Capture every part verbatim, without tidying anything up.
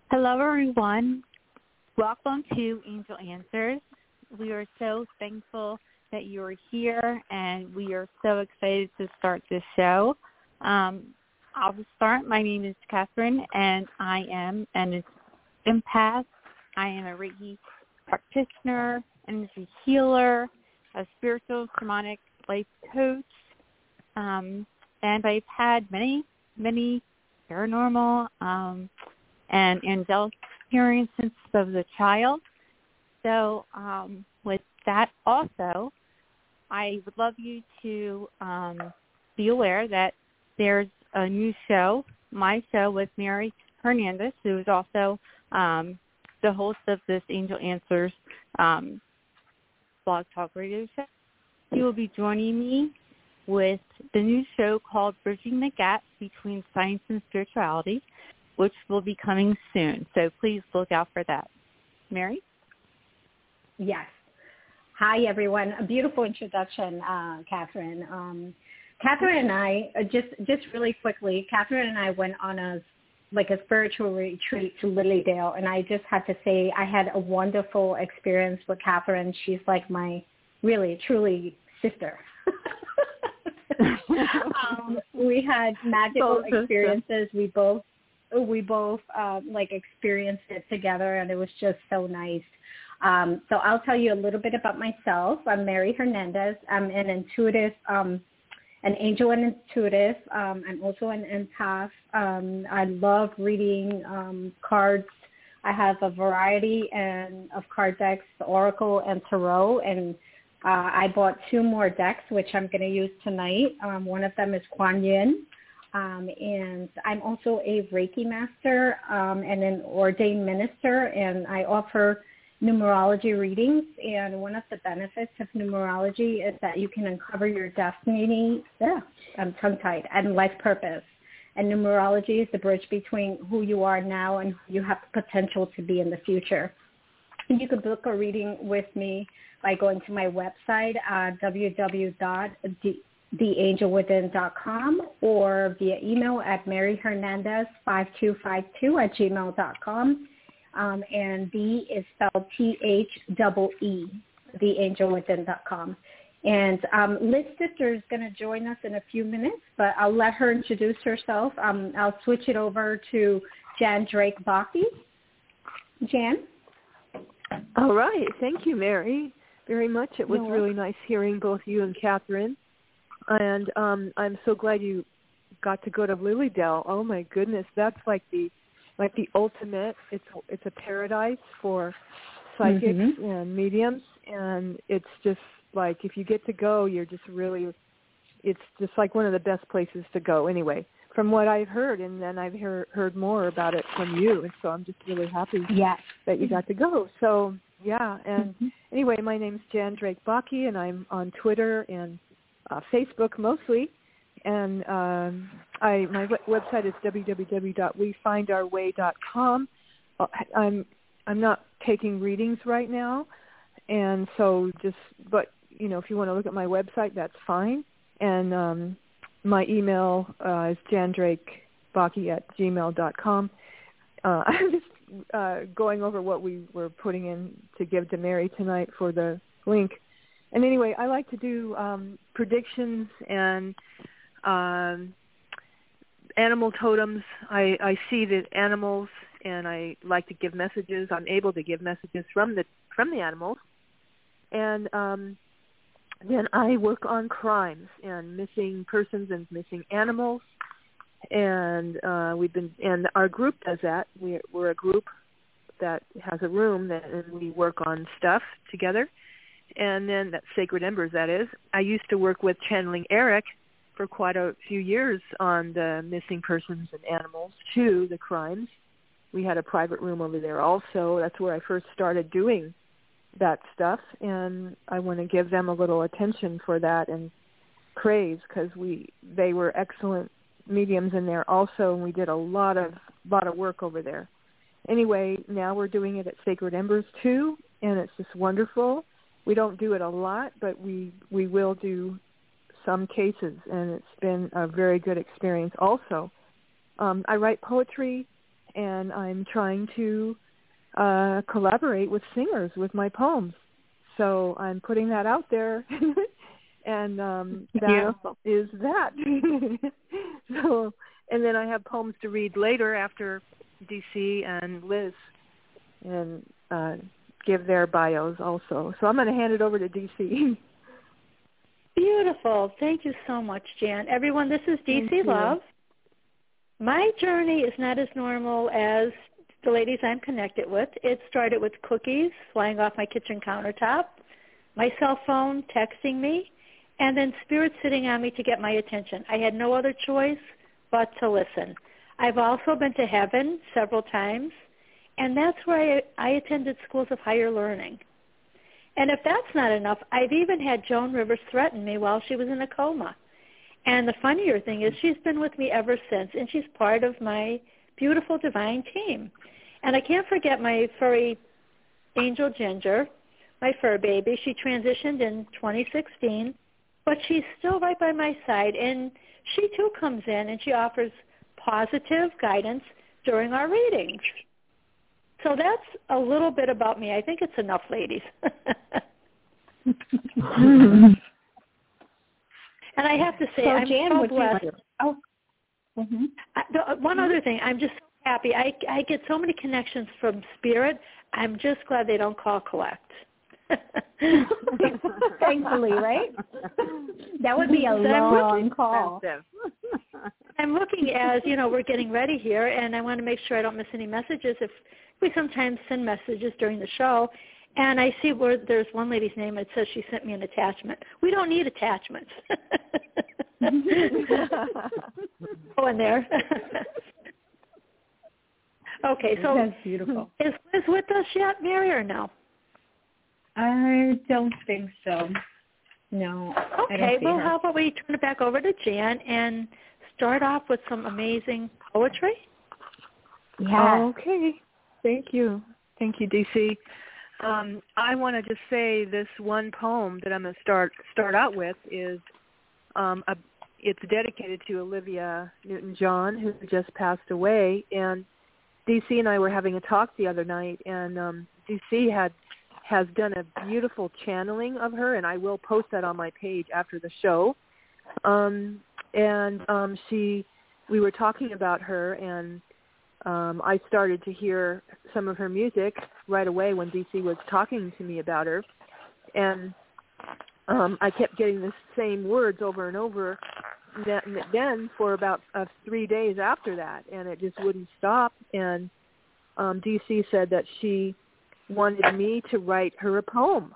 Hello, everyone. Welcome to Angel Answers. We are so thankful that you are here, and we are so excited to start this show. Um, I'll start. My name is Catherine, and I am an empath. I am a Reiki practitioner, energy healer, a spiritual shamanic life coach, um, and I've had many, many paranormal um, and angelic experience since I was a child. So um, with that also, I would love you to um, be aware that there's a new show, my show with Mary Hernandez, who is also um, the host of this Angel Answers um, blog talk radio show. She will be joining me with the new show called Bridging the Gap Between Science and Spirituality, which will be coming soon. So please look out for that. Mary? Yes. Hi, everyone. A beautiful introduction, uh, Catherine. Um, Catherine and I, uh, just just really quickly, Catherine and I went on a like a spiritual retreat to Lilydale, and I just had to say I had a wonderful experience with Catherine. She's like my really, truly sister. um, we had magical experiences. We both we both um, like experienced it together, and it was just so nice. Um, so I'll tell you a little bit about myself. I'm Mary Hernandez. I'm an intuitive, um, an angel and intuitive. Um, I'm also an empath. Um, I love reading um, cards. I have a variety and of card decks, Oracle and Tarot, and uh, I bought two more decks, which I'm going to use tonight. Um, one of them is Kuan Yin. Um, and I'm also a Reiki master um, and an ordained minister, and I offer numerology readings. And one of the benefits of numerology is that you can uncover your destiny, yeah, I'm tongue-tied, and life purpose. And numerology is the bridge between who you are now and who you have the potential to be in the future. And you can book a reading with me by going to my website, uh, w w w dot the angel within dot com, or via email at mary hernandez five two five two at gmail dot com. Um, and D is spelled T H E E, the angel within dot com. And um, Liz Sister is going to join us in a few minutes, but I'll let her introduce herself. Um, I'll switch it over to Jan Drake Baki. Jan? All right. Thank you, Mary, very much. It was You're really welcome. nice hearing both you and Catherine. And um, I'm so glad you got to go to Lilydale. Oh my goodness, that's like the like the ultimate. It's it's a paradise for psychics Mm-hmm. and mediums, and it's just like if you get to go, you're just really. It's just like one of the best places to go. Anyway, from what I've heard, and then I've heard heard more about it from you, and so I'm just really happy Yes. that you got to go. So yeah, and Mm-hmm. anyway, my name's Jan Drake Baki, and I'm on Twitter and Uh, Facebook mostly, and um, I my w- website is w w w dot we find our way dot com. Uh, I'm I'm not taking readings right now, and so just but you know if you want to look at my website, that's fine. And um, my email uh, is jandrakebaki at gmail dot com. Uh, I'm just uh, going over what we were putting in to give to Mary tonight for the link. And anyway, I like to do um, predictions and um, animal totems. I, I see the animals, and I like to give messages. I'm able to give messages from the from the animals, and um, then I work on crimes and missing persons and missing animals. And uh, we've been and our group does that. We're, we're a group that has a room that and we work on stuff together. And then that's Sacred Embers, that is. I used to work with Channeling Eric for quite a few years on the missing persons and animals, too, the crimes. We had a private room over there also. That's where I first started doing that stuff. And I want to give them a little attention for that and praise because we they were excellent mediums in there also, and we did a lot of lot of work over there. Anyway, now we're doing it at Sacred Embers, too, and it's just wonderful. We don't do it a lot, but we, we will do some cases, and it's been a very good experience also. Um, I write poetry, and I'm trying to uh, collaborate with singers with my poems. So I'm putting that out there, and um, that Beautiful. is that. So, and then I have poems to read later after D C and Liz, and uh, give their bios also. So I'm going to hand it over to D C. Beautiful. Thank you so much, Jan. Everyone, this is D C Love. My journey is not as normal as the ladies I'm connected with. It started with cookies flying off my kitchen countertop, my cell phone texting me, and then Spirit sitting on me to get my attention. I had no other choice but to listen. I've also been to heaven several times, and that's where I, I attended schools of higher learning. And if that's not enough, I've even had Joan Rivers threaten me while she was in a coma. And the funnier thing is she's been with me ever since, and she's part of my beautiful divine team. And I can't forget my furry angel Ginger, my fur baby. She transitioned in twenty sixteen, but she's still right by my side. And she, too, comes in, and she offers positive guidance during our readings. So that's a little bit about me. I think it's enough, ladies. And I have to say, so I'm Jan, so would blessed. You, oh, mm-hmm. I, the, one other thing, I'm just so happy. I, I get so many connections from Spirit. I'm just glad they don't call collect. Thankfully, right? That would be a long call. I'm looking as, you know, we're getting ready here, and I want to make sure I don't miss any messages. If we sometimes send messages during the show, and I see where there's one lady's name that says she sent me an attachment. We don't need attachments. Go in there. Okay, so that's beautiful. Is Liz with us yet, Mary, or no? I don't think so. No. Okay, well, her. how about we turn it back over to Jan and start off with some amazing poetry? Yeah. Okay. Thank you. Thank you, D C. Um, I want to just say this one poem that I'm going to start start out with is um, a, it's dedicated to Olivia Newton-John, who just passed away. And D C and I were having a talk the other night, and um, D C had has done a beautiful channeling of her, and I will post that on my page after the show. Um, and um, she, we were talking about her, and um, I started to hear some of her music right away when D C was talking to me about her, and um, I kept getting the same words over and over. Then for about uh, three days after that, and it just wouldn't stop. And um, D C said that she wanted me to write her a poem.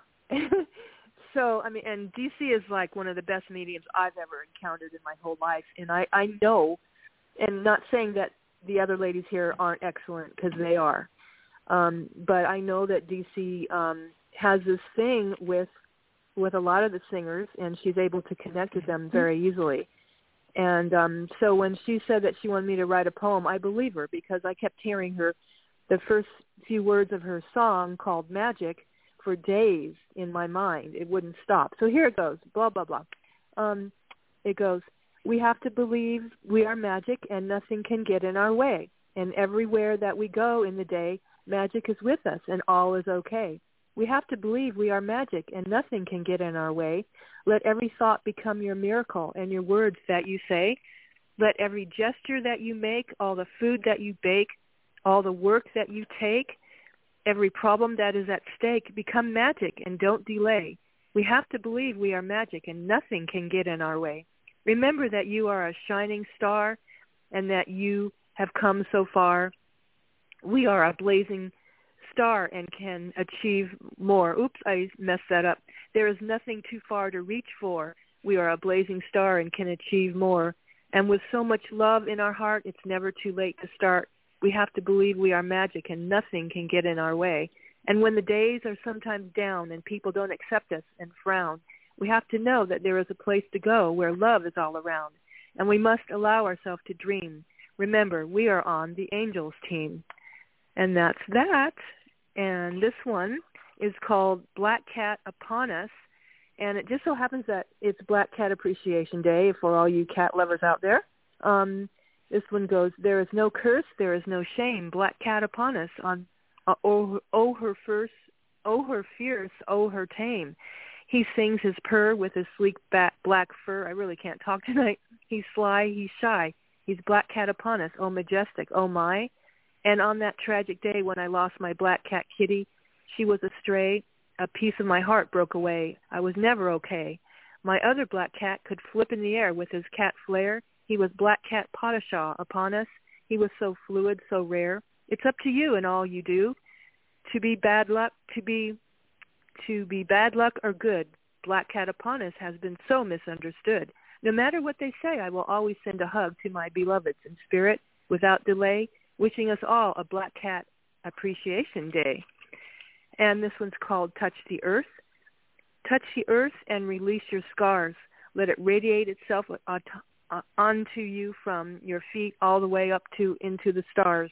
So, I mean, and D C is like one of the best mediums I've ever encountered in my whole life. And I, I know, and not saying that the other ladies here aren't excellent, because they are, um, but I know that D C um, has this thing with with a lot of the singers, and she's able to connect with them very easily. And um, so when she said that she wanted me to write a poem, I believe her, because I kept hearing her, the first few words of her song called Magic, for days in my mind. It wouldn't stop. So here it goes, blah, blah, blah. Um, it goes, we have to believe we are magic and nothing can get in our way. And everywhere that we go in the day, magic is with us and all is okay. We have to believe we are magic and nothing can get in our way. Let every thought become your miracle and your words that you say. Let every gesture that you make, all the food that you bake, all the work that you take, every problem that is at stake, become magic and don't delay. We have to believe we are magic and nothing can get in our way. Remember that you are a shining star and that you have come so far. We are a blazing star and can achieve more. Oops, I messed that up. There is nothing too far to reach for. We are a blazing star and can achieve more. And with so much love in our heart, it's never too late to start. We have to believe we are magic and nothing can get in our way. And when the days are sometimes down and people don't accept us and frown, we have to know that there is a place to go where love is all around. And we must allow ourselves to dream. Remember, we are on the angels team. And that's that. And this one is called Black Cat Upon Us. And it just so happens that it's Black Cat Appreciation Day for all you cat lovers out there. Um, This one goes, there is no curse, there is no shame, black cat upon us, on uh, oh, oh her fierce, oh her fierce, oh her tame. He sings his purr with his sleek back, black fur. I really can't talk tonight. He's sly, he's shy. He's black cat upon us, oh majestic, oh my. And on that tragic day when I lost my black cat Kitty, she was a stray, a piece of my heart broke away. I was never okay. My other black cat could flip in the air with his cat flair. He was black cat Potashaw upon us. He was so fluid, so rare. It's up to you in all you do. To be bad luck, to be, to be bad luck or good, black cat upon us has been so misunderstood. No matter what they say, I will always send a hug to my beloveds in spirit, without delay, wishing us all a Black Cat Appreciation Day. And this one's called Touch the Earth. Touch the earth and release your scars. Let it radiate itself onto you from your feet all the way up to into the stars.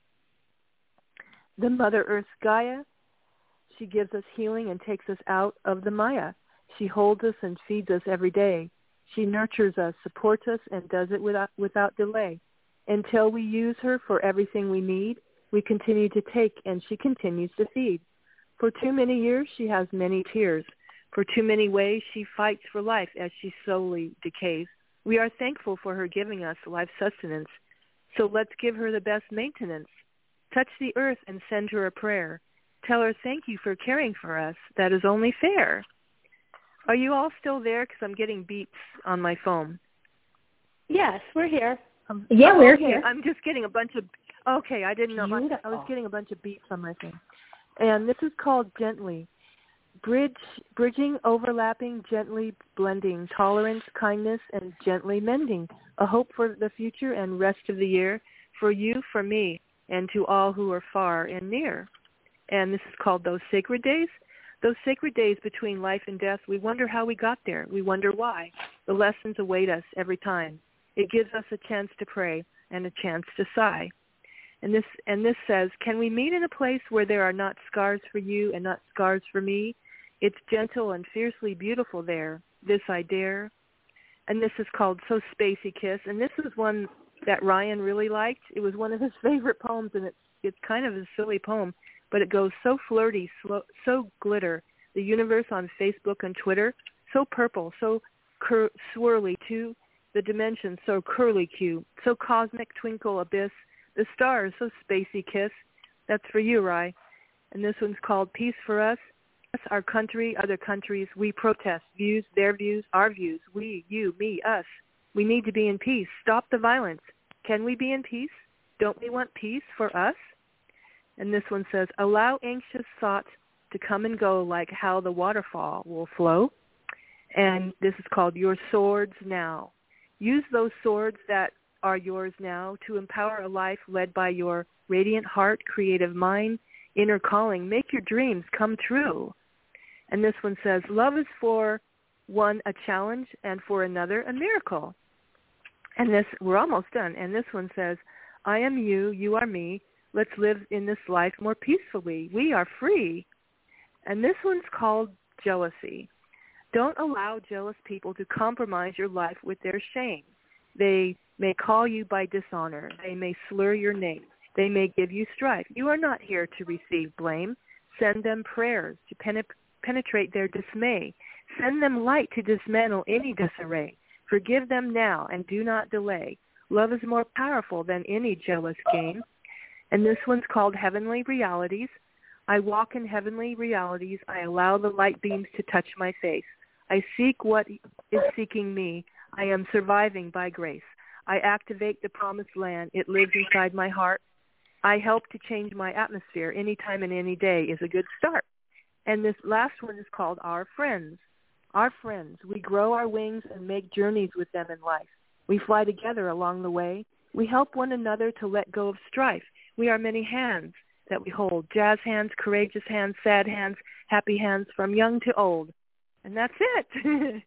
The Mother Earth Gaia, she gives us healing and takes us out of the Maya. She holds us and feeds us every day. She nurtures us, supports us, and does it without, without delay. Until we use her for everything we need, we continue to take, and she continues to feed. For too many years, she has many tears. For too many ways, she fights for life as she slowly decays. We are thankful for her giving us life sustenance. So let's give her the best maintenance. Touch the earth and send her a prayer. Tell her thank you for caring for us. That is only fair. Are you all still there? Because I'm getting beeps on my phone. Yes, we're here. Um, yeah, oh, we're okay. here. I'm just getting a bunch of, okay, I didn't know. My, I was getting a bunch of beeps on my thing. And this is called Gently. Bridge, bridging, overlapping, gently blending, tolerance, kindness, and gently mending. A hope for the future and rest of the year, for you, for me, and to all who are far and near. And this is called Those Sacred Days. Those sacred days between life and death, we wonder how we got there. We wonder why. The lessons await us every time. It gives us a chance to pray and a chance to sigh. And this and this says, can we meet in a place where there are not scars for you and not scars for me? It's gentle and fiercely beautiful there. This I dare. And this is called So Spacey Kiss. And this is one that Ryan really liked. It was one of his favorite poems, and it's it's kind of a silly poem, but it goes so flirty, slow, so glitter. The universe on Facebook and Twitter, so purple, so cur- swirly too. The dimensions so curly Q, so cosmic twinkle abyss. The stars so spacey kiss. That's for you, Rye. And this one's called Peace for Us. Our country, other countries, we protest. Views, their views, our views. We, you, me, us. We need to be in peace. Stop the violence. Can we be in peace? Don't we want peace for us? And this one says, allow anxious thoughts to come and go like how the waterfall will flow. And this is called Your Swords Now. Use those swords that are yours now to empower a life led by your radiant heart, creative mind, inner calling. Make your dreams come true. And this one says, love is for one a challenge and for another a miracle. And this, we're almost done. And this one says, I am you, you are me. Let's live in this life more peacefully. We are free. And this one's called Jealousy. Don't allow jealous people to compromise your life with their shame. They may call you by dishonor. They may slur your name. They may give you strife. You are not here to receive blame. Send them prayers to pen- penetrate their dismay. Send them light to dismantle any disarray. Forgive them now and do not delay. Love is more powerful than any jealous game. And this one's called Heavenly Realities. I walk in heavenly realities. I allow the light beams to touch my face. I seek what is seeking me. I am surviving by grace. I activate the promised land. It lives inside my heart. I help to change my atmosphere. Any time and any day is a good start. And this last one is called Our Friends. Our friends. We grow our wings and make journeys with them in life. We fly together along the way. We help one another to let go of strife. We are many hands that we hold. Jazz hands, courageous hands, sad hands, happy hands, from young to old. And that's it.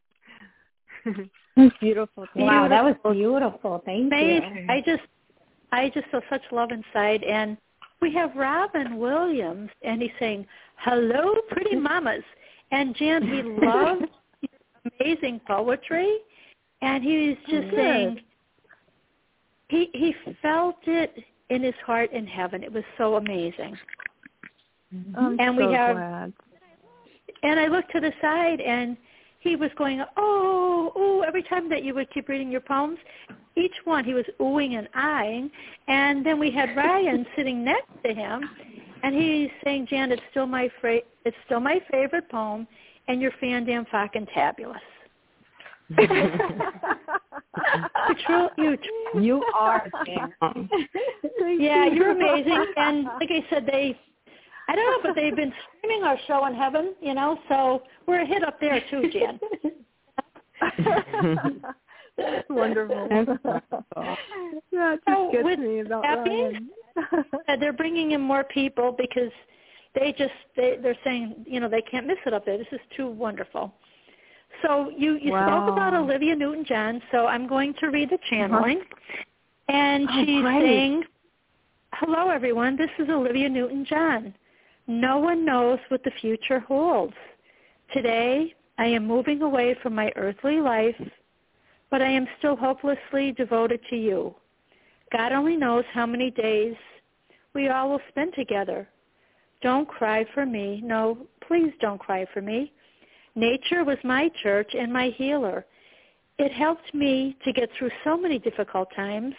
Beautiful. Wow, that was beautiful. Thank Amazing. you. I just, I just feel such love inside. And we have Robin Williams, and he's saying, hello, pretty mamas. And Jan, he loves amazing poetry. And he's just Good. saying, he he felt it in his heart in heaven. It was so amazing. I'm and so we have, glad. And I looked to the side, and he was going, oh, oh, every time that you would keep reading your poems, each one he was oohing and eyeing. And then we had Ryan sitting next to him, and he's saying, Jan, it's still my fra- it's still my favorite poem, and you're fan-damn-fucking-tabulous. you true, you, you are, Jan. Yeah, you're amazing. And like I said, they, I don't know, but they've been streaming our show in heaven, you know, so we're a hit up there too, Jan. That's wonderful. That just so gets with me about that Ryan. being, they're bringing in more people because they just, they, they're saying, you know, they can't miss it up there. This is too wonderful. So you, you Wow. spoke about Olivia Newton-John, so I'm going to read the channeling. Uh-huh. And oh, she's great. saying, hello, everyone. This is Olivia Newton-John. No one knows what the future holds. Today, I am moving away from my earthly life, but I am still hopelessly devoted to you. God only knows how many days we all will spend together. Don't cry for me. No, please don't cry for me. Nature was my church and my healer. It helped me to get through so many difficult times.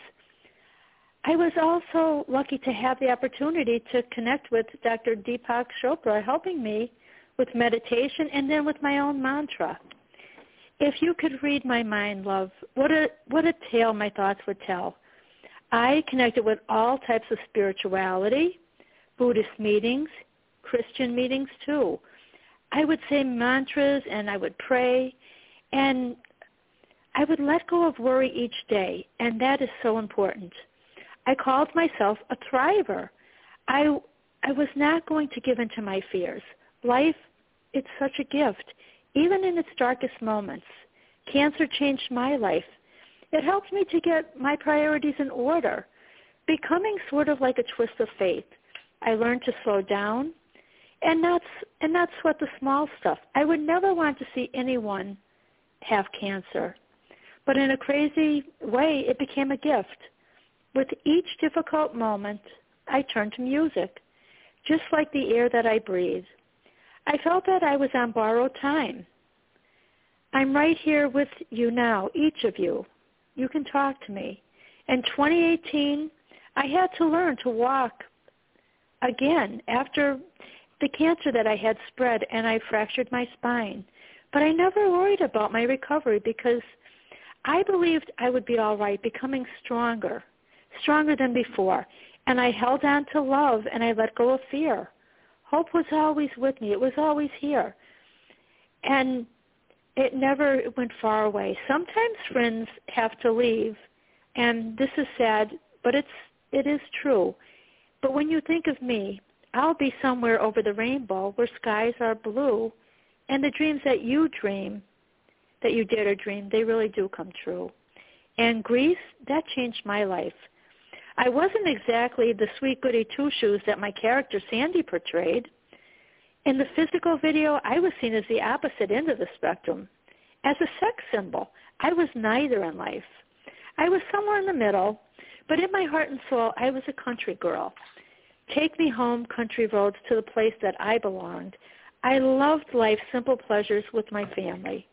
I was also lucky to have the opportunity to connect with Doctor Deepak Chopra, helping me with meditation and then with my own mantra. If you could read my mind, love, what a what a tale my thoughts would tell. I connected with all types of spirituality, Buddhist meetings, Christian meetings too. I would say mantras and I would pray, and I would let go of worry each day, and that is so important. I called myself a thriver. I, I was not going to give in to my fears. Life, it's such a gift, even in its darkest moments. Cancer changed my life. It helped me to get my priorities in order, becoming sort of like a twist of fate. I learned to slow down and not, and not sweat the small stuff. I would never want to see anyone have cancer. But in a crazy way, it became a gift. With each difficult moment, I turned to music, just like the air that I breathe. I felt that I was on borrowed time. I'm right here with you now, each of you. You can talk to me. In twenty eighteen, I had to learn to walk again after the cancer that I had spread, and I fractured my spine. But I never worried about my recovery because I believed I would be all right, becoming stronger, stronger than before. And I held on to love, and I let go of fear. Hope was always with me. It was always here. And it never went far away. Sometimes friends have to leave, and this is sad, but it's it is true. But when you think of me, I'll be somewhere over the rainbow where skies are blue, and the dreams that you dream, that you dare to dream, they really do come true. And Greece, that changed my life. I wasn't exactly the sweet goody two-shoes that my character Sandy portrayed. In the physical video, I was seen as the opposite end of the spectrum. As a sex symbol, I was neither in life. I was somewhere in the middle, but in my heart and soul, I was a country girl. Take me home, country roads, to the place that I belonged. I loved life's simple pleasures with my family.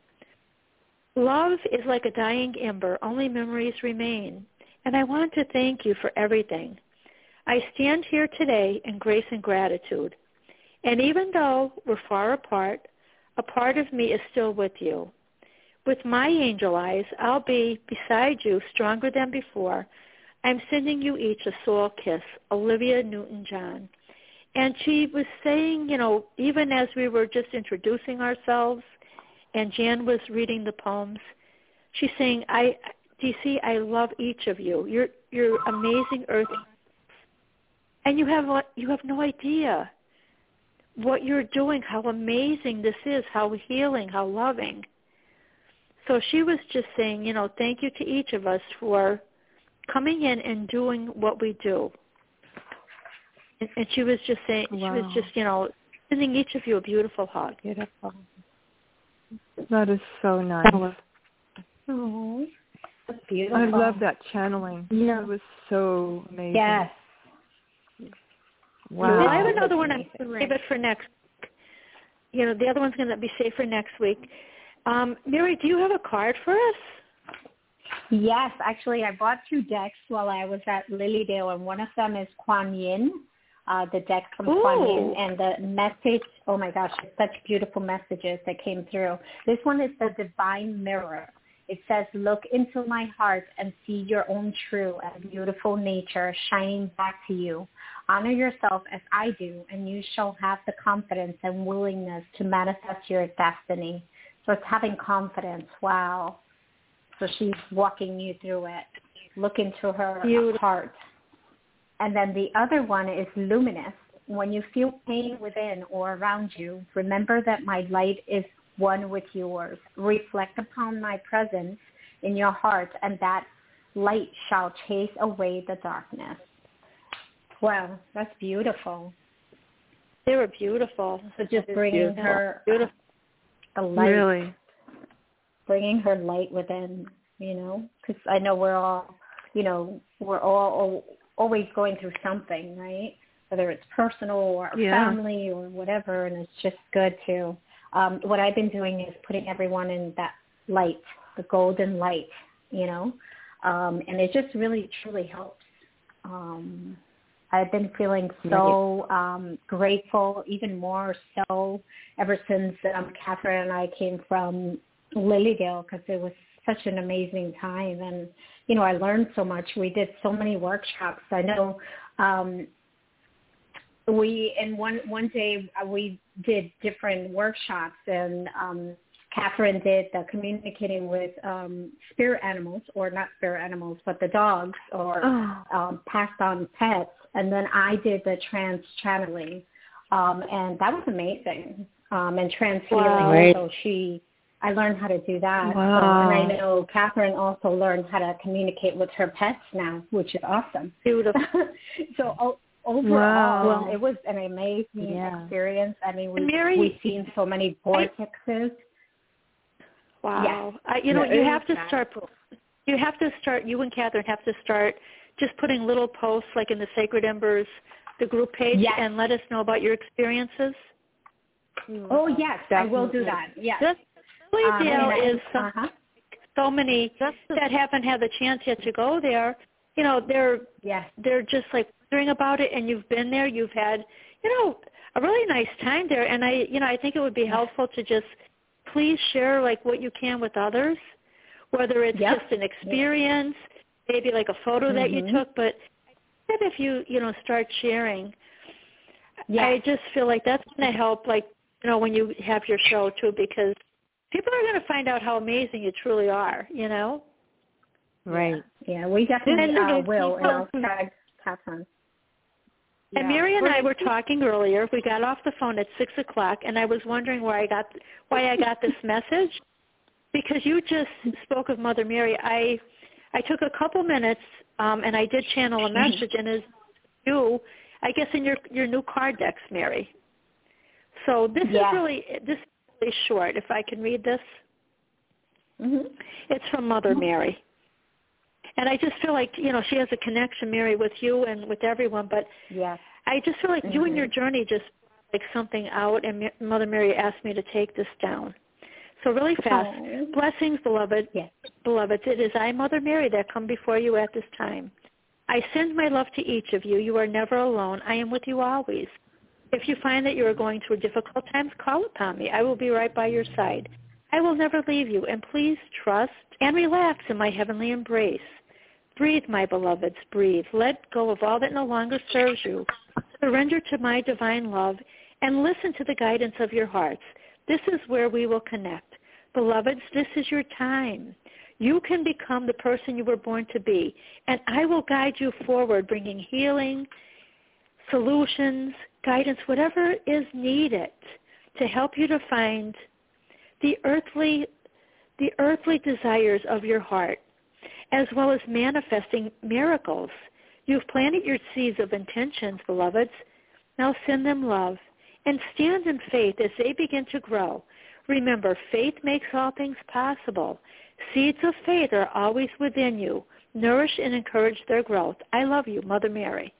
Love is like a dying ember. Only memories remain. And I want to thank you for everything. I stand here today in grace and gratitude. And even though we're far apart, a part of me is still with you. With my angel eyes, I'll be beside you, stronger than before. I'm sending you each a soul kiss, Olivia Newton-John. And she was saying, you know, even as we were just introducing ourselves and Jan was reading the poems, she's saying, I, D C, I love each of you. You're, you're amazing earth. And you have, you have no idea what you're doing, how amazing this is, how healing, how loving. So she was just saying, you know, thank you to each of us for coming in and doing what we do. And, and she was just saying, wow. She was just, you know, sending each of you a beautiful hug. Beautiful. That is so nice. Oh. That's beautiful. I love that channeling. Yeah. It was so amazing. Yes. Wow. Well, I have another one. I'm going to save it for next week. You know, the other one's going to be saved for next week. Um, Mary, do you have a card for us? Yes, actually, I bought two decks while I was at Lilydale, and one of them is Kuan Yin, uh, the deck from Ooh. Kuan Yin, and the message, oh my gosh, it's such beautiful messages that came through. This one is the Divine Mirror. It says, look into my heart and see your own true and beautiful nature shining back to you. Honor yourself as I do, and you shall have the confidence and willingness to manifest your destiny. So it's having confidence. Wow. So she's walking you through it. Look into her Beautiful. heart. And then the other one is luminous. When you feel pain within or around you, remember that my light is one with yours. Reflect upon my presence in your heart, and that light shall chase away the darkness. Wow, that's beautiful. They were beautiful. So just bringing beautiful. her beautiful. the light. Really. Bringing her light within, you know, because I know we're all, you know, we're all always going through something, right? Whether it's personal or yeah. family or whatever, and it's just good to, um, what I've been doing is putting everyone in that light, the golden light, you know, um, and it just really, truly helps. Um, I've been feeling so um, grateful, even more so ever since um, Catherine and I came from Lilydale, because it was such an amazing time. And, you know, I learned so much. We did so many workshops. I know um, we, in one, one day we did different workshops, and um, Catherine did the communicating with um, spirit animals, or not spirit animals, but the dogs, or oh. um, passed on pets. And then I did the trance channeling, um, and that was amazing. Um, and trance healing, wow. so she, I learned how to do that. Wow. So, and I know Catherine also learned how to communicate with her pets now, which is awesome. Beautiful. so o- overall, wow. it was an amazing yeah. experience. I mean, we, Mary, we've seen so many vortexes. Wow. Yes. I, you know, yeah, you have to start, you have to start, you and Catherine have to start just putting little posts like in the Sacred Embers, the group page, yes. and let us know about your experiences. Oh, yes, Definitely. I will do that. Yes. Just, Lilydale um, is so, uh-huh. so many that haven't had the chance yet to go there. You know, they're yes. they're just like wondering about it, and you've been there. You've had, you know, a really nice time there. And I, you know, I think it would be helpful to just please share like what you can with others, whether it's yep. just an experience, yep. maybe like a photo mm-hmm. that you took. But if you, you know, start sharing, yes. I just feel like that's going to help, like, you know, when you have your show too, because people are going to find out how amazing you truly are, you know? Right. Yeah, we definitely uh, will, and I'll tag Catherine. And yeah. Mary and I were talking earlier. We got off the phone at six o'clock, and I was wondering why I got why I got this message, because you just spoke of Mother Mary. I I took a couple minutes, um, and I did channel a message, and as you, I guess in your your new card decks, Mary. So this yeah. is really this is really short. If I can read this, mm-hmm. it's from Mother mm-hmm. Mary. And I just feel like, you know, she has a connection, Mary, with you and with everyone. But yes. I just feel like mm-hmm. you and your journey just like something out, and Mother Mary asked me to take this down. So really fast. Oh. Blessings, beloved. Yes. Beloveds, it is I, Mother Mary, that come before you at this time. I send my love to each of you. You are never alone. I am with you always. If you find that you are going through difficult times, call upon me. I will be right by your side. I will never leave you, and please trust and relax in my heavenly embrace. Breathe, my beloveds, breathe. Let go of all that no longer serves you. Surrender to my divine love and listen to the guidance of your hearts. This is where we will connect. Beloveds, this is your time. You can become the person you were born to be, and I will guide you forward, bringing healing, solutions, guidance, whatever is needed to help you to find the earthly, the earthly desires of your heart, as well as manifesting miracles. You've planted your seeds of intentions, beloveds. Now send them love and stand in faith as they begin to grow. Remember, faith makes all things possible. Seeds of faith are always within you. Nourish and encourage their growth. I love you, Mother Mary.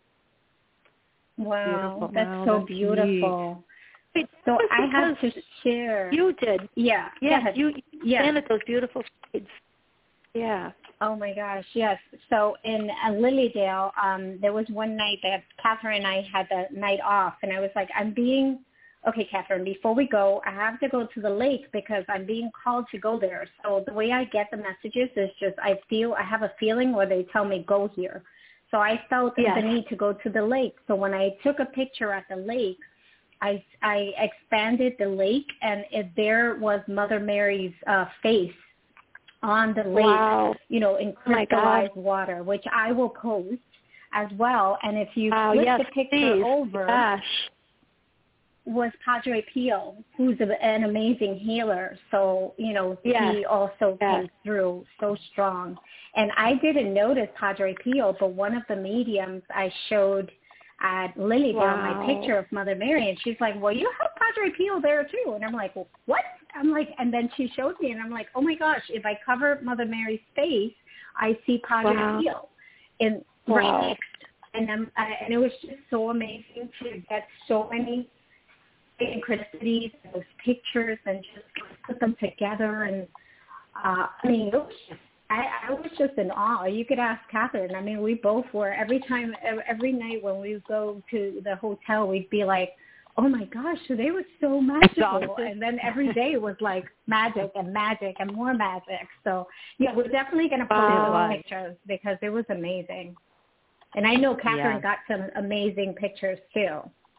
Wow, Beautiful. that's Wow, so that's beautiful. Wait, So just I have to because share. You did. Yeah. go Yes, ahead. you, you Yeah. planted those beautiful seeds. Yeah. Oh my gosh, yes. So in uh, Lilydale, um, there was one night that Catherine and I had the night off, and I was like, I'm being, okay, Catherine, before we go, I have to go to the lake because I'm being called to go there. So the way I get the messages is just I feel, I have a feeling or they tell me go here. So I felt Yes. the need to go to the lake. So when I took a picture at the lake, I, I expanded the lake, and it, there was Mother Mary's uh, face on the lake, Wow. you know, in Oh my crystallized God. water, which I will post as well. And if you Wow, flip yes, the picture please. over, Gosh. was Padre Pio, who's a, an amazing healer. So, you know, Yes. he also Yes. came through so strong. And I didn't notice Padre Pio, but one of the mediums I showed at Lilydale, Wow. my picture of Mother Mary, and she's like, well, you have Padre Pio there too. And I'm like, well, what? I'm like, and then she showed me, and I'm like, oh my gosh, if I cover Mother Mary's face, I see Padre Wow. Pio in Wow. right next. And, I'm, I, and it was just so amazing to get so many synchronicities, those pictures, and just put them together. And uh, I mean, it was just, I, I was just in awe. You could ask Catherine. I mean, we both were. Every time, every night when we go to the hotel, we'd be like, oh my gosh, today was so magical. Exhausted. And then every day was like magic and magic and more magic. So yeah, we're definitely going to post Wow. those pictures because it was amazing. And I know Catherine Yeah. got some amazing pictures too.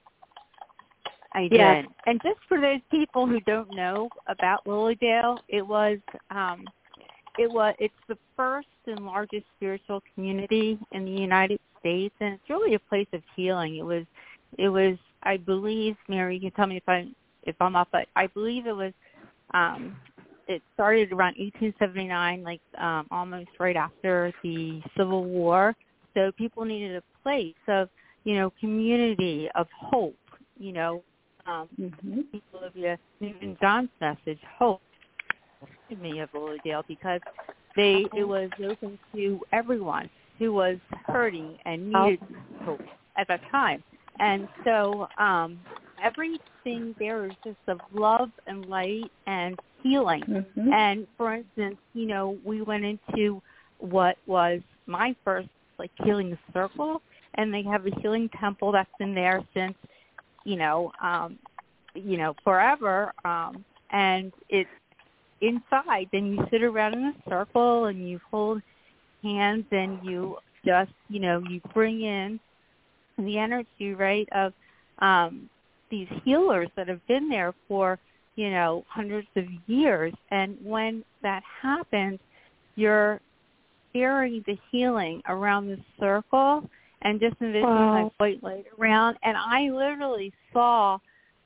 I did. Yes. And just for those people who don't know about Lilydale, it was um it was it's the first and largest spiritual community in the United States, and it's really a place of healing. It was it was I believe, Mary, you can tell me if I if I'm off, but I believe it was um it started around eighteen seventy-nine, like um almost right after the Civil War. So people needed a place of, you know, community, of hope, you know. Um, Mm-hmm. Olivia Newton-John's message, hope, to me of Lilydale, because they it was open to everyone who was hurting and needed hope at that time. And so um, everything there is just of love and light and healing. Mm-hmm. And, for instance, you know, we went into what was my first, like, healing circle, and they have a healing temple that's been there since, you know, um, you know, forever, um, and it's inside. Then you sit around in a circle and you hold hands and you just, you know, you bring in the energy, right, of um, these healers that have been there for, you know, hundreds of years. And when that happens, you're sharing the healing around the circle and just envisioning Wow. like white light around. And I literally saw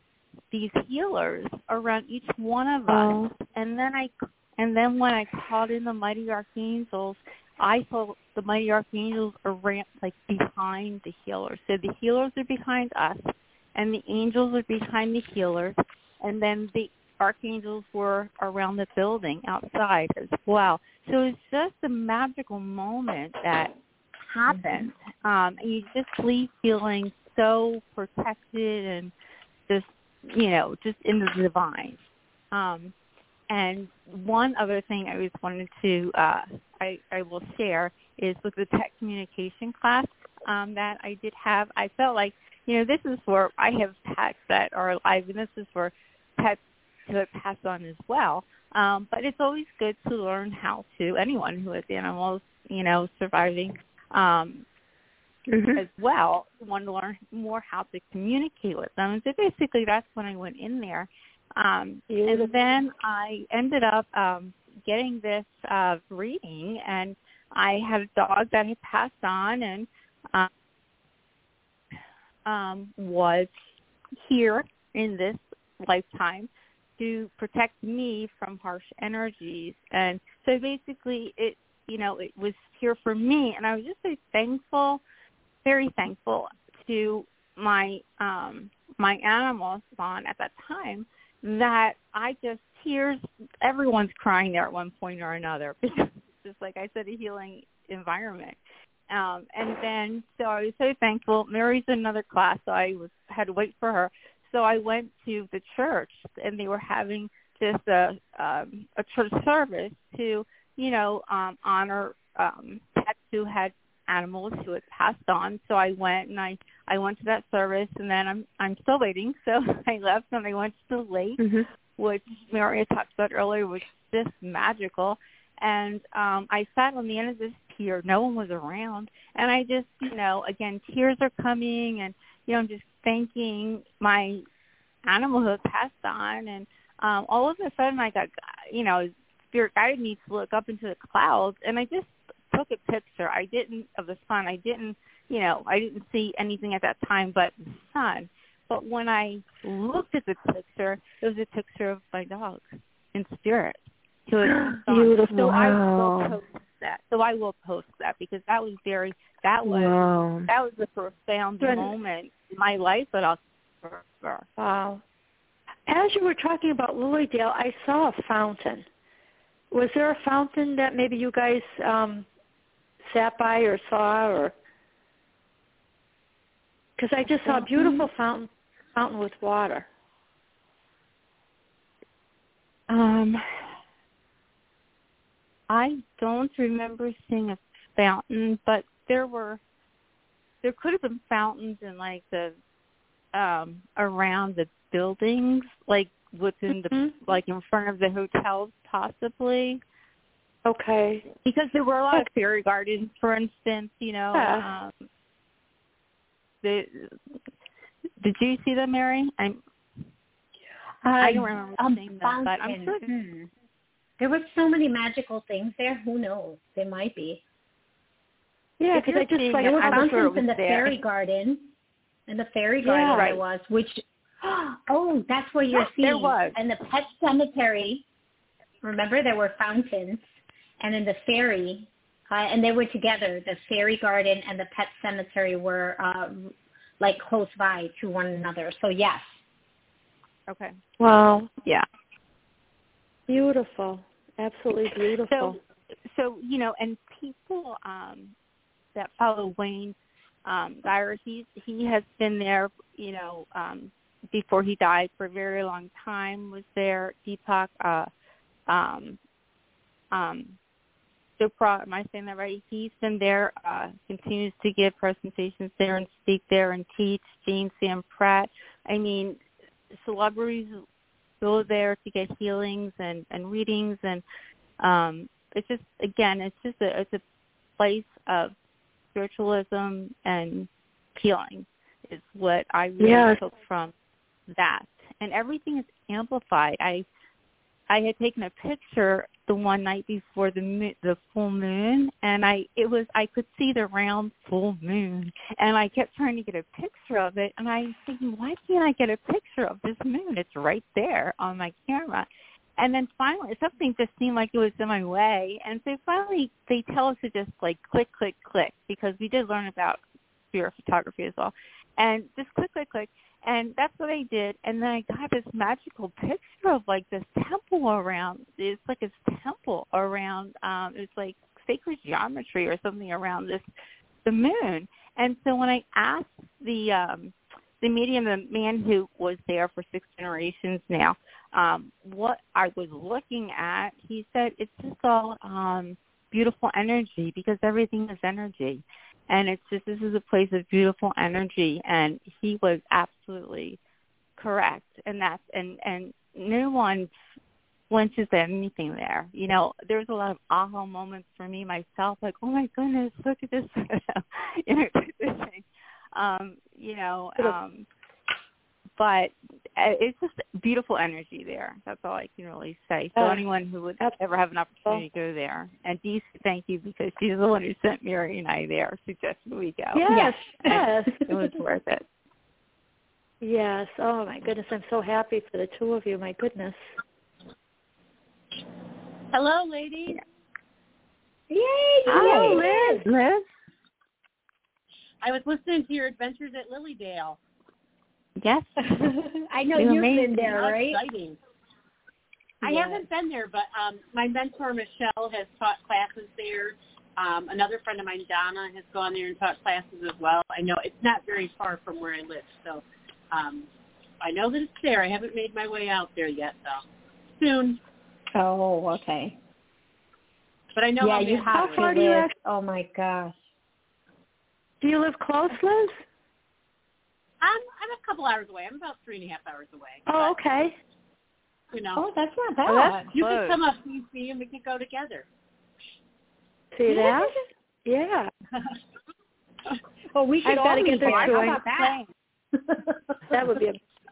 these healers around each one of Wow. us. And then I, and then when I called in the mighty archangels, I saw the mighty archangels around, like behind the healers. So the healers are behind us, and the angels are behind the healers, and then the archangels were around the building outside as well. So it's just a magical moment that happened. Um, and you just leave feeling so protected and just, you know, just in the divine. Um, and one other thing I just wanted to, uh, I, I will share is with the tech communication class um, that I did have, I felt like, you know, this is for, I have pets that are alive, and this is for pets to pass on as well. Um, but it's always good to learn how to, anyone who has animals, you know, surviving um, mm-hmm. as well, want to learn more how to communicate with them. And so basically that's when I went in there. Um, and then I ended up um, getting this uh, reading, and I had a dog that had passed on and um, um, was here in this lifetime to protect me from harsh energies. And so basically it, you know, it was here for me, and I was just so thankful, very thankful to my um, my animal, Spawn, at that time, that I just, tears, everyone's crying there at one point or another. It's just, like I said, a healing environment. Um, and then, so I was so thankful. Mary's in another class, so I was had to wait for her. So I went to the church, and they were having just a, um, a church service to, you know, um, honor um, pets who had animals who had passed on. So I went, and I, I went to that service, and then I'm I'm still waiting. So I left, and I went to the lake, mm-hmm. which Maria talked about earlier, was just magical. And um, I sat on the end of this pier. No one was around. And I just, you know, again, tears are coming, and, you know, I'm just thanking my animal who had passed on. And um, all of a sudden I got, you know, Spirit guided me to look up into the clouds, and I just took a picture. I didn't, of the sun. I didn't, you know, I didn't see anything at that time but the sun. But when I looked at the picture, it was a picture of my dog in spirit. So Beautiful. So I will post that. So I will post that because that was very, that was, wow. that was a profound Good. moment in my life that I'll remember. Wow. As you were talking about Lilydale, I saw a fountain. Was there a fountain that maybe you guys um, sat by or saw, or? Because I just saw a beautiful fountain, fountain with water. Um. I don't remember seeing a fountain, but there were, there could have been fountains in like the, um, around the buildings, like within the, mm-hmm. like in front of the hotels possibly. Okay. Because there were a lot of fairy gardens, for instance, you know. Yeah. Um, the, did you see them, Mary? I'm, uh, I don't remember um, seeing them, but I'm sure. Hmm. There were so many magical things there. Who knows? There might be. Yeah, because I just like there were fountains sure in the there. fairy garden. In the fairy garden yeah, there right. was, which oh, that's what you're seeing. There was. And the pet cemetery. Remember, there were fountains, and in the fairy, uh, and they were together. The fairy garden and the pet cemetery were uh, like close by to one another. So yes. Okay. Wow. Yeah. Beautiful. Absolutely beautiful. So, so you know, and people um, that follow Wayne um, Dyer, he's, he has been there, you know, um, before he died for a very long time, was there. Deepak, uh, um, um, Chopra, am I saying that right? He's been there, uh, continues to give presentations there and speak there and teach. Jane Sam Pratt. I mean, celebrities go there to get healings and, and readings, and um, it's just, again, it's just a, it's a place of spiritualism and healing is what I really yes. took from that. And everything is amplified. I I had taken a picture the one night before the moon, the full moon, and I it was I could see the round full moon, and I kept trying to get a picture of it, and I was thinking, why can't I get a picture of this moon? It's right there on my camera. And then finally, something just seemed like it was in my way, and so finally they tell us to just like click, click, click, because we did learn about spirit photography as well, and just click, click, click. And that's what I did. And then I got this magical picture of like this temple around. It's like a temple around. Um, it's like sacred geometry or something around this, the moon. And so when I asked the um, the medium, the man who was there for six generations now, um, what I was looking at, he said it's just all um, beautiful energy, because everything is energy. And it's just, this is a place of beautiful energy, and he was absolutely correct. And that's, and, and no one flinches at anything there. You know, there's a lot of aha moments for me myself, like, oh my goodness, look at this, you know, this thing. Um, you know, um, but it's just beautiful energy there. That's all I can really say. So uh, anyone who would ever have an opportunity to go there, and Dee, thank you, because she's the one who sent Mary and I there, suggested we go. Yes, yes. It was worth it. Yes. Oh my goodness, I'm so happy for the two of you. My goodness. Hello, ladies. Yay! Hi, Liz. Liz. I was listening to your adventures at Lilydale. Yes. I know You're you've amazing. been there, How right? exciting. I Yes. haven't been there, but um, my mentor, Michelle, has taught classes there. Um, another friend of mine, Donna, has gone there and taught classes as well. I know it's not very far from where I live, so um, I know that it's there. I haven't made my way out there yet, though. Soon. Oh, okay. But I know yeah, how you bad have it to is. far do you live. have- Oh, my gosh. Do you live close, Liz? I'm, I'm a couple hours away. I'm about three and a half hours away. Oh, but, okay. You know, Oh, that's not bad. Oh, that's you close. could come up to me and we could go together. See that? Yeah. well, we should I've all gotta meet get this there. How going. about that? That would be a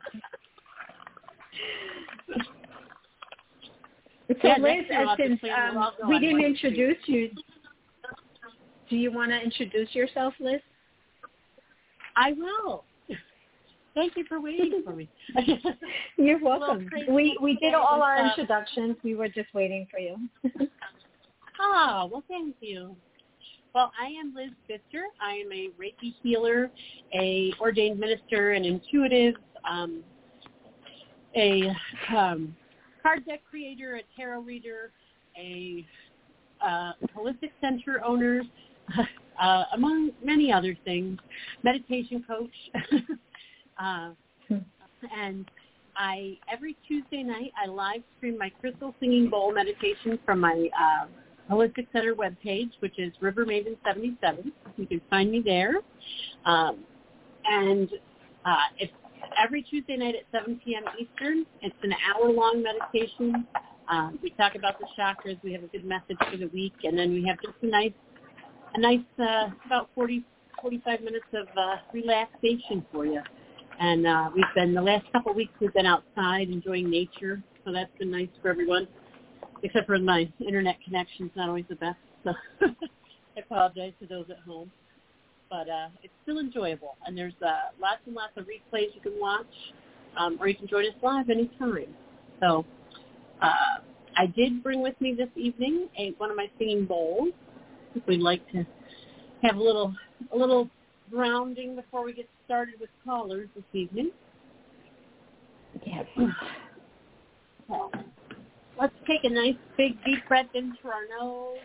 So, Yeah, Liz, next year uh, we'll have to since plan um, we'll all go we on didn't one introduce you, do you want to introduce yourself, Liz? I will. Thank you for waiting for me. You're Well, welcome. crazy We we did today all was, our uh, introductions. We were just waiting for you. Oh, well, thank you. Well, I am Liz Pfister. I am a Reiki healer, a ordained minister, an intuitive, um, a um, card deck creator, a tarot reader, a uh, holistic center owner, uh, among many other things, meditation coach. uh, and I every Tuesday night I live stream my crystal singing bowl meditation from my uh, Holistic Center webpage, which is River Maven seventy-seven. You can find me there. Um, and uh, it's every Tuesday night at seven p.m. Eastern. It's an hour-long meditation. Um, we talk about the chakras. We have a good message for the week, and then we have just a nice, a nice uh, about forty, forty-five minutes of uh, relaxation for you. And uh, we've been the last couple of weeks we've been outside enjoying nature, so that's been nice for everyone. Except for my internet connection's not always the best, so I apologize to those at home. But uh, it's still enjoyable, and there's uh, lots and lots of replays you can watch, um, or you can join us live anytime. So uh, I did bring with me this evening a, one of my singing bowls. If we'd like to have a little a little grounding before we get started with callers this evening. Yes. So, let's take a nice big deep breath in through our nose.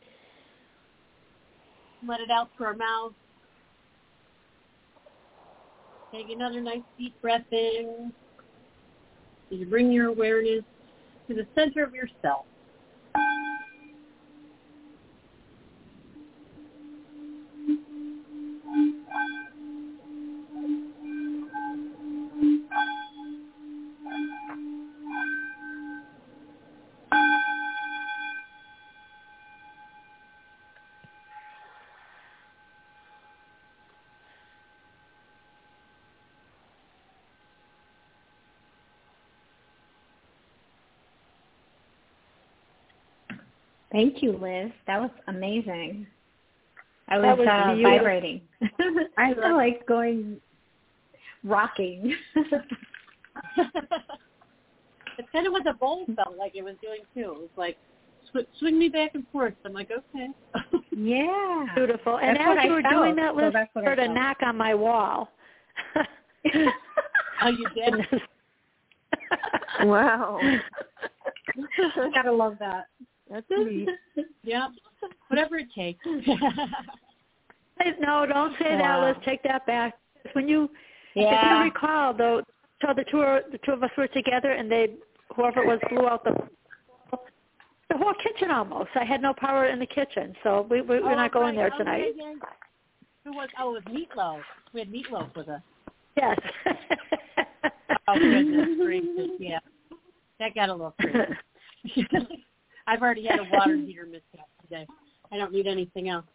Let it out through our mouth. Take another nice deep breath in. So you bring your awareness to the center of yourself. Thank you, Liz. That was amazing. I was, That was uh, beautiful. vibrating. I feel like going rocking. It's kind of what the bowl felt like it was doing, too. It was like, sw- swing me back and forth. I'm like, okay. Yeah. Beautiful. And That's what as you I were felt, doing that, so Liz, that's what I I heard a felt. knock on my wall. Oh, you did? Wow. Gotta love that. That's neat. Yeah. Whatever it takes. No, don't say that, Wow. Liz. Take that back. When you, if Yeah. you recall, though, so the two, are, the two of us were together, and they, whoever it was, blew out the the whole kitchen almost. I had no power in the kitchen, so we, we, we're Oh, not going right. there Oh, tonight. yeah, yeah. Who was? Oh, it was Meatloaf. We had Meatloaf with us. Yes. Oh, goodness gracious, yeah. That got a little crazy. I've already had a water heater mishap today. I don't need anything else.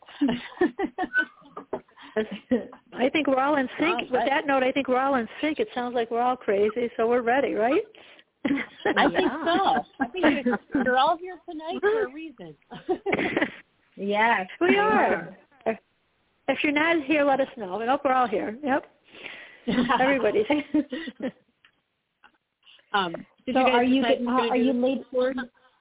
I think we're all in sync. Oh, With right. that note, I think we're all in sync. It sounds like we're all crazy, so we're ready, right? I think so. I think you're, you're all here tonight for a reason. Yes. We are. If you're not here, let us know. Nope, we're all here. Yep. Everybody's. um, did So you guys are you decide who's uh, gonna are do you the late? switchboard?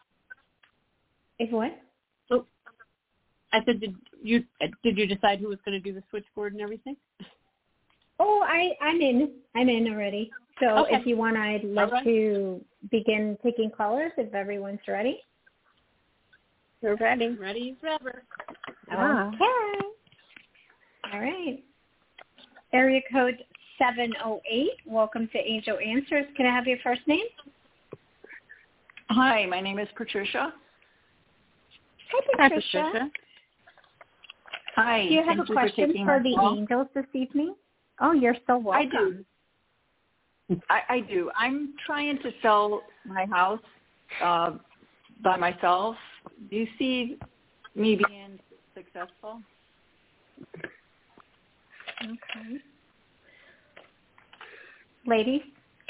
If what? Oh, I said, did you did you decide who was going to do the switchboard and everything? Oh, I, I'm in. I'm in already. So Okay. if you want, I'd like right. to begin taking callers if everyone's ready. We're ready. Ready forever. Yeah. Okay. All right. Area code seven oh eight. Welcome to Angel Answers. Can I have your first name? Hi, my name is Patricia. Hi, Patricia. Hi, Patricia. Hi. Do you have Thank a you question for, for the call. angels this evening? Oh, you're so welcome. I do. I, I do. I'm trying to sell my house uh, by myself. Do you see me being successful? Okay. Ladies?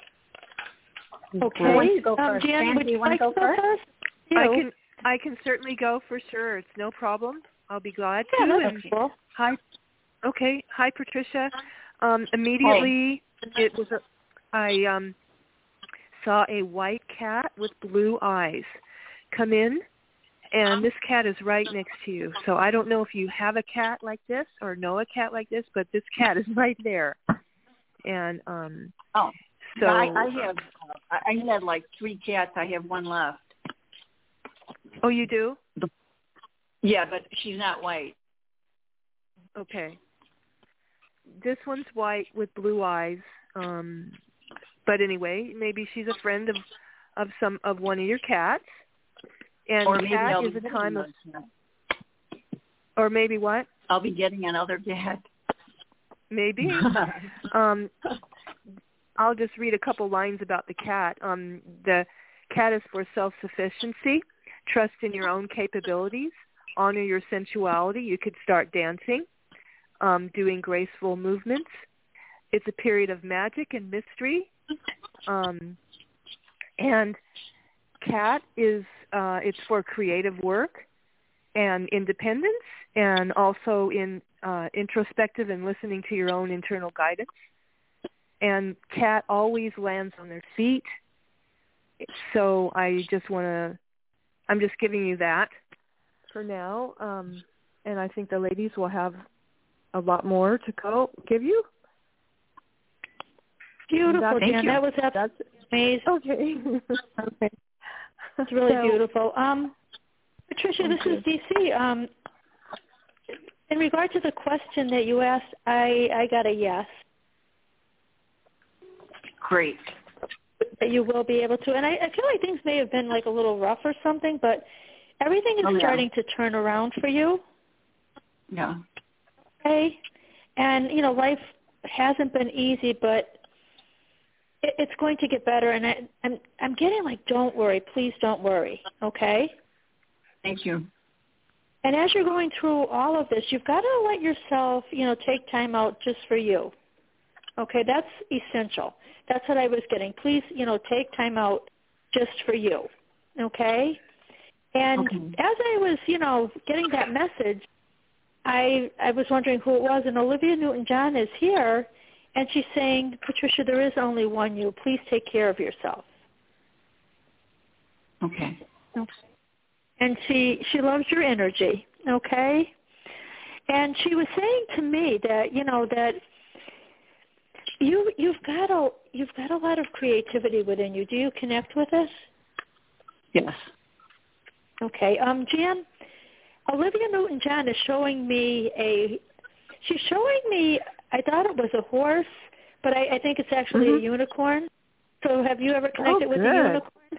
Okay. Who wants to go um, first? Jan, Jan, would do you you want like to go to go first? first? I You. can I can certainly go for sure. It's no problem. I'll be glad Yeah, to. that's And cool. hi, okay. Hi, Patricia. Um, immediately, it was a, I um, saw a white cat with blue eyes come in, and this cat is right next to you. So I don't know if you have a cat like this or know a cat like this, but this cat is right there. And um, oh, so I, I have. Uh, I I had like three cats. I have one left. oh, you do? Yeah, but she's not white. Okay. This one's white with blue eyes. Um, but anyway, maybe she's a friend of, of some of one of your cats. And or maybe cat I'll is be a time of, another cat. or maybe what? I'll be getting another cat. Maybe. um, I'll just read a couple lines about the cat. Um, the cat is for self-sufficiency, trust in your own capabilities, honor your sensuality. You could start dancing, um, doing graceful movements. It's a period of magic and mystery. Um, and cat is, uh, it's for creative work and independence, and also in uh, introspective and listening to your own internal guidance. And cat always lands on their feet. So I just want to, I'm just giving you that for now. Um, and I think the ladies will have a lot more to go give you. Beautiful, Thank Jan. you. That was absolutely amazing. Okay. Okay. It's really So, beautiful. Um, Patricia, this you. is D C. Um, in regard to the question that you asked, I, I got a yes. Great. That you will be able to. And I, I feel like things may have been like a little rough or something, but everything is Oh, yeah. starting to turn around for you. Yeah. Okay? And, you know, life hasn't been easy, but it, it's going to get better. And I, I'm, I'm getting like, don't worry. Please don't worry. Okay? Thank you. And as you're going through all of this, you've got to let yourself, you know, take time out just for you. Okay, that's essential. That's what I was getting. Please, you know, take time out just for you. Okay? And Okay. as I was, you know, getting that message, I I was wondering who it was, and Olivia Newton-John is here, and she's saying, Patricia, there is only one you. Please take care of yourself. Okay. Okay. And she she loves your energy. Okay? And she was saying to me that, you know, that You you've got a you've got a lot of creativity within you. Do you connect with it? Yes. Okay. Um, Jan, Olivia Newton-John is showing me a. She's showing me. I thought it was a horse, but I, I think it's actually Mm-hmm. a unicorn. So have you ever connected Oh, with good. a unicorn,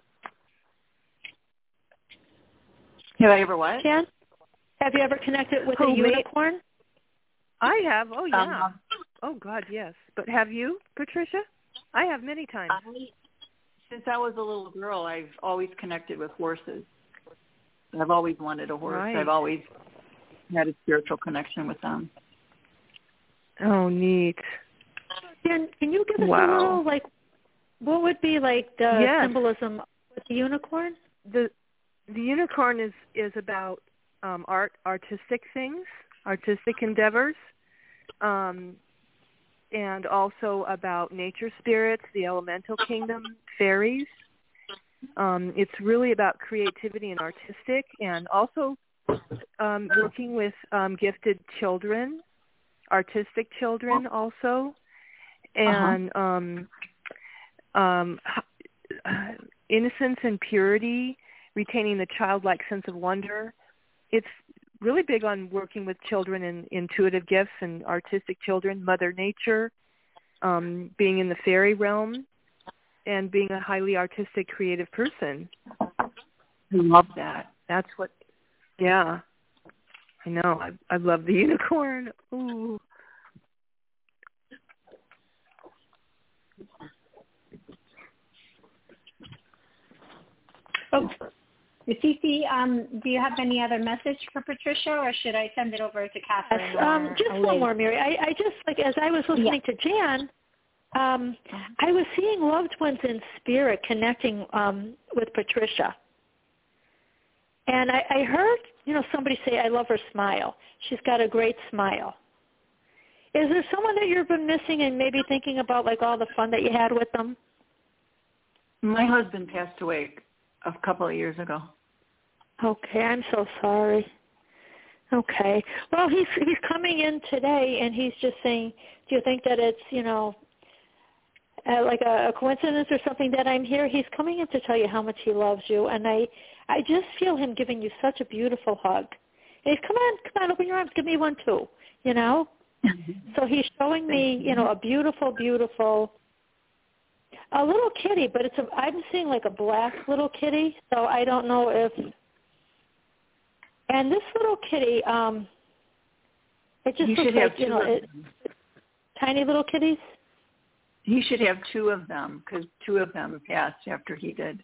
Have I ever what? Jan? Have you ever connected with Who, a me? unicorn? I have. Oh, yeah. Um, Oh, God, yes. But have you, Patricia? I have many times. I, since I was a little girl, I've always connected with horses. I've always wanted a horse. Right. I've always had a spiritual connection with them. Oh, neat. Jan, can you give us Wow. a little, like, what would be, like, the Yes. symbolism with the unicorn? The the unicorn is, is about um, art, artistic things, artistic endeavors, um, and also about nature spirits, the elemental kingdom, fairies. Um, it's really about creativity and artistic, and also um, working with um, gifted children, artistic children also, and uh-huh. um, um, innocence and purity, retaining the childlike sense of wonder. It's really big on working with children and intuitive gifts and artistic children, Mother Nature, um, being in the fairy realm, and being a highly artistic, creative person. I love that. That's what, yeah. I know. I, I love the unicorn. Ooh. Oh, Cece, um, do you have any other message for Patricia, or should I send it over to Catherine? Yes, um, just or one more, Mary. I, I just, like, as I was listening yeah. to Jan, um, I was seeing loved ones in spirit connecting um, with Patricia. And I, I heard, you know, somebody say, I love her smile. She's got a great smile. Is there someone that you've been missing and maybe thinking about, like, all the fun that you had with them? My husband passed away a couple of years ago. Okay, I'm so sorry. Okay. Well, he's he's coming in today, and he's just saying, do you think that it's, you know, uh, like a, a coincidence or something that I'm here? He's coming in to tell you how much he loves you, and I, I just feel him giving you such a beautiful hug. And he's, come on, come on, open your arms, give me one too, you know? So he's showing me, you know, a beautiful, beautiful, a little kitty, but it's a, I'm seeing like a black little kitty, so I don't know if, and this little kitty, um, it just you looks should like, have you know, it, tiny little kitties. He should have two of them, because two of them passed after he did.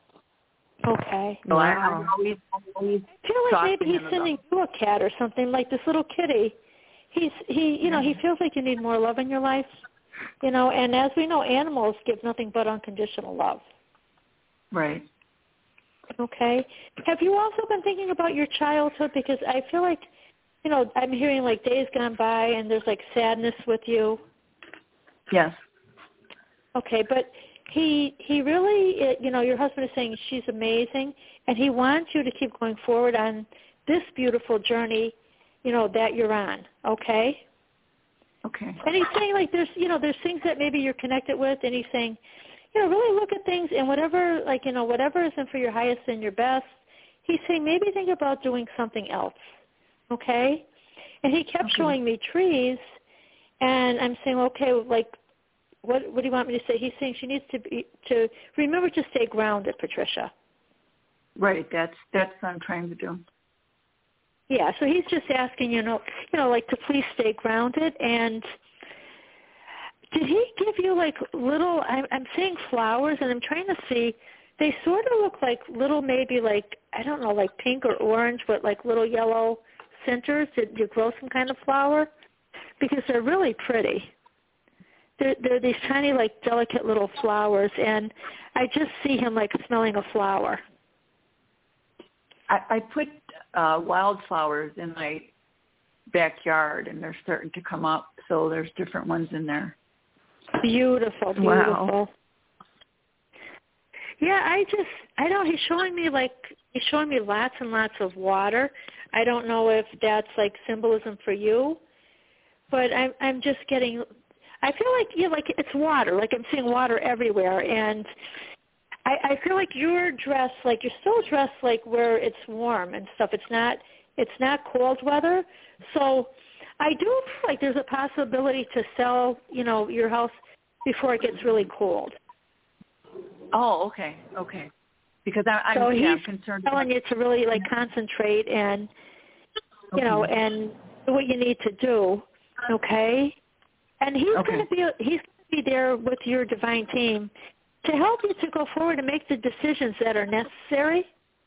Okay. So wow. I, I, always, always I feel like maybe he's sending you a cat or something, like this little kitty. He's he, you know, he feels like you need more love in your life, you know. And as we know, animals give nothing but unconditional love. Right. Okay. Have you also been thinking about your childhood? Because I feel like, you know, I'm hearing like days gone by, and there's like sadness with you. Yes. Okay, but he he really, you know, your husband is saying she's amazing, and he wants you to keep going forward on this beautiful journey, you know, that you're on, okay? Okay. And he's saying, like, there's, you know, there's things that maybe you're connected with, and he's saying, you know, really look at things, and whatever, like, you know, whatever isn't for your highest and your best, he's saying maybe think about doing something else, okay? And he kept okay. showing me trees, and I'm saying, okay, like, what what do you want me to say? He's saying she needs to be, to remember to stay grounded, Patricia. Right, that's, that's what I'm trying to do. Yeah, so he's just asking, you know, you know, like to please stay grounded. And did he give you like little? I'm, I'm seeing flowers, and I'm trying to see. They sort of look like little, maybe like I don't know, like pink or orange, but like little yellow centers. Did you grow some kind of flower? Because they're really pretty. They're, they're these tiny, like delicate little flowers, and I just see him like smelling a flower. I, I put uh, wildflowers in my backyard, and they're starting to come up. So there's different ones in there. Beautiful, beautiful. Wow. Yeah, I just, I don't, he's showing me like, he's showing me lots and lots of water. I don't know if that's like symbolism for you, but I'm, I'm just getting, I feel like, you know, like it's water, like I'm seeing water everywhere. And I, I feel like you're dressed, like you're still dressed like where it's warm and stuff. It's not, it's not cold weather. So I do feel like there's a possibility to sell, you know, your house before it gets really cold. Oh, okay, okay. Because I, I'm, so yeah, he's I'm concerned. telling you to really like concentrate and, you okay. know, and do what you need to do. Okay. And he's okay. going to be he's going to be there with your divine team to help you to go forward and make the decisions that are necessary.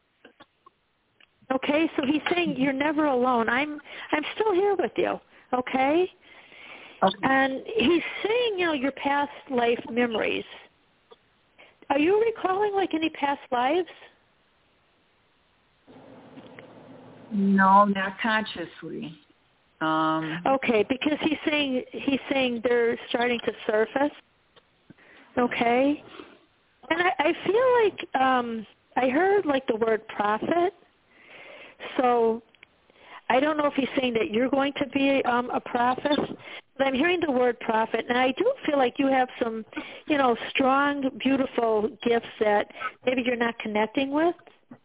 Okay. So he's saying you're never alone. I'm I'm still here with you. Okay. Okay. And he's saying, you know, your past life memories. Are you recalling like any past lives? No, not consciously. Um, okay, because he's saying he's saying they're starting to surface. Okay, and I, I feel like um, I heard like the word prophet. So I don't know if he's saying that you're going to be um, a prophet, but I'm hearing the word prophet, and I do feel like you have some, you know, strong, beautiful gifts that maybe you're not connecting with.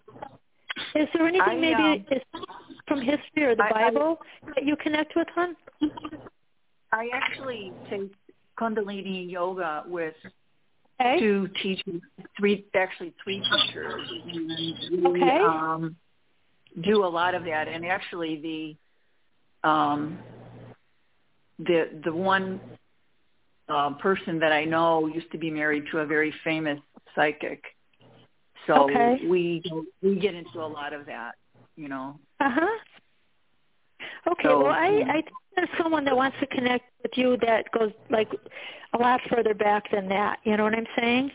Is there anything I, maybe um, is from history or the I, Bible I, that you connect with, hon? I actually take Kundalini yoga with Okay. two teachers, three actually three teachers, and we Okay. um, do a lot of that. And actually, the um, the the one uh, person that I know used to be married to a very famous psychic, so Okay. we we get into a lot of that, you know. Uh huh. Okay. So, well, I you know. I think there's someone that wants to connect with you that goes like a lot further back than that. You know what I'm saying?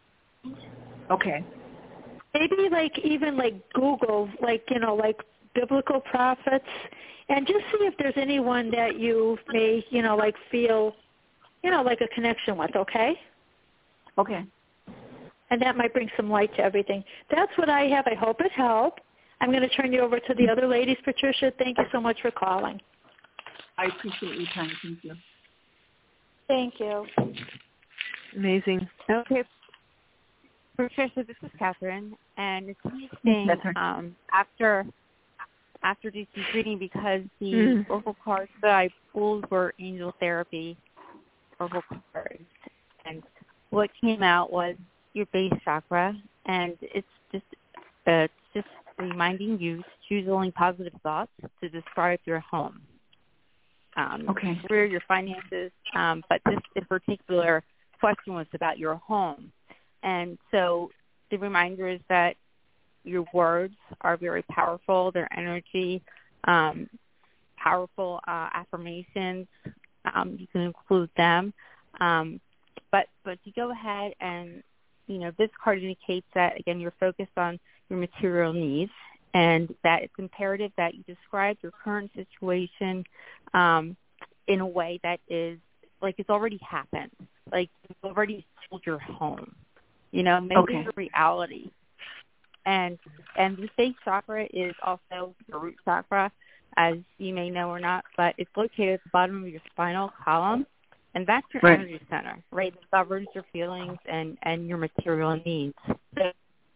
Okay. Maybe like even like Google, like, you know, like biblical prophets, and just see if there's anyone that you may, you know, like feel, you know, like a connection with, okay? Okay. And that might bring some light to everything. That's what I have. I hope it helped. I'm going to turn you over to the other ladies. Patricia, thank you so much for calling. I appreciate your time. Thank you. Thank you. Amazing. Okay. Patricia, this is Catherine, and it's interesting um, after after D C's reading because the mm. oracle cards that I pulled were angel therapy oracle cards, and what came out was your base chakra, and it's just uh, it's just reminding you to choose only positive thoughts to describe your home. Um, okay. Career, your finances, um, but this in particular question was about your home. And so the reminder is that your words are very powerful, their energy, um, powerful uh, affirmations. Um, you can include them. Um, but but you go ahead and, you know, this card indicates that, again, you're focused on your material needs and that it's imperative that you describe your current situation um, in a way that is like it's already happened, like you've already sold your home. You know, make okay. it a reality. And and the base chakra is also your root chakra, as you may know or not, but it's located at the bottom of your spinal column, and that's your right. energy center, right? It governs your feelings and, and your material needs. So,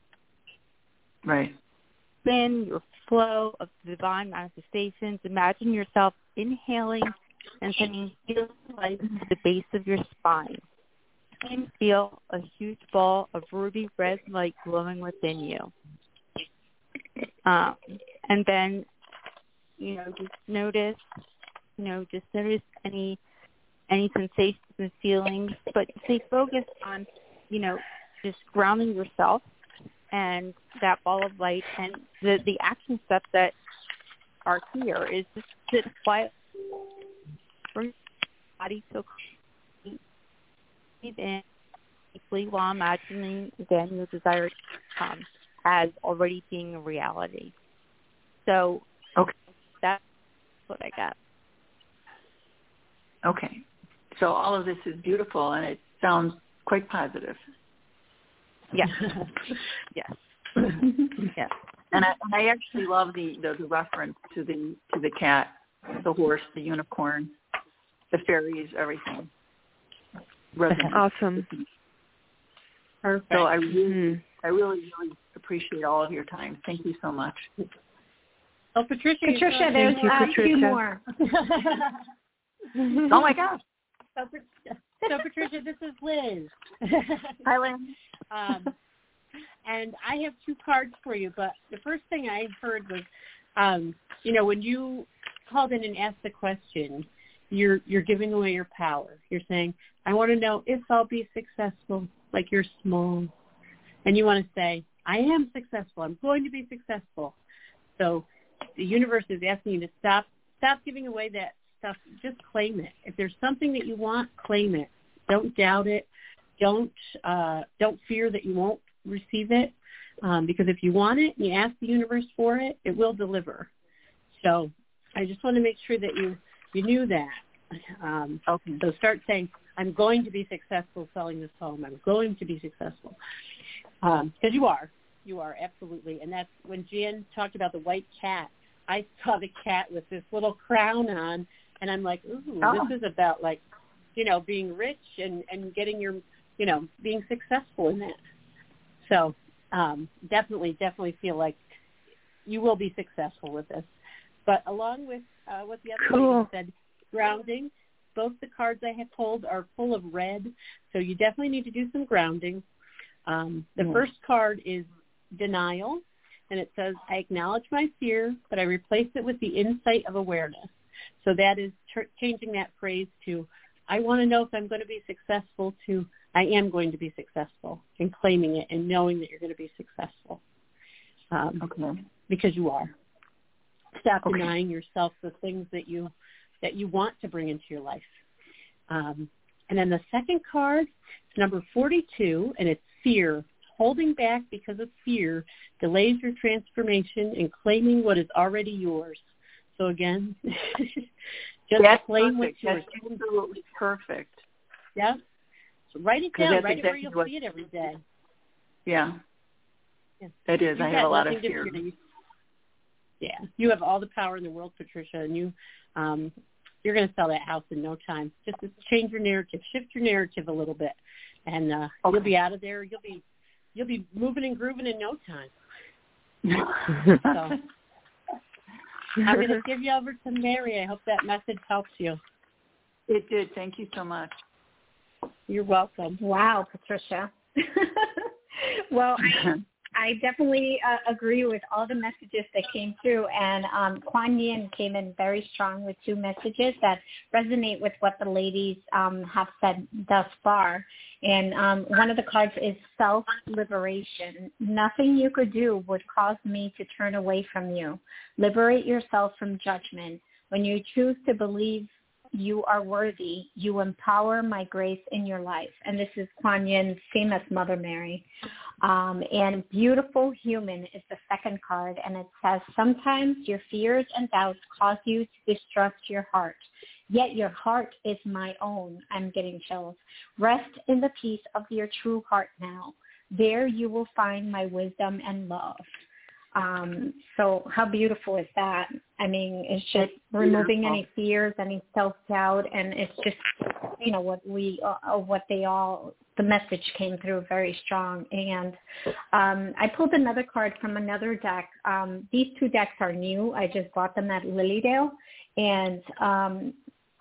right. in your flow of divine manifestations, imagine yourself inhaling and sending healing light to the base of your spine. And feel a huge ball of ruby red light glowing within you. Um, and then, you know, just notice, you know, just notice any any sensations and feelings, but stay focused on, you know, just grounding yourself and that ball of light. And the, the action steps that are here is just sit quiet, bring your body to breathe in deeply while imagining, again, your desired outcome as already being a reality. So okay. that's what I got. Okay. So all of this is beautiful, and it sounds quite positive. Yes. yes. yes. And I, and I actually love the, the, the reference to the to the cat, the horse, the unicorn, the fairies, everything. Resonates. Awesome. Perfect. So I really, mm-hmm. I really, really appreciate all of your time. Thank you so much. Oh, Patricia, Patricia, you there's you, a Patricia. few more. Oh my gosh. So, so Patricia, this is Liz. Hi, Lynn. Um, and I have two cards for you, but the first thing I heard was, um, you know, when you called in and asked the question, you're you're giving away your power. You're saying, I want to know if I'll be successful, like you're small. And you want to say, I am successful. I'm going to be successful. So the universe is asking you to stop stop giving away that stuff. Just claim it. If there's something that you want, claim it. Don't doubt it. Don't uh, don't fear that you won't receive it, um, because if you want it and you ask the universe for it, it will deliver. So I just want to make sure that you, you knew that. Um, okay. So start saying, I'm going to be successful selling this home. I'm going to be successful. Because um, you are. You are, absolutely. And that's when Jan talked about the white cat. I saw the cat with this little crown on, and I'm like, ooh, oh. this is about like, you know, being rich and, and getting your, you know, being successful in that. So um, definitely, definitely feel like you will be successful with this. But along with uh, what the other cool. lady said, grounding, both the cards I have pulled are full of red, so you definitely need to do some grounding. Um, the mm. first card is denial, and it says, I acknowledge my fear, but I replace it with the insight of awareness. So that is ter- changing that phrase to, I want to know if I'm going to be successful, to I am going to be successful, and claiming it and knowing that you're going to be successful. Um, okay. Because you are. Stop okay. denying yourself the things that you that you want to bring into your life. Um, and then the second card is number forty-two, and it's fear. Holding back because of fear delays your transformation and claiming what is already yours. So again, just that's claim perfect. what's yours. That's absolutely perfect. Yeah. So write it down. Write exactly it where you'll what, see it every day. Yeah. yeah. That is. You've I have a lot of fear. fear. Yeah. You have all the power in the world, Patricia, and you, um, you're going to sell that house in no time. Just to change your narrative, shift your narrative a little bit, and uh, okay. you'll be out of there. You'll be You'll be moving and grooving in no time. So I'm going to give you over to Mary. I hope that message helps you. It did. Thank you so much. You're welcome. Wow, Patricia. Well, I, I definitely uh, agree with all the messages that came through, and um, Kuan Yin came in very strong with two messages that resonate with what the ladies um, have said thus far. And um, one of the cards is self-liberation. Nothing you could do would cause me to turn away from you. Liberate yourself from judgment. When you choose to believe you are worthy, you empower my grace in your life. And this is Kuan Yin, same as Mother Mary. Um, and beautiful human is the second card, and it says, sometimes your fears and doubts cause you to distrust your heart. Yet your heart is my own. I'm getting chills. Rest in the peace of your true heart now. There you will find my wisdom and love. Um, so how beautiful is that? I mean, it's just removing any fears, any self-doubt, and it's just, you know, what we, uh, what they all, the message came through very strong. And um, I pulled another card from another deck. Um, these two decks are new. I just bought them at Lilydale. And um,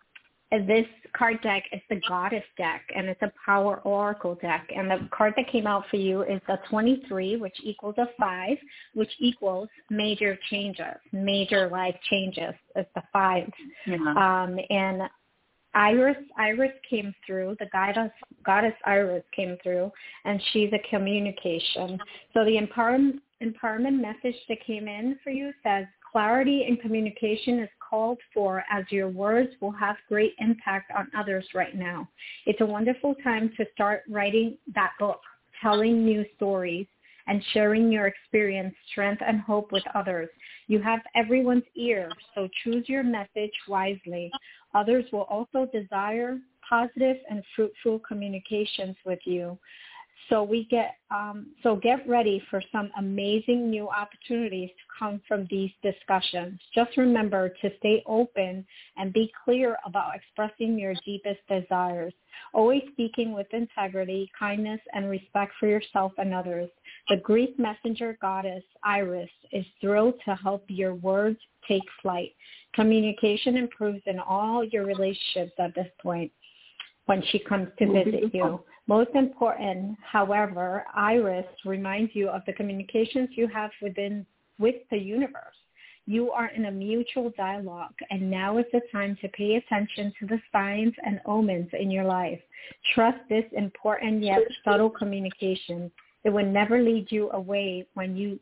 this card deck is the Goddess deck, and it's a Power Oracle deck. And the card that came out for you is a twenty-three, which equals a five, which equals major changes, major life changes. It's the five. Yeah. Um, and Iris, Iris came through. The goddess, goddess Iris came through, and she's a communication. So the empowerment, empowerment message that came in for you says, clarity and communication is called for, as your words will have great impact on others right now. It's a wonderful time to start writing that book, telling new stories, and sharing your experience, strength, and hope with others. You have everyone's ear, so choose your message wisely. Others will also desire positive and fruitful communications with you. So we get um, so get ready for some amazing new opportunities to come from these discussions. Just remember to stay open and be clear about expressing your deepest desires, always speaking with integrity, kindness, and respect for yourself and others. The Greek messenger goddess Iris is thrilled to help your words take flight. Communication improves in all your relationships at this point when she comes to visit you. Most important, however, Iris reminds you of the communications you have within with the universe. You are in a mutual dialogue, and now is the time to pay attention to the signs and omens in your life. Trust this important yet subtle communication. It will never lead you away when you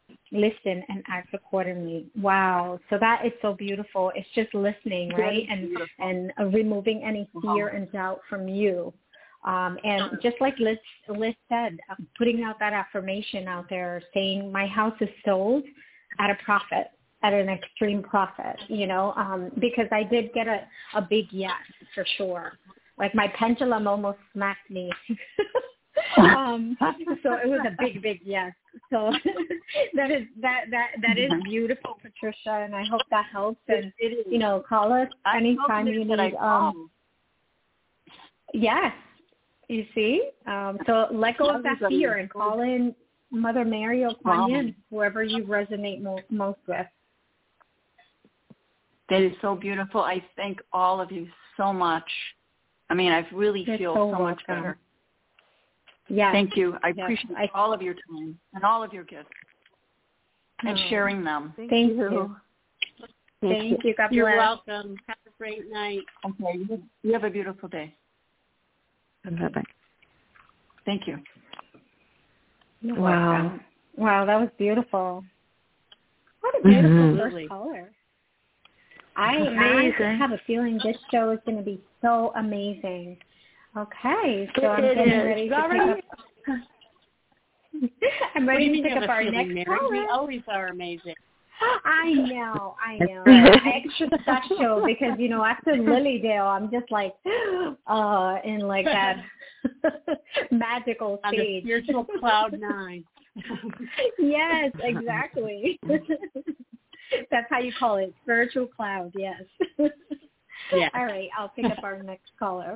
listen and act accordingly. Wow. So that is so beautiful. It's just listening, right? And and uh, removing any fear and doubt from you. Um, and just like Liz, Liz said, uh, putting out that affirmation out there saying my house is sold at a profit, at an extreme profit, you know, um, because I did get a, a big yes for sure. Like my pendulum almost smacked me. um, so it was a big, big yes. So that is that that that is beautiful, Patricia, and I hope that helps. And you know, call us anytime you need. Um, yes, you see. Um, so let go of that fear and call in Mother Mary or Kuan Yin, whoever you resonate most most with. That is so beautiful. I thank all of you so much. I mean, I really You're feel so, so much better. Yeah. Thank you. I yes. appreciate I, all of your time and all of your gifts and oh, sharing them. Thank, thank you. you. Thank, thank you. God bless. You're welcome. Have a great night. Okay. You have a beautiful day. Bye-bye. Thank you. You're Wow. welcome. Wow, that was beautiful. What a beautiful Mm-hmm. first caller. I, I have a feeling this show is going to be so amazing. Okay, so I'm it getting is. ready to Already? pick up. I'm ready to pick up our next Mary? caller. We always are amazing. I know, I know. Extra special because, you know, after Lilydale, I'm just like uh, in like that magical On the stage. spiritual cloud nine. Yes, exactly. That's how you call it, spiritual cloud, yes. Yeah. All right, I'll pick up our next caller.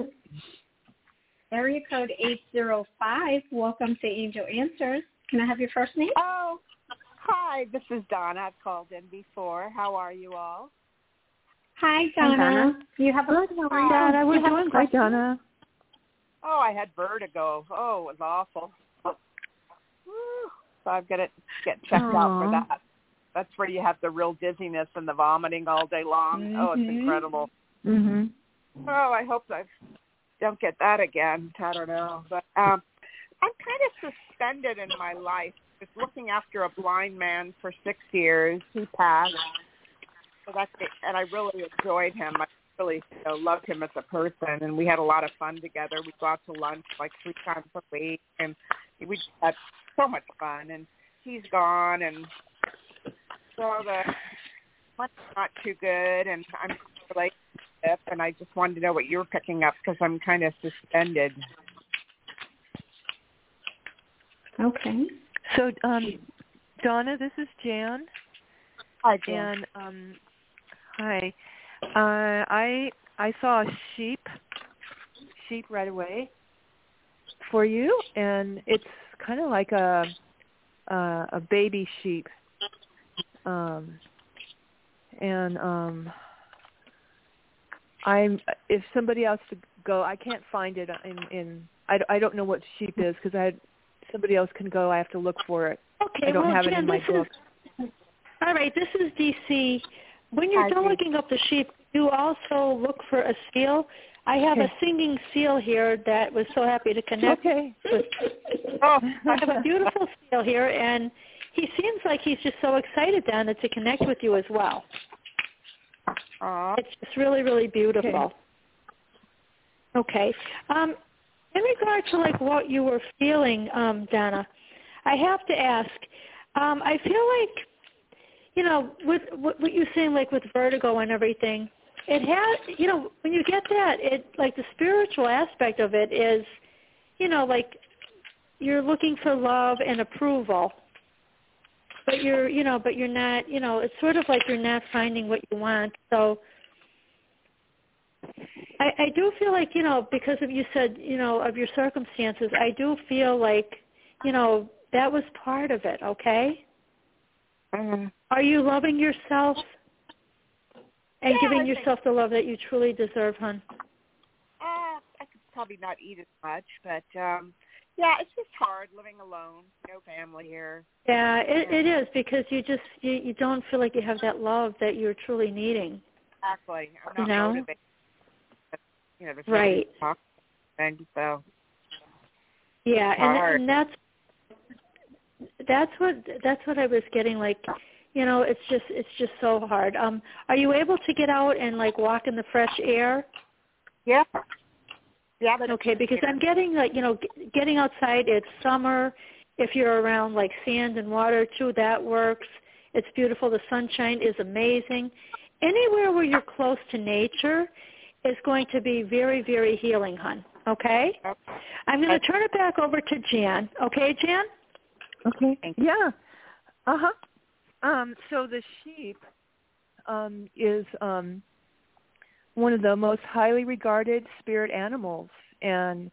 Area code eight zero five, welcome to Angel Answers. Can I have your first name? Oh, hi, this is Donna. I've called in before. How are you all? Hi, Donna. Hi, Donna. You have a Good, how are you? Donna, we're doing great, Donna. Oh, I had vertigo. Oh, it was awful. So I'm going to get checked Aww. out for that. That's where you have the real dizziness and the vomiting all day long. Mm-hmm. Oh, it's incredible. Mm-hmm. Oh, I hope I don't get that again. I don't know. But um, I'm kind of suspended in my life. I was looking after a blind man for six years. He passed. So that's it. And I really enjoyed him. I really you know, loved him as a person. And we had a lot of fun together. We go out to lunch like three times a week. And we just had so much fun. And he's gone. And so the money's not too good. And I'm like, and I just wanted to know what you were picking up because I'm kind of suspended. Okay. So, um, Donna, this is Jan. Hi, Jan. And um, hi. Uh, I I saw a sheep, sheep right away for you, and it's kind of like a uh, a baby sheep. Um, and um. I'm. If somebody else to go, I can't find it in. in I, I don't know what sheep is because I had, somebody else can go. I have to look for it. Okay, I don't well, have Jan, it in my this book. Is, all right, this is D C. When you're Hi, done Dee. looking up the sheep, you also look for a seal. I have Okay. a singing seal here that was so happy to connect Okay. with. Oh, I have a beautiful seal here, and he seems like he's just so excited, Donna, to connect with you as well. Aw. It's just really, really beautiful. Okay. Um, in regard to like what you were feeling, um, Donna, I have to ask. Um, I feel like, you know, with what, what you're saying, like with vertigo and everything, it has, you know, when you get that, it like the spiritual aspect of it is, you know, like you're looking for love and approval, but you're, you know, but you're not, you know, it's sort of like you're not finding what you want. So I, I do feel like, you know, because of you said, you know, of your circumstances, I do feel like, you know, that was part of it, okay? Mm-hmm. Are you loving yourself and Yeah, giving I think- yourself the love that you truly deserve, hon? Uh, I could probably not eat as much, but um, yeah, it's just hard living alone, no family here. Yeah, it, it is because you just, you, you don't feel like you have that love that you're truly needing. Exactly. I'm You not know? motivated. You know, there's Right. nobody to talk to, and so Yeah, and, hard. and that's that's what that's what I was getting like, you know, it's just it's just so hard. Um, are you able to get out and like walk in the fresh air? Yeah. Yeah, but Okay, because I'm getting like, you know, g- getting outside, it's summer. If you're around like sand and water too, that works. It's beautiful. The sunshine is amazing. Anywhere where you're close to nature is going to be very, very healing, hon. Okay? Okay. I'm going to turn it back over to Jan. Okay, Jan? Okay. Thank you. Yeah. Uh-huh. Um, so the sheep um, is um, one of the most highly regarded spirit animals, and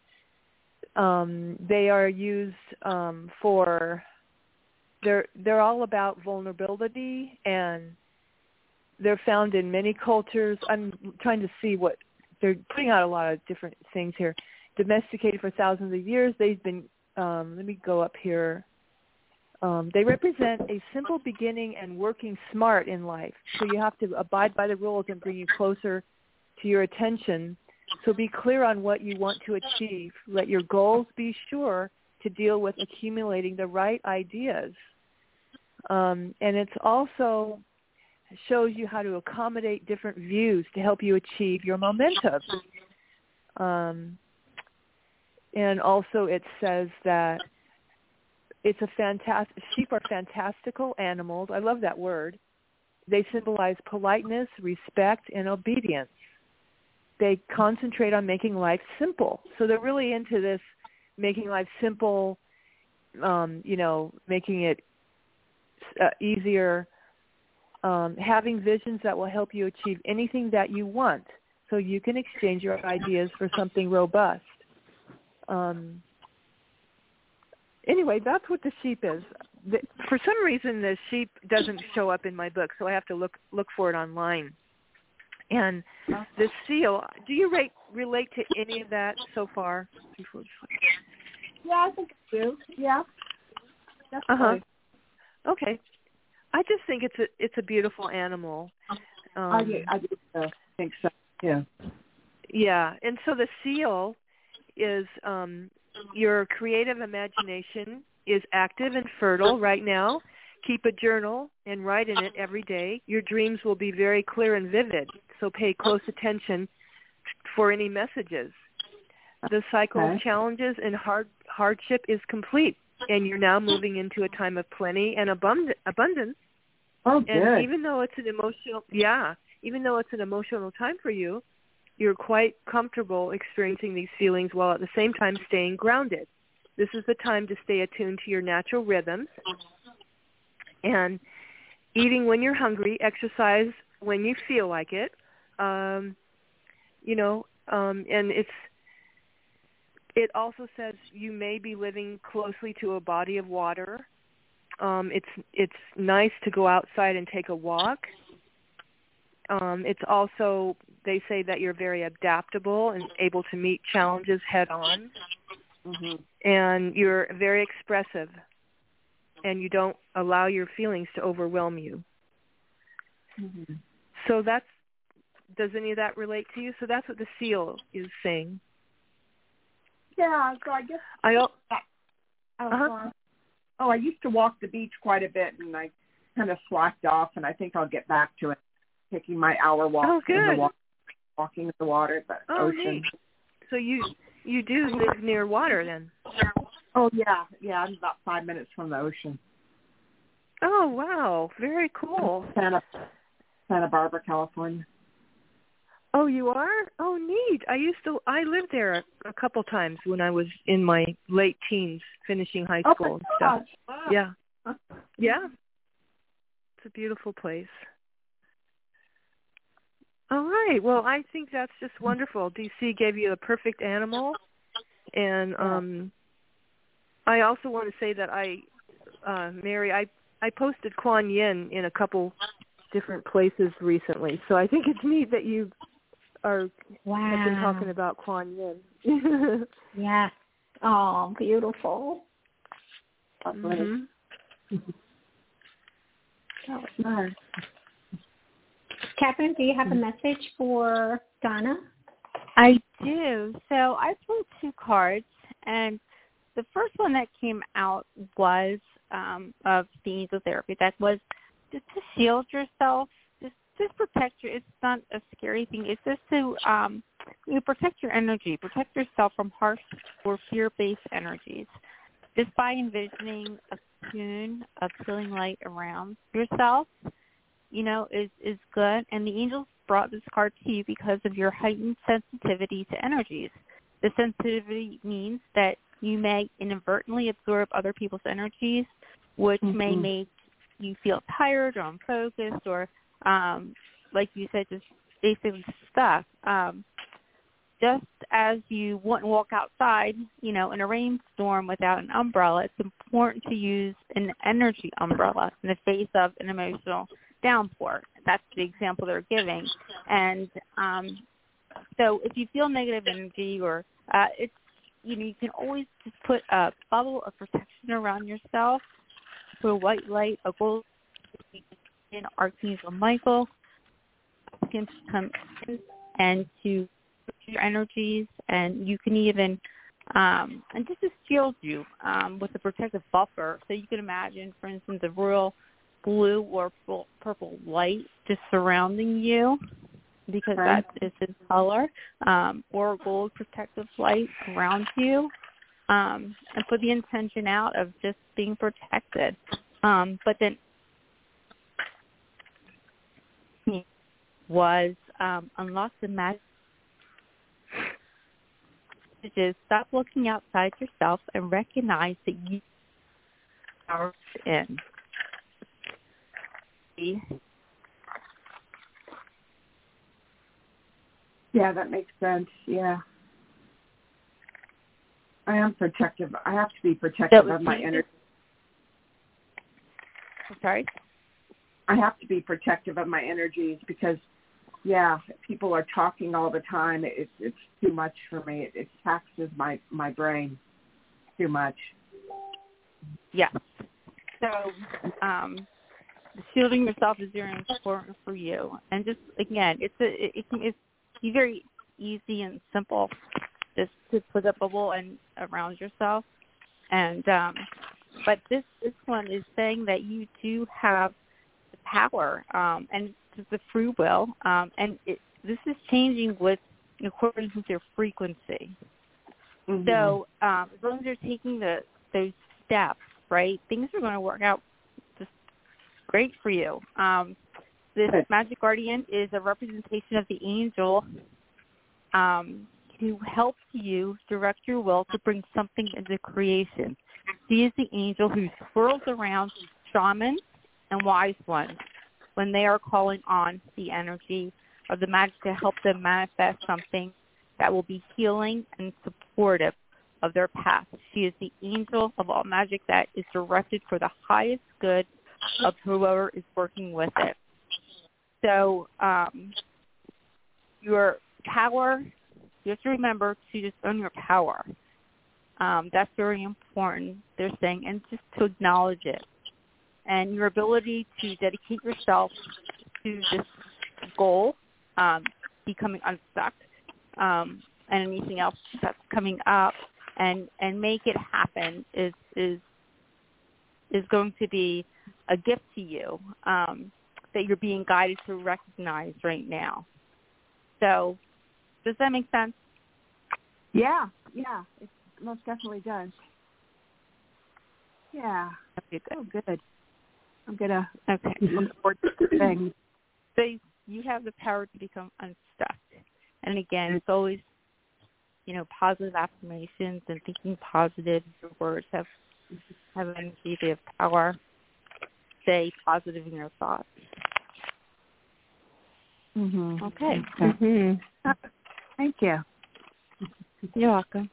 um, they are used um, for, they're, they're all about vulnerability, and they're found in many cultures. I'm trying to see what, they're putting out a lot of different things here. Domesticated for thousands of years, they've been, um, let me go up here. Um, they represent a simple beginning and working smart in life. So you have to abide by the rules and bring you closer to your attention. So be clear on what you want to achieve. Let your goals be sure to deal with accumulating the right ideas. Um, and it's also shows you how to accommodate different views to help you achieve your momentum. Um, and also it says that it's a fantastic, sheep are fantastical animals. I love that word. They symbolize politeness, respect, and obedience. They concentrate on making life simple. So they're really into this making life simple, um, you know, making it uh, easier, um, having visions that will help you achieve anything that you want so you can exchange your ideas for something robust. Um, anyway, that's what the sheep is. The, for some reason, the sheep doesn't show up in my book, so I have to look look for it online. And the seal, do you rate, relate to any of that so far? Yeah, I think I do. Yeah. Uh huh. Okay. I just think it's a it's a beautiful animal. Um, I do. I do uh, think so. Yeah. Yeah, and so the seal is um, your creative imagination is active and fertile right now. Keep a journal and write in it every day. Your dreams will be very clear and vivid, so pay close attention for any messages. The cycle Okay. of challenges and hard hardship is complete, and you're now moving into a time of plenty and abund- abundance. Oh, good. And even though it's an emotional, yeah, even though it's an emotional time for you, you're quite comfortable experiencing these feelings while at the same time staying grounded. This is the time to stay attuned to your natural rhythms and eating when you're hungry, exercise when you feel like it. Um, you know, um, and it's it also says you may be living closely to a body of water. Um, it's it's nice to go outside and take a walk. Um, it's also, they say that you're very adaptable and able to meet challenges head on. Mm-hmm. And you're very expressive, and you don't allow your feelings to overwhelm you. Mm-hmm. So that's, does any of that relate to you? So that's what the seal is saying. Yeah, so I guess I, oh, uh-huh. oh, I used to walk the beach quite a bit, and I kind of slacked off, and I think I'll get back to it, taking my hour walk Oh, good. in the water, walking in the water, the Oh, ocean. neat. So you you do live near water then? Oh, yeah, yeah, I'm about five minutes from the ocean. Oh, wow. Very cool. Santa, Santa Barbara, California. Oh, you are? Oh, neat. I used to, I lived there a, a couple times when I was in my late teens, finishing high school oh, and stuff. Wow. Yeah. Yeah. It's a beautiful place. All right. Well, I think that's just wonderful. D C gave you a perfect animal. And um, I also want to say that I, uh, Mary, I, I posted Kuan Yin in a couple different places recently. So I think it's neat that you are Wow. have been talking about Kuan Yin. Yes. Oh, beautiful. Mm-hmm. That was nice. Catherine, do you have a message for Donna? I do. So I pulled two cards, and the first one that came out was um, of the angel therapy. That was just to shield yourself, just just protect your. It's not a scary thing. It's just to um, you know, protect your energy, protect yourself from harsh or fear-based energies, just by envisioning a cocoon of healing light around yourself. You know, is is good. And the angels brought this card to you because of your heightened sensitivity to energies. The sensitivity means that you may inadvertently absorb other people's energies, which mm-hmm. may make you feel tired or unfocused or, um, like you said, just basically stuck. Um, just as you wouldn't walk outside, you know, in a rainstorm without an umbrella, it's important to use an energy umbrella in the face of an emotional downpour. That's the example they're giving. And um, so if you feel negative energy or uh, it's, you know, you can always just put a bubble of protection around yourself, put a white light, a gold, in Archangel Michael can come in and to your energies, and you can even um, and just to shield you um, with a protective buffer. So you can imagine, for instance, a royal blue or purple light just surrounding you, because right. that is his color, um, or gold protective light around you, um, and put the intention out of just being protected. Um, but then was um, unlock the magic. Is stop looking outside yourself and recognize that you are in. Yeah, that makes sense. Yeah. I am protective. I have to be protective of my energy. Sorry? I have to be protective of my energies because, yeah, people are talking all the time. It, it's too much for me. It, it taxes my, my brain too much. Yes. So um, shielding yourself is very important for you. And just, again, it's a, it, it can, it's very easy and simple just to put a bubble and around yourself. And um, but this, this one is saying that you do have the power um, and the free will, um, and it, this is changing with according to your frequency. Mm-hmm. So um, as long as you're taking the those steps, right, things are going to work out just great for you. Um, this Magic Guardian is a representation of the angel um, who helps you direct your will to bring something into creation. She is the angel who swirls around shamans and wise ones when they are calling on the energy of the magic to help them manifest something that will be healing and supportive of their path. She is the angel of all magic that is directed for the highest good of whoever is working with it. So um, your power, you have to remember to just own your power. Um, that's very important, they're saying, and just to acknowledge it. And your ability to dedicate yourself to this goal, um, becoming unstuck, um, and anything else that's coming up, and, and make it happen is is is going to be a gift to you um, that you're being guided to recognize right now. So, does that make sense? Yeah, yeah, it most definitely does. Yeah. Okay, good. Oh, good. I'm going to okay. look forward to things. So you have the power to become unstuck. And again, it's always, you know, positive affirmations and thinking positive. Your words have, have energy, they have power. Stay positive in your thoughts. Mm-hmm. Okay. Mm-hmm. Thank you. You're welcome.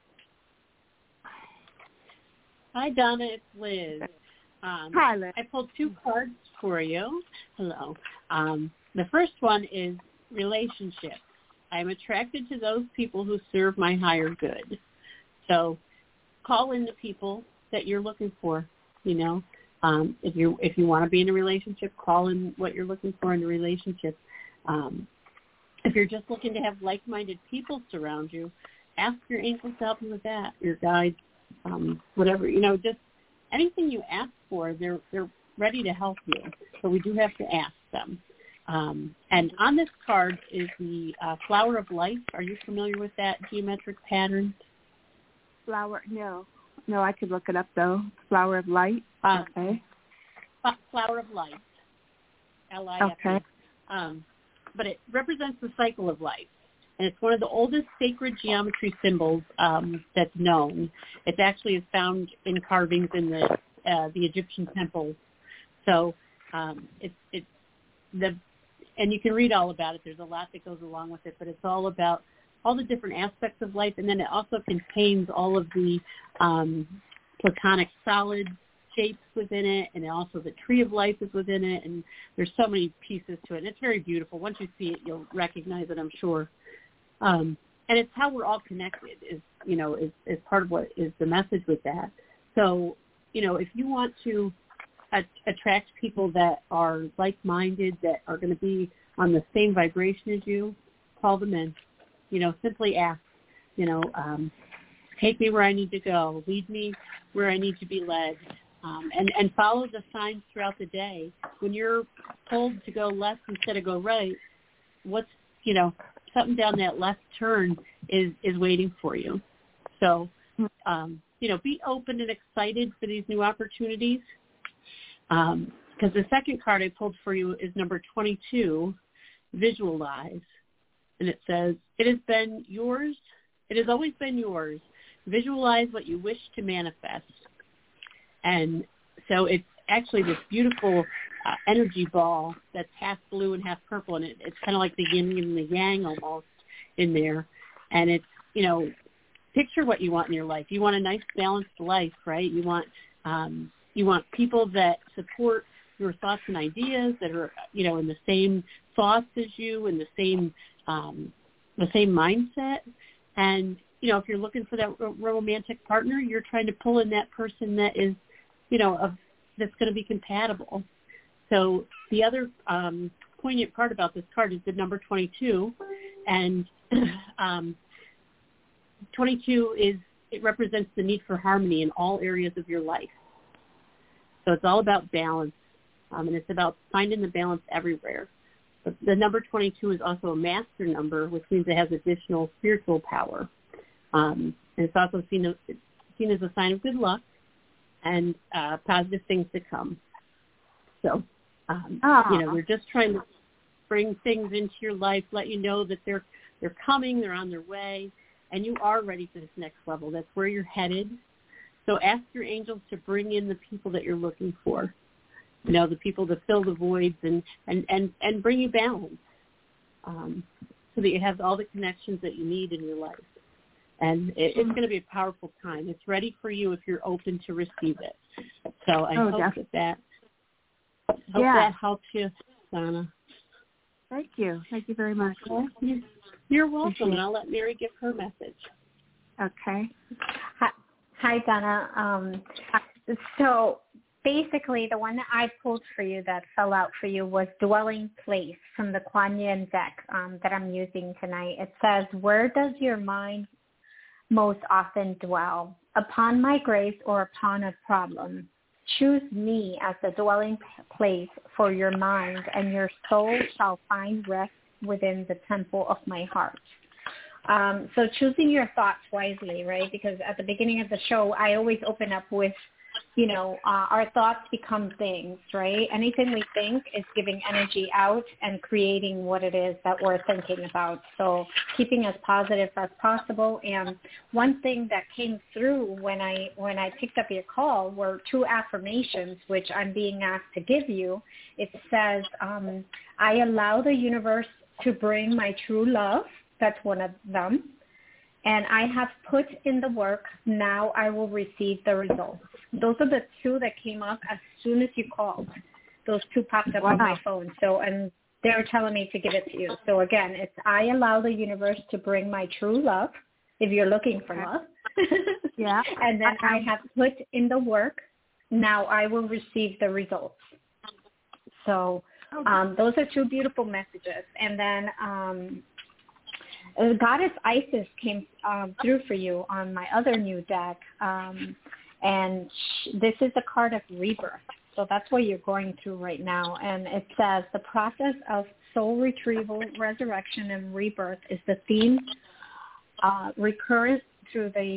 Hi, Donna. It's Liz. Um, Hi, Liz. I pulled two cards for you. Hello. Um, the first one is relationships. I'm attracted to those people who serve my higher good. So call in the people that you're looking for, you know. Um, if you if you want to be in a relationship, call in what you're looking for in a relationship. Um, if you're just looking to have like-minded people surround you, ask your angels to help you with that, your guides, um, whatever, you know, just anything you ask for, they're they're ready to help you. So we do have to ask them. Um, and on this card is the uh, flower of life. Are you familiar with that geometric pattern? Flower, no. No, I could look it up, though. Flower of light. Uh, okay. Flower of life. L I F E. Okay. Um, but it represents the cycle of life. and it's one of the oldest sacred geometry symbols um, that's known. It actually is found in carvings in the uh, the Egyptian temples. So um, it's it's the and you can read all about it. There's a lot that goes along with it, but it's all about all the different aspects of life, and then it also contains all of the um, platonic solid shapes within it, and also the tree of life is within it, and there's so many pieces to it. And it's very beautiful. Once you see it, you'll recognize it, I'm sure. Um, and it's how we're all connected is, you know, is, is part of what is the message with that. So, you know, if you want to a- attract people that are like-minded, that are going to be on the same vibration as you, call them in. You know, simply ask, you know, um, take me where I need to go, lead me where I need to be led. Um, and, and follow the signs throughout the day. When you're told to go left instead of go right, what's, you know, something down that left turn is, is waiting for you. So, um, you know, be open and excited for these new opportunities. Um, because the second card I pulled for you is number twenty-two, visualize. And it says, it has been yours. It has always been yours. Visualize what you wish to manifest. And so it's actually this beautiful uh, energy ball that's half blue and half purple, and it, it's kind of like the yin and the yang almost in there. And it's, you know, picture what you want in your life. You want a nice balanced life, right? You want um, you want people that support your thoughts and ideas, that are, you know, in the same thoughts as you, in the same um, the same mindset. And, you know, if you're looking for that romantic partner, you're trying to pull in that person that is, you know, of, that's going to be compatible. So the other um, poignant part about this card is the number twenty-two, and um, twenty-two is, it represents the need for harmony in all areas of your life. So it's all about balance, um, and it's about finding the balance everywhere. But the number twenty-two is also a master number, which means it has additional spiritual power. Um, and it's also seen, it's seen as a sign of good luck and uh, positive things to come. So, um, you know, we're just trying to bring things into your life, let you know that they're they're coming, they're on their way, and you are ready for this next level. That's where you're headed. So ask your angels to bring in the people that you're looking for, you know, the people to fill the voids and, and, and, and bring you balance, um, so that you have all the connections that you need in your life. And it, it's going to be a powerful time. It's ready for you if you're open to receive it. So I oh, hope definitely. that that, hope yeah. that helps you, Donna. Thank you. Thank you very much. You're welcome, and I'll let Mary give her message. Okay. Hi, hi Donna. Um, so basically, the one that I pulled for you that fell out for you was Dwelling Place from the Kuan Yin deck um, that I'm using tonight. It says, where does your mind most often dwell? Upon my grace or upon a problem? Choose me as the dwelling place for your mind, and your soul shall find rest within the temple of my heart. Um, so choosing your thoughts wisely, right? Because at the beginning of the show, I always open up with, you know, uh, our thoughts become things, right? Anything we think is giving energy out and creating what it is that we're thinking about. So keeping as positive as possible. And one thing that came through when I when I picked up your call were two affirmations, which I'm being asked to give you. It says, um, I allow the universe to bring my true love. That's one of them. And I have put in the work. Now I will receive the results. Those are the two that came up as soon as you called. Those two popped up wow. on my phone. So, and they were telling me to give it to you. So again, it's I allow the universe to bring my true love, if you're looking for love. Yeah. And then I have put in the work. Now I will receive the results. So um, those are two beautiful messages. And then um, Uh, Goddess Isis came um, through for you on my other new deck, um, and sh- this is the card of rebirth. So that's what you're going through right now. And it says the process of soul retrieval, resurrection, and rebirth is the theme uh, recurrent through the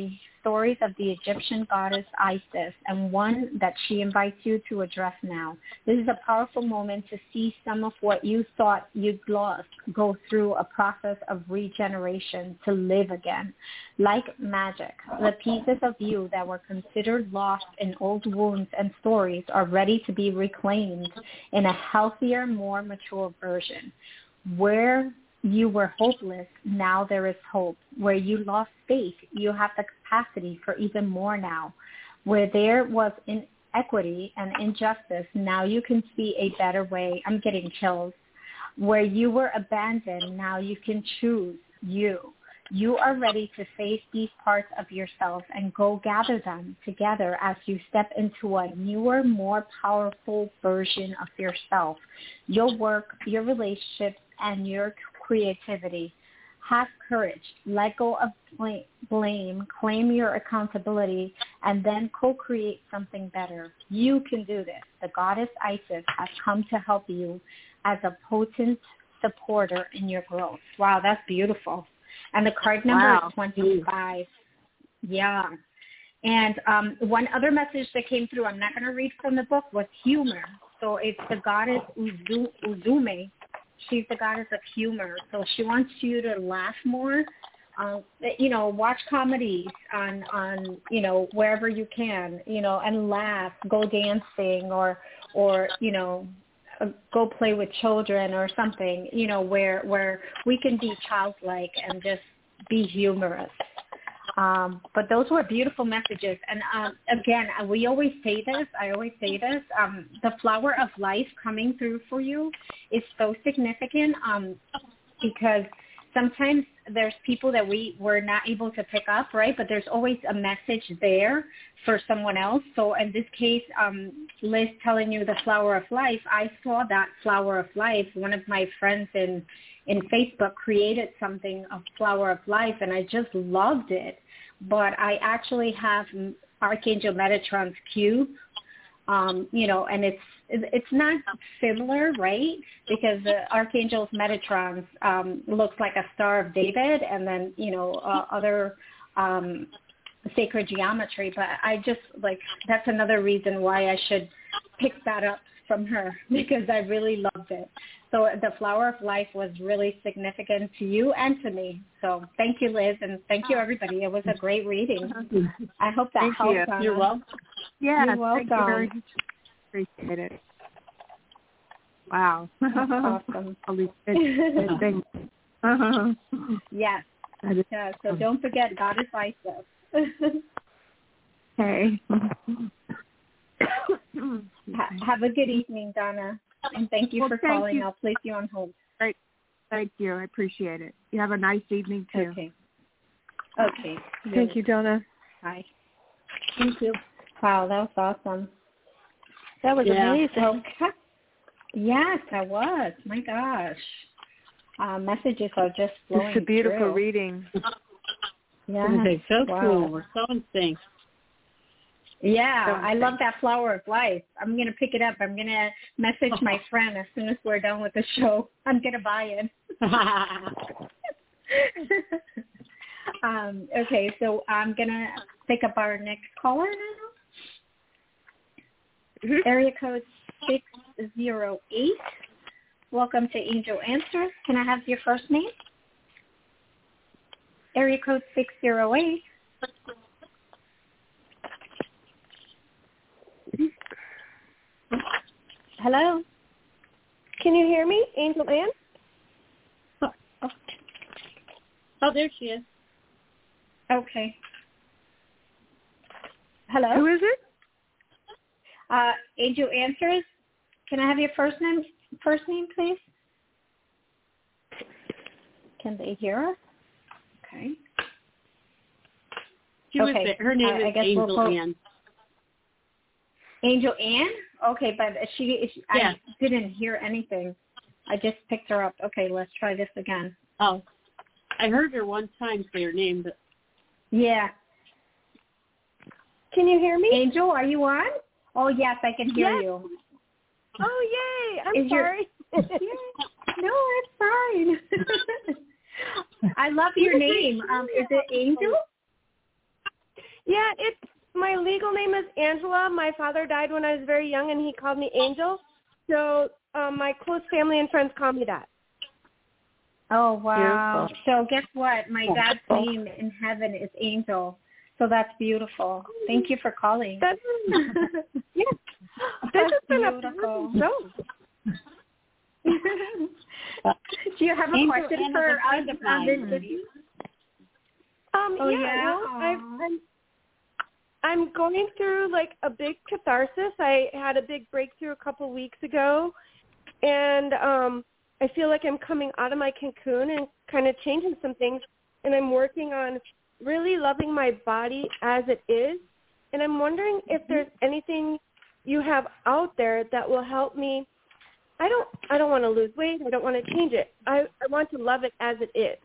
stories of the Egyptian goddess Isis and one that she invites you to address now. This is a powerful moment to see some of what you thought you'd lost go through a process of regeneration to live again. Like magic, the pieces of you that were considered lost in old wounds and stories are ready to be reclaimed in a healthier, more mature version. Where you were hopeless, now there is hope. Where you lost faith, you have the capacity for even more now. Where there was inequity and injustice, now you can see a better way. I'm getting chills. Where you were abandoned, now you can choose you. You are ready to face these parts of yourself and go gather them together as you step into a newer, more powerful version of yourself. Your work, your relationships, and your creativity. Have courage. Let go of blame. Claim your accountability, and then co-create something better. You can do this. The goddess Isis has come to help you as a potent supporter in your growth. Wow, that's beautiful. And the card number wow. is twenty-five. Yeah. And um, one other message that came through, I'm not going to read from the book, was humor. So it's the goddess Uzu, Uzume. She's the goddess of humor. So she wants you to laugh more. Uh, you know, watch comedies on, on, you know, wherever you can, you know, and laugh, go dancing or, or, you know, uh, go play with children or something, you know, where, where we can be childlike and just be humorous. Um, but those were beautiful messages. And um, again, we always say this, I always say this, um, the flower of life coming through for you is so significant um, because sometimes there's people that we were not able to pick up, right? But there's always a message there for someone else. So in this case, um, Liz telling you the flower of life, I saw that flower of life. One of my friends in, in Facebook created something of flower of life, and I just loved it. But I actually have Archangel Metatron's cube, um, you know, and it's it's not similar, right? Because the Archangel's Metatron um, looks like a Star of David, and then you know uh, other um, sacred geometry. But I just like that's another reason why I should pick that up from her because I really loved it. So the flower of life was really significant to you and to me. So thank you, Liz, and thank you, everybody. It was a great reading. I hope that thank helped. You. Anna. You're welcome. Yeah, You're welcome. Thank you very much. Appreciate it. Wow. Awesome. Thanks. Yes. Yeah, so don't forget Goddess Isis. Hey. Ha- have a good evening, Donna. And thank you well, for thank calling. You. I'll place you on hold. Great. Thank you. I appreciate it. You have a nice evening, too. Okay. Okay. Thank you, Donna. Bye. Thank you. Wow, that was awesome. That was yeah. amazing. Okay. Yes, that was. My gosh. Uh, messages are just flowing It's a beautiful through. reading. Yeah. So wow. cool. We're so in sync. Yeah, I love that flower of life. I'm going to pick it up. I'm going to message my friend as soon as we're done with the show. I'm going to buy it. um, okay, so I'm going to pick up our next caller now. Mm-hmm. Area code six zero eight. Welcome to Angel Answers. Can I have your first name? Area code six zero eight. Hello? Can you hear me, Angel Ann? Oh, oh. oh, there she is. Okay. Hello? Who is it? Uh, Angel Answers. Can I have your first name, first name, please? Can they hear us? Okay. She was okay. there. Her name uh, is I guess Angel we'll Ann. Angel Ann? Okay, but she, she yeah. I didn't hear anything. I just picked her up. Okay, let's try this again. Oh, I heard her one time say her name, but yeah. Can you hear me? Angel, are you on? Oh, yes, I can hear yes. you. Oh, yay. I'm Is sorry. Your... no, it's fine. I love your name. Um, is it Angel? Yeah, it's my legal name is Angela. My father died when I was very young, and he called me Angel. So um, my close family and friends call me that. Oh, wow. Beautiful. So guess what? My dad's name in heaven is Angel. So that's beautiful. Thank you for calling. That's, yeah. This has been a beautiful show. Do you have a Angel question Ann for is a friend us of mine. on this video? Um, Oh, yeah, yeah? well, Aw. I've, I'm, I'm going through, like, a big catharsis. I had a big breakthrough a couple weeks ago, and um, I feel like I'm coming out of my cocoon and kind of changing some things, and I'm working on really loving my body as it is, and I'm wondering if there's anything you have out there that will help me. I don't I don't want to lose weight. I don't want to change it. I, I want to love it as it is.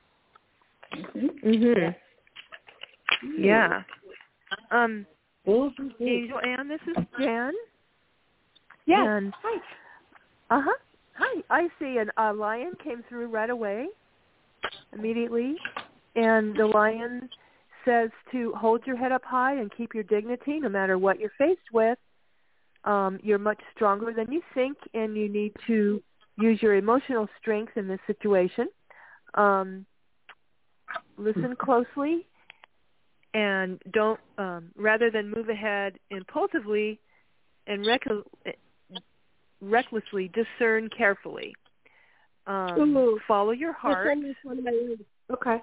Mhm. Yeah. Um, Angel Ann, this is Jen. Yes. And, Hi. uh huh. Hi. I see an, a lion came through right away, immediately, and the lion says to hold your head up high and keep your dignity, no matter what you're faced with. Um, you're much stronger than you think, and you need to use your emotional strength in this situation. Um, listen closely, and don't, um, rather than move ahead impulsively and rec- recklessly, discern carefully. Um, follow your heart. Okay.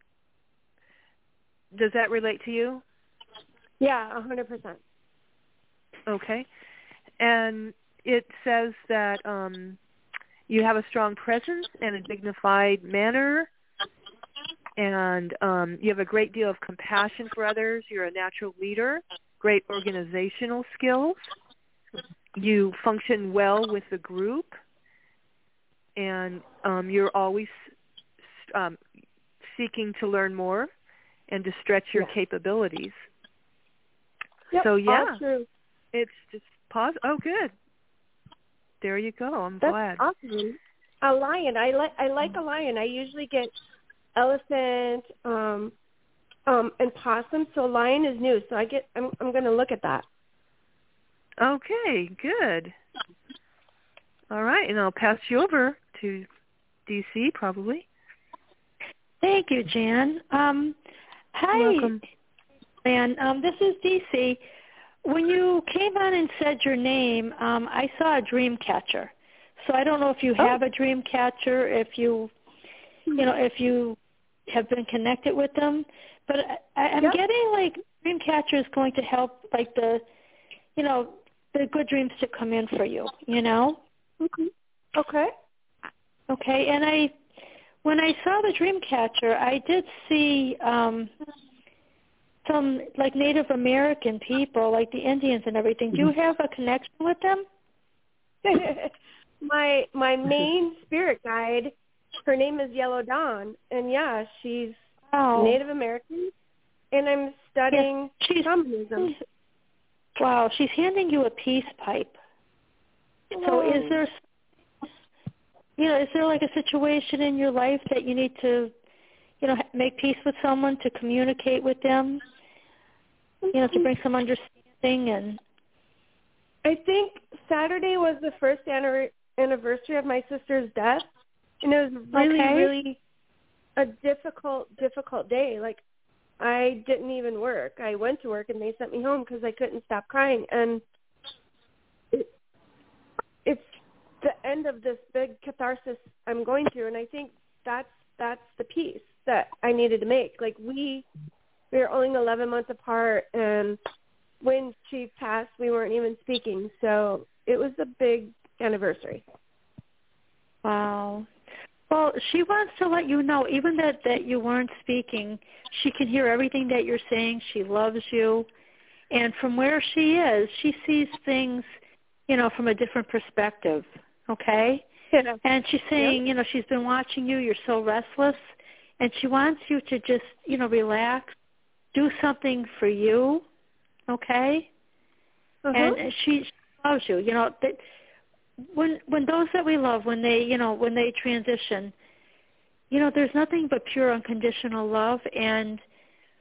Does that relate to you? Yeah, a hundred percent. Okay. And it says that um, you have a strong presence and a dignified manner, and um, you have a great deal of compassion for others. You're a natural leader, great organizational skills. You function well with the group, and um, you're always um, seeking to learn more and to stretch your yeah. capabilities. Yep, so, yeah, all true. It's just pause. Oh, good. There you go. I'm That's glad. Awesome. A lion. I like. I like a lion. I usually get elephant, um, um, and possum. So lion is new. So I get. I'm. I'm going to look at that. Okay. Good. All right, and I'll pass you over to D C probably. Thank you, Jan. Um, hi. Welcome. And um, this is D C. When you came on and said your name, um, I saw a dream catcher. So I don't know if you have oh. a dream catcher, if you, you know, if you have been connected with them. But I, I'm yep. getting like dream catcher is going to help, like the, you know, the good dreams to come in for you. You know. Mm-hmm. Okay. Okay. And I, when I saw the dream catcher, I did see. Um, some like Native American people, like the Indians and everything. Do you have a connection with them? my my main spirit guide, her name is Yellow Dawn, and yeah, she's wow. Native American, and I'm studying yes, she's, shamanism. Wow, she's handing you a peace pipe. Whoa. So is there, you know, is there like a situation in your life that you need to, you know, make peace with someone, to communicate with them, you know, to bring some understanding? And I think Saturday was the first anniversary of my sister's death, and it was really, okay. really a difficult, difficult day. Like, I didn't even work. I went to work, and they sent me home because I couldn't stop crying. And it, it's the end of this big catharsis I'm going through, and I think that's that's the piece that I needed to make. Like, we we were only eleven months apart, and when she passed, we weren't even speaking. So it was a big anniversary. Wow. Well, she wants to let you know, even that, that you weren't speaking, she can hear everything that you're saying. She loves you. And from where she is, she sees things, you know, from a different perspective, okay? Yeah. And she's saying, yep. you know, she's been watching you. You're so restless. And she wants you to just, you know, relax, do something for you, okay? Uh-huh. And she, she loves you. You know, that when when those that we love, when they, you know, when they transition, you know, there's nothing but pure unconditional love. And,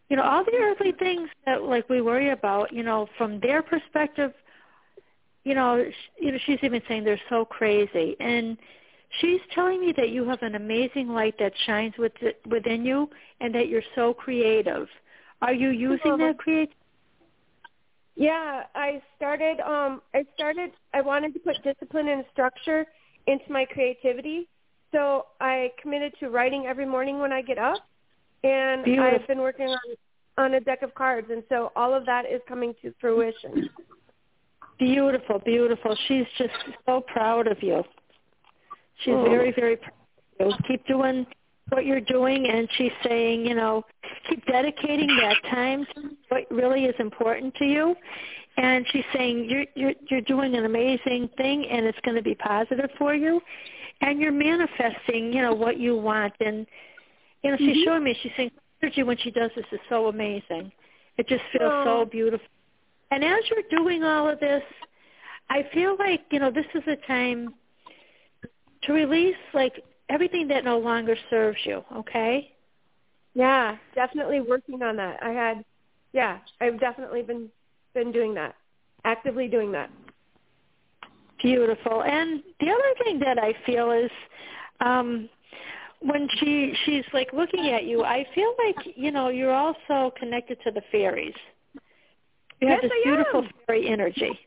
you know, all the earthly things that, like, we worry about, you know, from their perspective, you know, sh- you know, she's even saying they're so crazy. And she's telling me that you have an amazing light that shines with, within you and that you're so creative. Are you using um, that creativity? Yeah, I started, um, I started, I wanted to put discipline and structure into my creativity. So I committed to writing every morning when I get up. And Beautiful. I've been working on, on a deck of cards. And so all of that is coming to fruition. Beautiful, beautiful. She's just so proud of you. She's oh. very, very proud of you. Keep doing what you're doing, and she's saying, you know, keep dedicating that time to what really is important to you. And she's saying you're you're, you're doing an amazing thing, and it's going to be positive for you. And you're manifesting, you know, what you want. And, you know, she's mm-hmm. showing me, she's saying energy when she does this is so amazing. It just feels oh. so beautiful. And as you're doing all of this, I feel like, you know, this is a time to release, like, everything that no longer serves you, okay? Yeah, definitely working on that. I had, yeah, I've definitely been been doing that, actively doing that. Beautiful. And the other thing that I feel is um, when she she's, like, looking at you, I feel like, you know, you're also connected to the fairies. You have yes, this I beautiful am. fairy energy.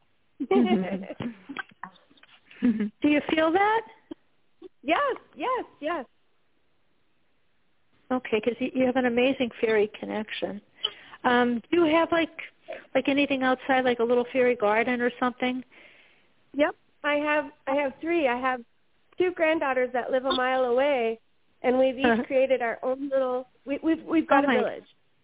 Do you feel that? Yes, yes, yes. Okay, because you have an amazing fairy connection. Um, do you have, like, like anything outside, like a little fairy garden or something? Yep, I have. I have three. I have two granddaughters that live a mile away, and we've each uh-huh. created our own little. We, we've we've got oh a village.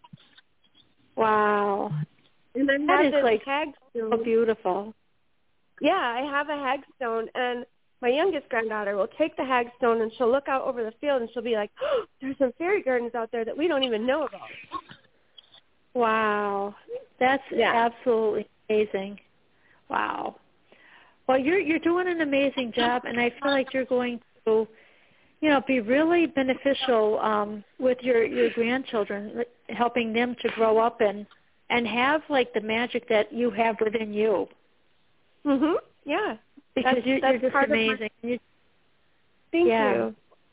Wow, and then that have is this like hagstone. so beautiful. Yeah, I have a hagstone, and my youngest granddaughter will take the hagstone and she'll look out over the field and she'll be like, oh, "There's some fairy gardens out there that we don't even know about." Wow, that's yeah. absolutely amazing. Wow. Well, you're you're doing an amazing job, and I feel like you're going to, you know, be really beneficial um, with your, your grandchildren, helping them to grow up and and have, like, the magic that you have within you. Mhm. Yeah. Because that's, you're, that's you're just part amazing. Of my... You, Thank yeah. you.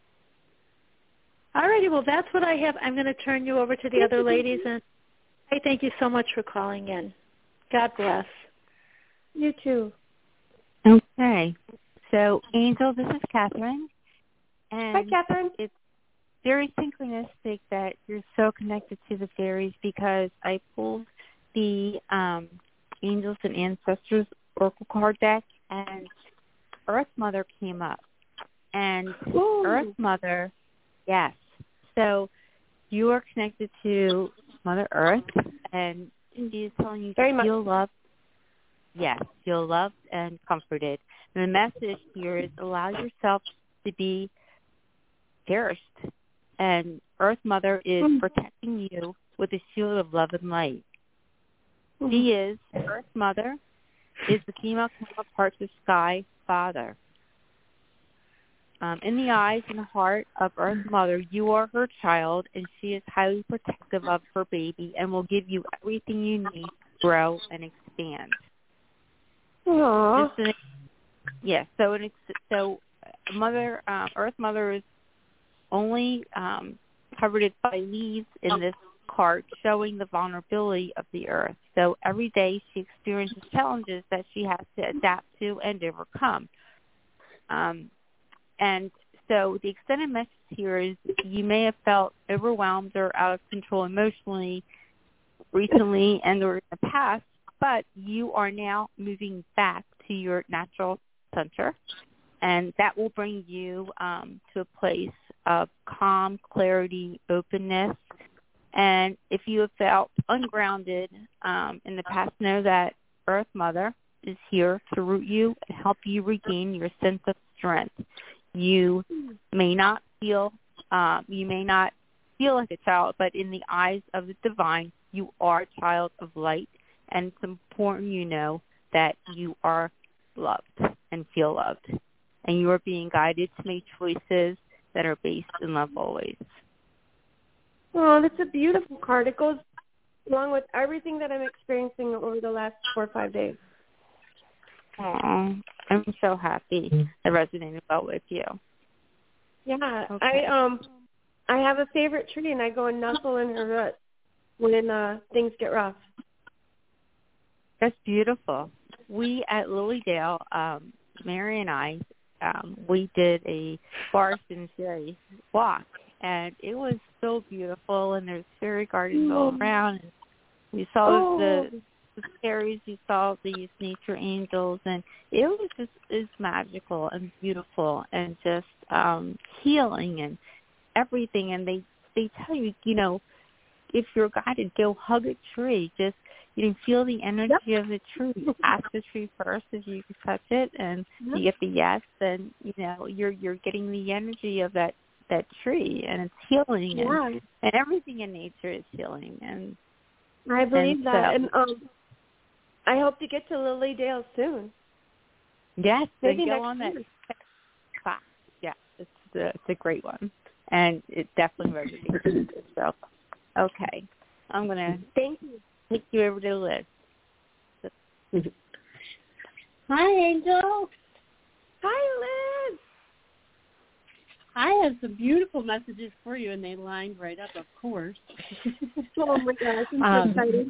All righty. Well, that's what I have. I'm going to turn you over to the other ladies, and I thank you so much for calling in. God bless. You too. Okay. So, Angel, this is Catherine. And Hi, Catherine. It's very synchronistic that you're so connected to the fairies because I pulled the um, Angels and Ancestors Oracle card deck, and Earth Mother came up. And Ooh. Earth Mother, yes. So you are connected to Mother Earth, and she is telling you very to much. feel loved. Yes, feel loved and comforted. And the message here is allow yourself to be cherished. And Earth Mother is mm-hmm. protecting you with a shield of love and light. Mm-hmm. She is, Earth Mother is the female counterpart to Sky Father. Um, in the eyes and the heart of Earth Mother, you are her child, and she is highly protective of her baby and will give you everything you need to grow and expand. Aww. An, yes, yeah, so an, so Mother um, Earth Mother is only um, covered by leaves in this card, showing the vulnerability of the Earth. So every day she experiences challenges that she has to adapt to and overcome. Um, and so the extended message here is you may have felt overwhelmed or out of control emotionally recently and or in the past, but you are now moving back to your natural center, and that will bring you um, to a place of calm, clarity, openness. And if you have felt ungrounded um, in the past, know that Earth Mother is here to root you and help you regain your sense of strength. You may not feel, um, you may not feel like a child, but in the eyes of the divine, you are a child of light. And it's important you know that you are loved and feel loved. And you are being guided to make choices that are based in love always. Oh, that's a beautiful card. It goes along with everything that I'm experiencing over the last four or five days. Aww, I'm so happy it resonated well with you. Yeah, Okay. I um, I have a favorite tree, and I go and nestle in her root when uh, things get rough. That's beautiful. We at Lilydale, um, Mary and I, um, we did a forest and fairy walk, and it was so beautiful. And there's fairy gardens oh. all around. And we saw oh. the, the fairies, we saw these nature angels, and it was just is magical and beautiful and just um, healing and everything. And they they tell you, you know, if you're guided, go hug a tree. Just you can feel the energy yep. of the tree. Ask the tree first if you can touch it, and yep. you get the yes. Then you know you're you're getting the energy of that, that tree, and it's healing. Yeah. And, and everything in nature is healing. And I believe and that. so, and um, I hope to get to Lilydale soon. Yes, maybe go next on that year. class. Yeah, it's a, it's a great one, and it definitely resonates. So, okay, I'm gonna thank you. Take you over to Liz. Hi, Angel. Hi, Liz. I have some beautiful messages for you, and they lined right up, of course. Oh, my gosh. I'm so um, excited.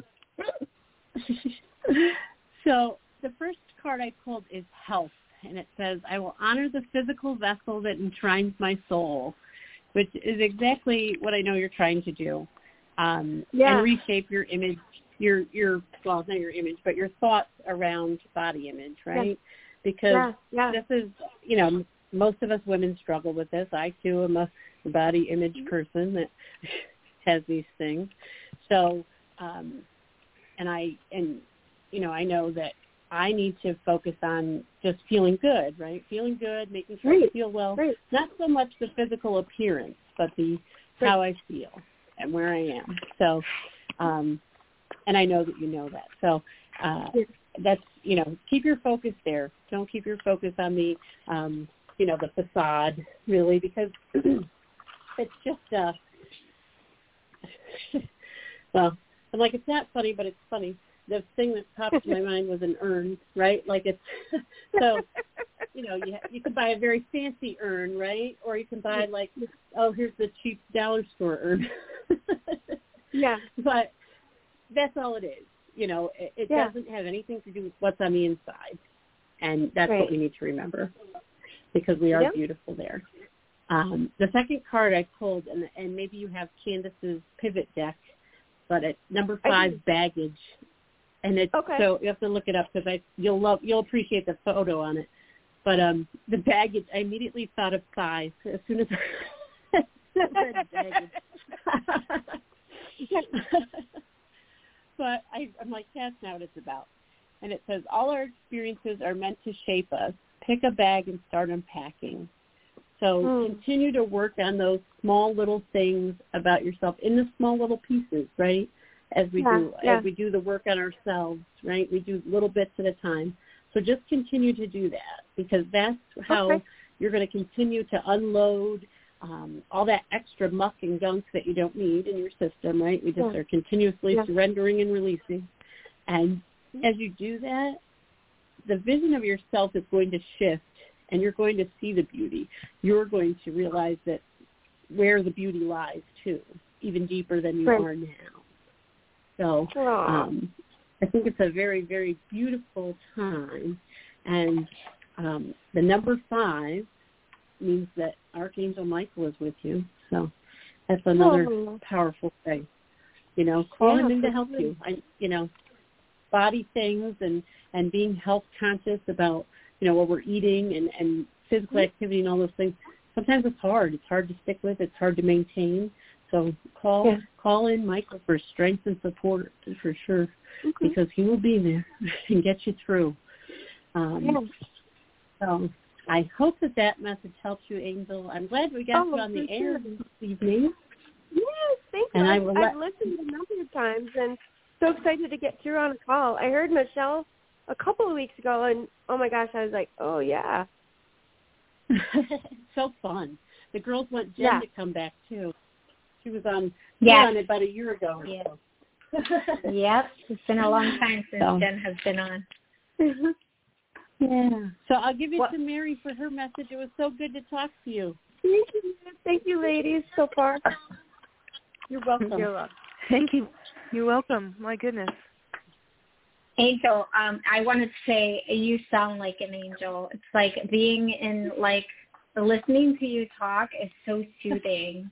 So the first card I pulled is health, and it says, I will honor the physical vessel that enshrines my soul, which is exactly what I know you're trying to do, um, yeah. and reshape your image, your, your well, not your image, but your thoughts around body image, right? Yeah. Because yeah. Yeah. this is, you know, most of us women struggle with this. I, too, am a body image person that has these things. So, um, and I, and, you know, I know that I need to focus on just feeling good, right? Feeling good, making sure right. I feel well. Right. Not so much the physical appearance, but the right. how I feel and where I am. So, um, and I know that you know that. So uh, yeah. that's, you know, keep your focus there. Don't keep your focus on the, um, you know, the facade, really, because it's just, uh, well, I'm like, it's not funny, but it's funny. The thing that popped to my mind was an urn, right? Like it's, so, you know, you you can buy a very fancy urn, right? Or you can buy like, oh, here's the cheap dollar store urn. yeah. But that's all it is. You know, it, it yeah. doesn't have anything to do with what's on the inside. And that's right. what we need to remember, because we are yep. beautiful there. Um, the second card I pulled, and, and maybe you have Candace's pivot deck, but at number five, baggage. And it's, okay. so you have to look it up because I you'll love you'll appreciate the photo on it. But um, the baggage, I immediately thought of thighs as soon as I read baggage. But I, I'm like, that's not what it's about. And it says, all our experiences are meant to shape us. Pick a bag and start unpacking. So mm. continue to work on those small little things about yourself in the small little pieces, right? As we yeah, do, yeah. as we do the work on ourselves, right? We do little bits at a time. So just continue to do that, because that's how okay. you're going to continue to unload um, all that extra muck and gunk that you don't need in your system, right? We just yeah. are continuously yeah. surrendering and releasing. And as you do that, the vision of yourself is going to shift, and you're going to see the beauty. You're going to realize that where the beauty lies, too, even deeper than you right. are now. So um, I think it's a very, very beautiful time. And um, the number five means that Archangel Michael is with you. So that's another oh. powerful thing. You know, call yeah, him in to help you. I, you know, body things and, and being health conscious about, you know, what we're eating and, and physical activity and all those things. Sometimes it's hard. It's hard to stick with. It's hard to maintain. So call yeah. call in Michael for strength and support for sure, okay. because he will be there and get you through. Um, yeah. So I hope that that message helps you, Angel. I'm glad we got oh, you on the sure. air this evening. Yes, thank you. And I I've, will I've let... listened a number of times and so excited to get through on a call. I heard Michelle a couple of weeks ago, and oh my gosh, I was like, oh yeah. So fun. The girls want Jen yeah. to come back too. She was on, yes. on it about a year ago. Yeah. Yep. It's been a long time since so. Jen has been on. Yeah. So I'll give it what? to Mary for her message. It was so good to talk to you. Thank you. Thank you, ladies, so far. You're welcome. You're welcome. Thank you. You're welcome. My goodness. Angel, um, I wanted to say you sound like an angel. It's like being in, like, listening to you talk is so soothing.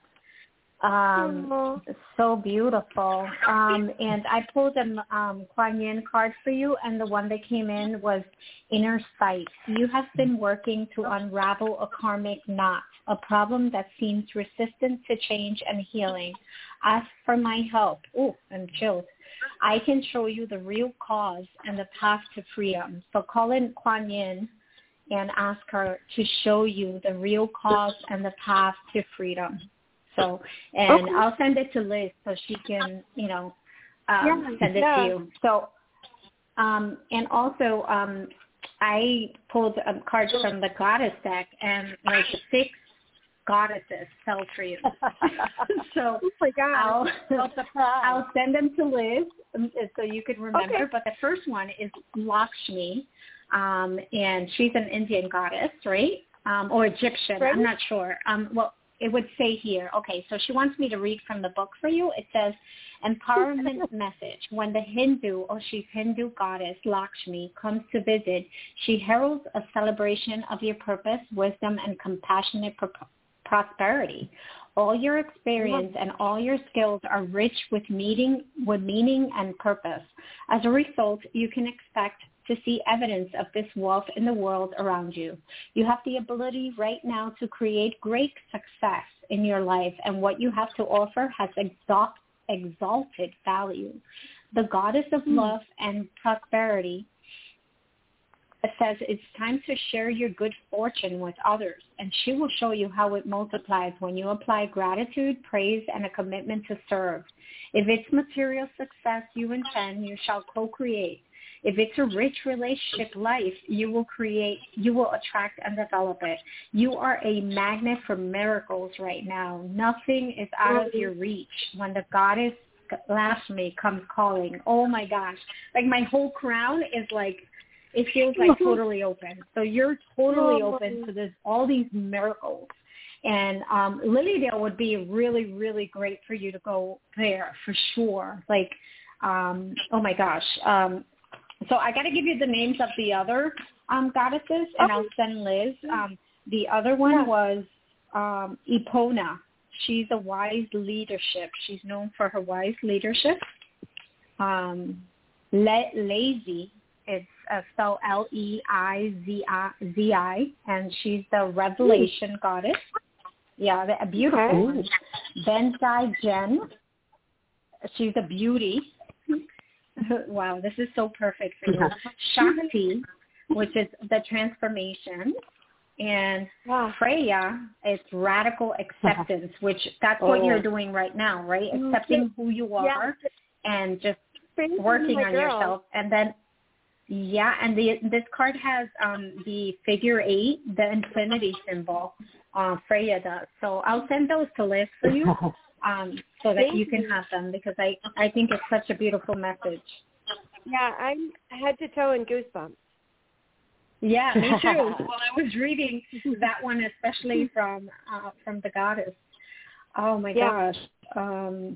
Um, it's so beautiful. Um, and I pulled a um, Kuan Yin card for you, and the one that came in was Inner Sight. You have been working to unravel a karmic knot, a problem that seems resistant to change and healing. Ask for my help. Oh, I'm chilled. I can show you the real cause and the path to freedom. So call in Kuan Yin and ask her to show you the real cause and the path to freedom. So, and okay. I'll send it to Liz so she can, you know, um, yeah, send it yeah. to you. So, um, and also, um, I pulled a card from the goddess deck, and like six goddesses fell for you. So oh my God. I'll, I'll send them to Liz so you can remember. Okay. But the first one is Lakshmi, um, and she's an Indian goddess, right? Um, or Egyptian. Right. I'm not sure. Um, well. It would say here, okay, so she wants me to read from the book for you. It says, empowerment message. When the Hindu, or she's Hindu goddess, Lakshmi, comes to visit, she heralds a celebration of your purpose, wisdom, and compassionate pro- prosperity. All your experience and all your skills are rich with meaning, with meaning and purpose. As a result, you can expect to see evidence of this wealth in the world around you. You have the ability right now to create great success in your life, and what you have to offer has exalt, exalted value. The goddess of love and prosperity says it's time to share your good fortune with others, and she will show you how it multiplies when you apply gratitude, praise, and a commitment to serve. If it's material success you intend, you shall co-create. If it's a rich relationship life, you will create, you will attract and develop it. You are a magnet for miracles right now. Nothing is out of your reach. When the goddess Lakshmi comes calling, oh my gosh, like my whole crown is like, it feels like totally open. So you're totally open to this, all these miracles. And um, Lilydale would be really, really great for you to go there for sure. Like, um, oh my gosh. Um, So I got to give you the names of the other um, goddesses, and okay. I'll send Liz. Um, the other one yeah. was um, Epona. She's a wise leadership. She's known for her wise leadership. Um, Le- lazy, it's uh, spelled L E I Z I, and she's the revelation mm. goddess. Yeah, a beautiful okay. one. Bensai Jen. She's a beauty. Wow, this is so perfect for you. Shakti, which is the transformation, and wow. Freya is radical acceptance, which that's oh. what you're doing right now, right? Accepting who you are yeah. and just working on girl. yourself. And then, yeah, and the this card has um, the figure eight, the infinity symbol. Uh, Freya does. So I'll send those to Liz for you. Um, so that Thank you can you. have them, because I, I think it's such a beautiful message. Yeah, I'm head to toe in goosebumps. Yeah, me too. Well, I was reading that one, especially from uh, from the goddess. Oh my yeah. gosh. Um,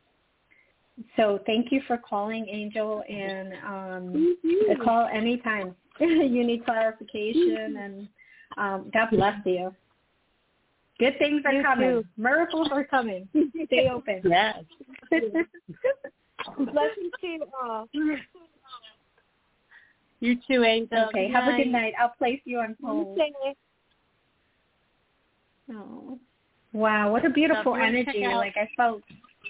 so thank you for calling, Angel, and um, mm-hmm. call anytime you need clarification, and um, God bless you. Good things are you coming. Too. Miracles are coming. Stay open. Yes. Blessings to you all. You too, Angel. Okay, good have night. a good night. I'll place you on hold. Okay. Oh, wow, what a beautiful so energy. Like I felt.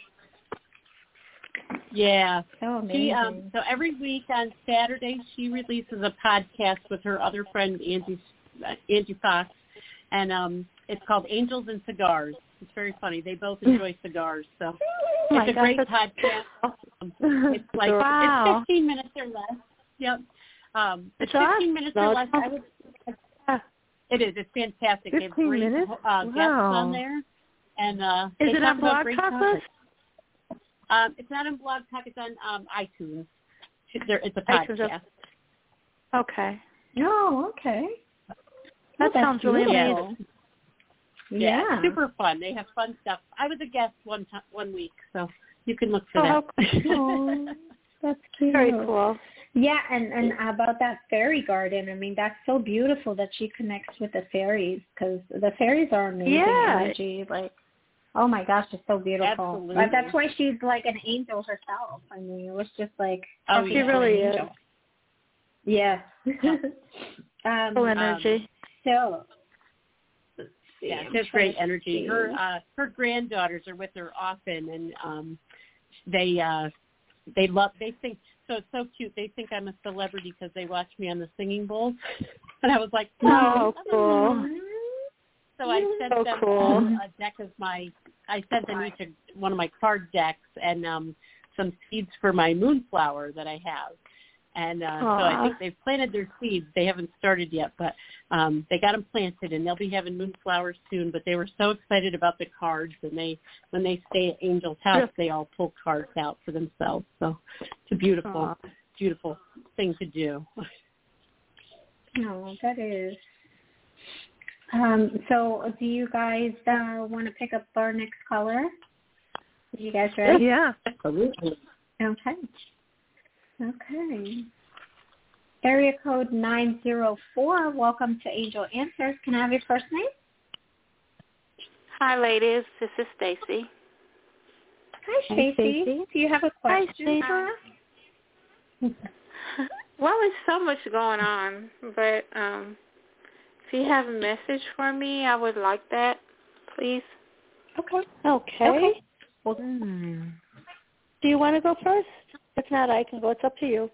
Yeah. So amazing. She, um, so every week on Saturday, she releases a podcast with her other friend, Angie, uh, Angie Fox. And um, it's called Angels and Cigars. It's very funny. They both enjoy cigars, so oh it's a God, great podcast. Um, it's like wow. it's fifteen minutes or less. Yep. Um, it's, it's fifteen minutes no, or less. I would, it is. It's fantastic. They have great uh, guests wow. on there, and uh, is they it talk on about Blog great Talk topics. List? Um, it's not on Blog Talk. It's on um, iTunes. There, it's a iTunes, podcast. Okay. Oh, okay. That oh, sounds really yeah. amazing. Yeah, Yeah. super fun. They have fun stuff. I was a guest one time, one week, so you can look for Oh, that. how Oh, that's cute. Very cool. Yeah, and and about that fairy garden, I mean, that's so beautiful that she connects with the fairies, because the fairies are amazing Yeah. energy. Like, oh my gosh, it's so beautiful. Absolutely. But that's why she's like an angel herself. I mean, it was just like Oh, such she an really angel. is. Yeah. Full um, energy. so. let's see, Yeah, I'm she has trying great to energy. see. Her uh, her granddaughters are with her often, and um, they uh, they love. They think so. It's so cute. They think I'm a celebrity because they watch me on the singing bowls, and I was like, Oh, cool. So I sent So them cool. a deck of my. I sent them each a, one of my card decks and um, some seeds for my moonflower that I have. And uh, so I think they've planted their seeds. They haven't started yet, but um, they got them planted, and they'll be having moonflowers soon. But they were so excited about the cards, and they, when they stay at Angel's house, they all pull cards out for themselves. So it's a beautiful, Aww. beautiful thing to do. Oh, that is. Um, so do you guys uh, want to pick up our next caller? Are you guys ready? Yeah. Absolutely. Okay. Okay. Area code nine zero four. Welcome to Angel Answers. Can I have your first name? Hi, ladies. This is Stacy. Hi, Stacy. Do you have a question for us? Well, there's so much going on, but um, if you have a message for me, I would like that, please. Okay. Okay. Okay. Well, Hmm. do you want to go first? If not, I can go. It's up to you.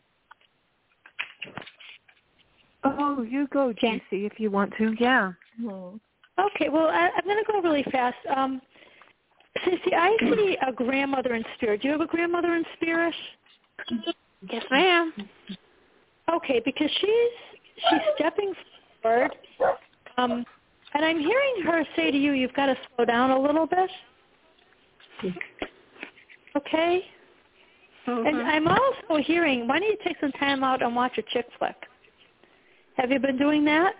Oh, you go, J C, if you want to. Yeah. Okay. Well, I, I'm going to go really fast. Um, Sissy, I see a grandmother in spirit. Do you have a grandmother in spirit? Yes, ma'am. Okay, because she's she's stepping forward, um, and I'm hearing her say to you, "You've got to slow down a little bit." Okay. Mm-hmm. And I'm also hearing, why don't you take some time out and watch a chick flick? Have you been doing that?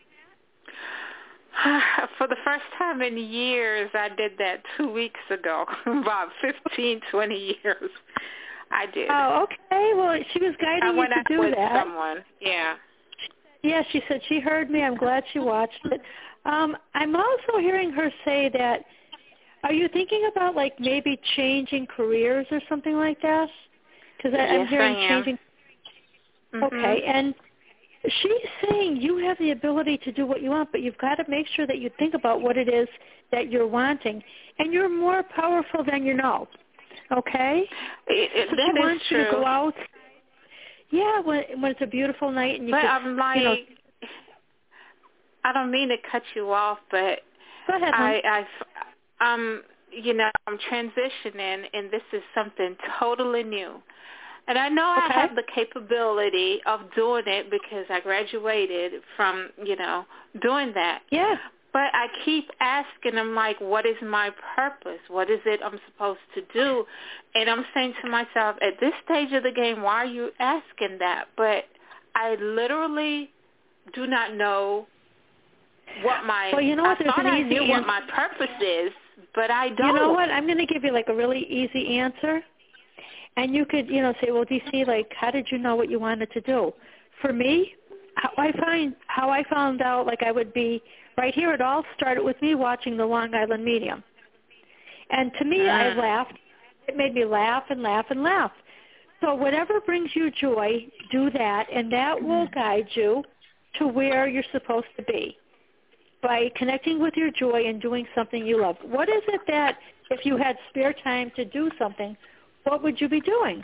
For the first time in years, I did that two weeks ago, about fifteen, twenty years. I did. Oh, okay. Well, she was guiding I you went to out do with that. someone. Yeah. Yeah, she said she heard me. I'm glad she watched it. Um, I'm also hearing her say that, are you thinking about, like, maybe changing careers or something like that? Because Yes, I'm hearing I am. changing. Mm-hmm. Okay, and she's saying you have the ability to do what you want, but you've got to make sure that you think about what it is that you're wanting. And you're more powerful than you know, okay? It, it, so that she is wants true. you to go out. Yeah, when, when it's a beautiful night and you but could, I'm like, you know, I don't mean to cut you off, but go ahead, hon. I, I, um, you know, I'm transitioning, and this is something totally new. And I know Okay. I have the capability of doing it because I graduated from, you know, doing that. Yeah. But I keep asking them, like, what is my purpose? What is it I'm supposed to do? And I'm saying to myself, at this stage of the game, why are you asking that? But I literally do not know what my, well, you know what, I thought an I easy knew answer. what my purpose is, but I don't. You know what? I'm going to give you like a really easy answer. And you could, you know, say, well, D C, like, how did you know what you wanted to do? For me, how I find how I found out like I would be right here. It all started with me watching the Long Island Medium. And to me, Mm. I laughed. It made me laugh and laugh and laugh. So whatever brings you joy, do that, and that will guide you to where you're supposed to be by connecting with your joy and doing something you love. What is it that, if you had spare time to do something, what would you be doing?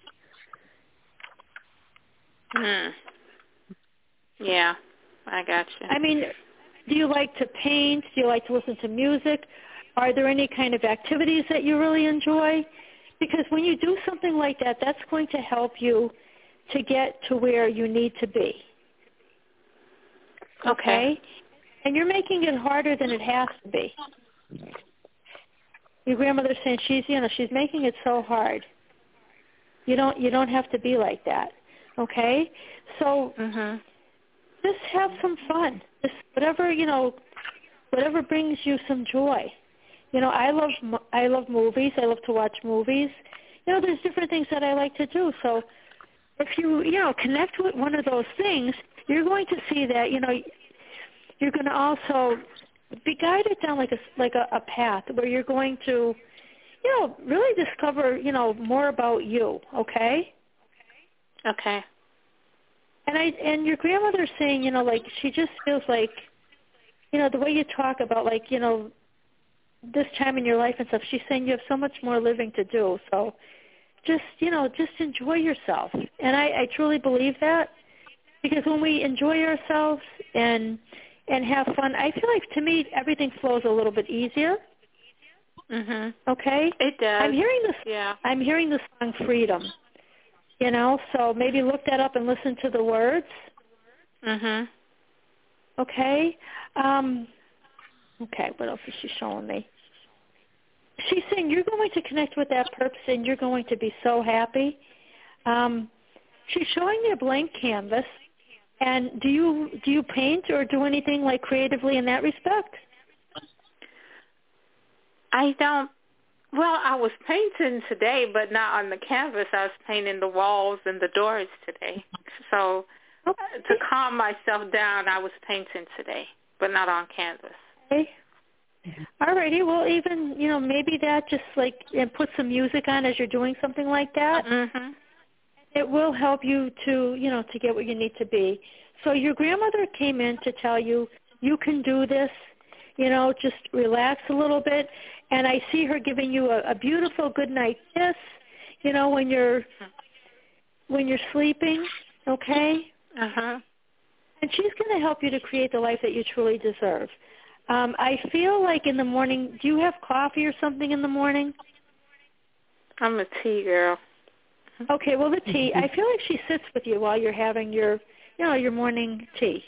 Hmm. Yeah, I got you. I mean, do you like to paint? Do you like to listen to music? Are there any kind of activities that you really enjoy? Because when you do something like that, that's going to help you to get to where you need to be. Okay. Okay? And you're making it harder than it has to be. Your grandmother's saying she's, you know, she's making it so hard. You don't, you don't have to be like that, okay? So mm-hmm. just have some fun. Just whatever, you know, whatever brings you some joy. You know, I love, I love movies. I love to watch movies. You know, there's different things that I like to do. So if you, you know, connect with one of those things, you're going to see that, you know, you're going to also be guided down like a, like a, a path where you're going to, you know, really discover, you know, more about you, okay? Okay. And I and your grandmother's saying, you know, like she just feels like, you know, the way you talk about like, you know, this time in your life and stuff, she's saying you have so much more living to do. So just, you know, just enjoy yourself. And I, I truly believe that, because when we enjoy ourselves and and have fun, I feel like to me everything flows a little bit easier. Mhm. Okay? It does. I'm hearing this Yeah. I'm hearing the song Freedom. You know, so maybe look that up and listen to the words. Mhm. Okay? Um okay, what else is she showing me? She's saying you're going to connect with that purpose and you're going to be so happy. Um she's showing me a blank canvas. And do you do you paint or do anything like creatively in that respect? I don't. Well, I was painting today, but not on the canvas. I was painting the walls and the doors today. So Okay. to calm myself down, I was painting today, but not on canvas. Okay. All righty. Well, even, you know, maybe that just like, and put some music on as you're doing something like that. Mhm. It will help you to, you know, to get what you need to be. So your grandmother came in to tell you, you can do this, you know, just relax a little bit. And I see her giving you a, a beautiful good night kiss, you know, when you're, when you're sleeping, okay? Uh-huh. And she's going to help you to create the life that you truly deserve. Um, I feel like in the morning, do you have coffee or something in the morning? I'm a tea girl. Okay, well, the tea, I feel like she sits with you while you're having your, you know, your morning tea.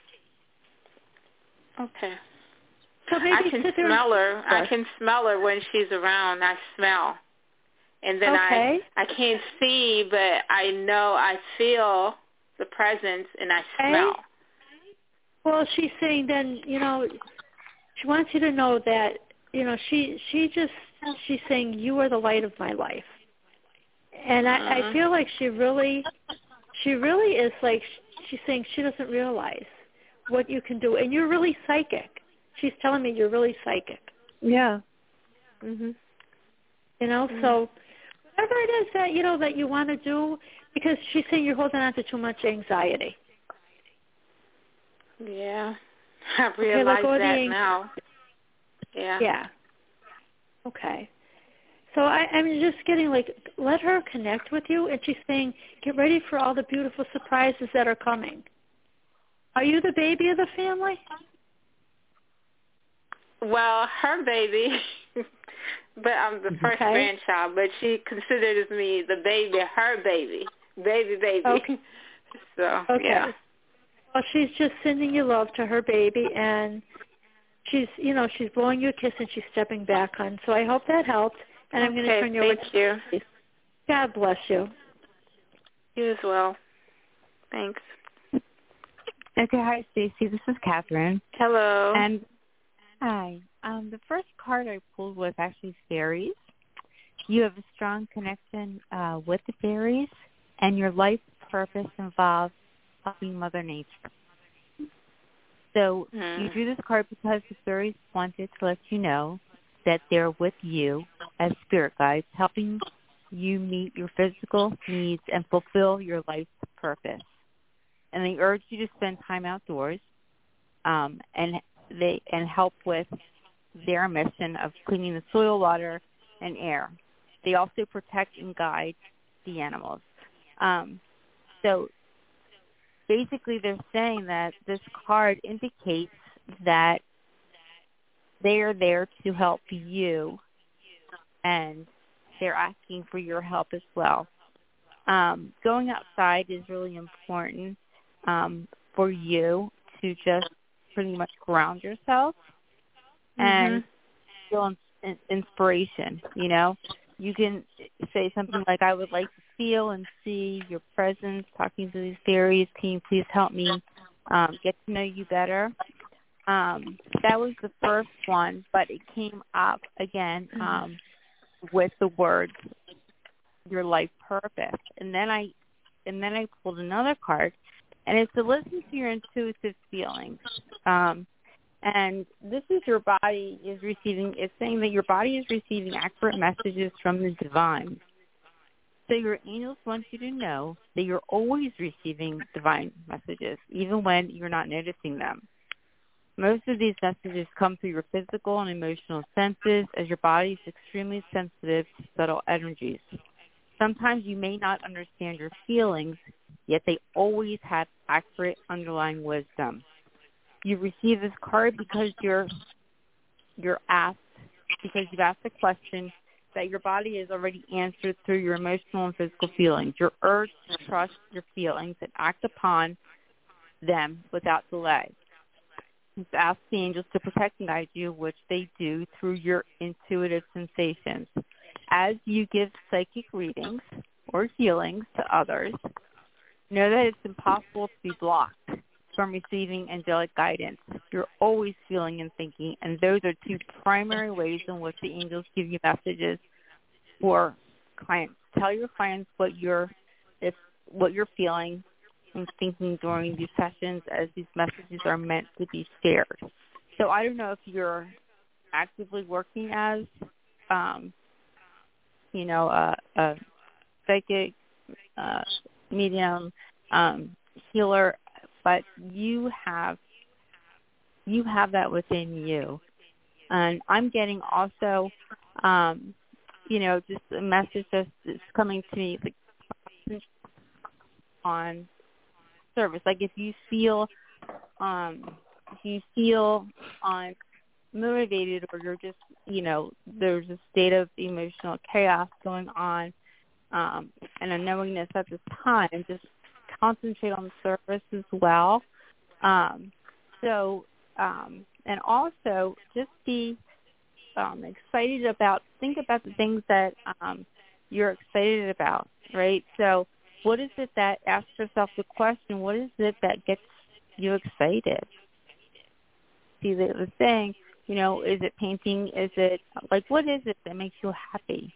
Okay. So maybe I can sit there smell her. and... I can smell her when she's around. I smell. And then okay. I I can't see, but I know, I feel the presence and I okay. smell. Well, she's saying then, you know, she wants you to know that, you know, she she just, she's saying you are the light of my life. And I, uh-huh. I feel like she really, she really is like, she's saying she doesn't realize what you can do. And you're really psychic. She's telling me you're really psychic. Yeah. Mhm. You know, mm-hmm. so whatever it is that, you know, that you want to do, because she's saying you're holding on to too much anxiety. Yeah. I realize okay, that ang- now. Yeah. Yeah. Okay. So I, I'm just getting like, let her connect with you, and she's saying, get ready for all the beautiful surprises that are coming. Are you the baby of the family? Well, her baby, but I'm the first okay. grandchild, but she considers me the baby, her baby, baby, baby. Okay. So, okay. yeah. Well, she's just sending you love to her baby, and she's, you know, she's blowing you a kiss and she's stepping back, hon. So I hope that helped. And I'm okay, going to turn you over thank to you. God bless you. You as well. Thanks. Okay, hi, Stacey. This is Catherine. Hello. And hi. Um, the first card I pulled was actually fairies. You have a strong connection uh, with the fairies, and your life purpose involves helping Mother Nature. So mm. you drew this card because the fairies wanted to let you know that they're with you as spirit guides, helping you meet your physical needs and fulfill your life's purpose. And they urge you to spend time outdoors um, and they and help with their mission of cleaning the soil, water, and air. They also protect and guide the animals. Um, so basically they're saying that this card indicates that they are there to help you, and they're asking for your help as well. Um, going outside is really important um, for you to just pretty much ground yourself. Mm-hmm. And feel in, inspiration, you know. You can say something like, I would like to feel and see your presence talking to these fairies. Can you please help me um, get to know you better? Um, that was the first one, but it came up again um, with the words, your life purpose. And then I and then I pulled another card, and it's to listen to your intuitive feelings. Um, And this is your body is receiving, it's saying that your body is receiving accurate messages from the divine. So your angels want you to know that you're always receiving divine messages, even when you're not noticing them. Most of these messages come through your physical and emotional senses, as your body is extremely sensitive to subtle energies. Sometimes you may not understand your feelings, yet they always have accurate underlying wisdom. You receive this card because you're you're asked, because you've asked a question that your body has already answered through your emotional and physical feelings. Your urge to trust your feelings and act upon them without delay. It's asked the angels to protect and guide you, which they do through your intuitive sensations. As you give psychic readings or healings to others, know that it's impossible to be blocked from receiving angelic guidance. You're always feeling and thinking, and those are two primary ways in which the angels give you messages for clients. Tell your clients what you're, if, what you're feeling and thinking during these sessions, as these messages are meant to be shared. So I don't know if you're actively working as, um, you know, a, a psychic, uh, medium, um, healer, but you have you have that within you. And I'm getting also, um, you know, just a message that's, that's coming to me like, on service. Like if you feel, um, if you feel on motivated, or you're just, you know, there's a state of emotional chaos going on, um, and a knowingness at this time, just concentrate on the service as well. Um, so, um, and also just be um, excited about, think about the things that um, you're excited about, right? So what is it that, ask yourself the question, what is it that gets you excited? See, they were saying, you know, is it painting? Is it, like, what is it that makes you happy?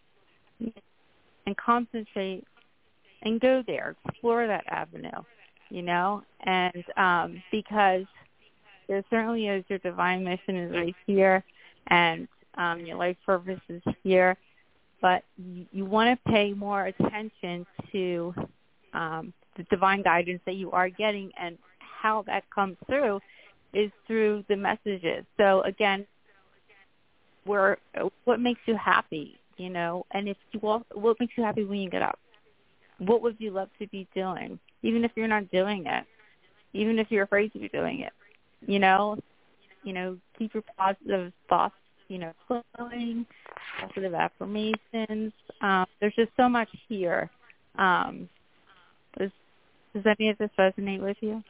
And concentrate and go there, explore that avenue, you know, and um, because there certainly is, your divine mission is right here, and um, your life purpose is here, but you, you want to pay more attention to um, the divine guidance that you are getting, and how that comes through is through the messages. So again, where what makes you happy, you know, and if you walk, what makes you happy when you get up? What would you love to be doing, even if you're not doing it, even if you're afraid to be doing it, you know, you know, keep your positive thoughts, you know, flowing, positive affirmations. Um, there's just so much here. Um, does, does any of this resonate with you?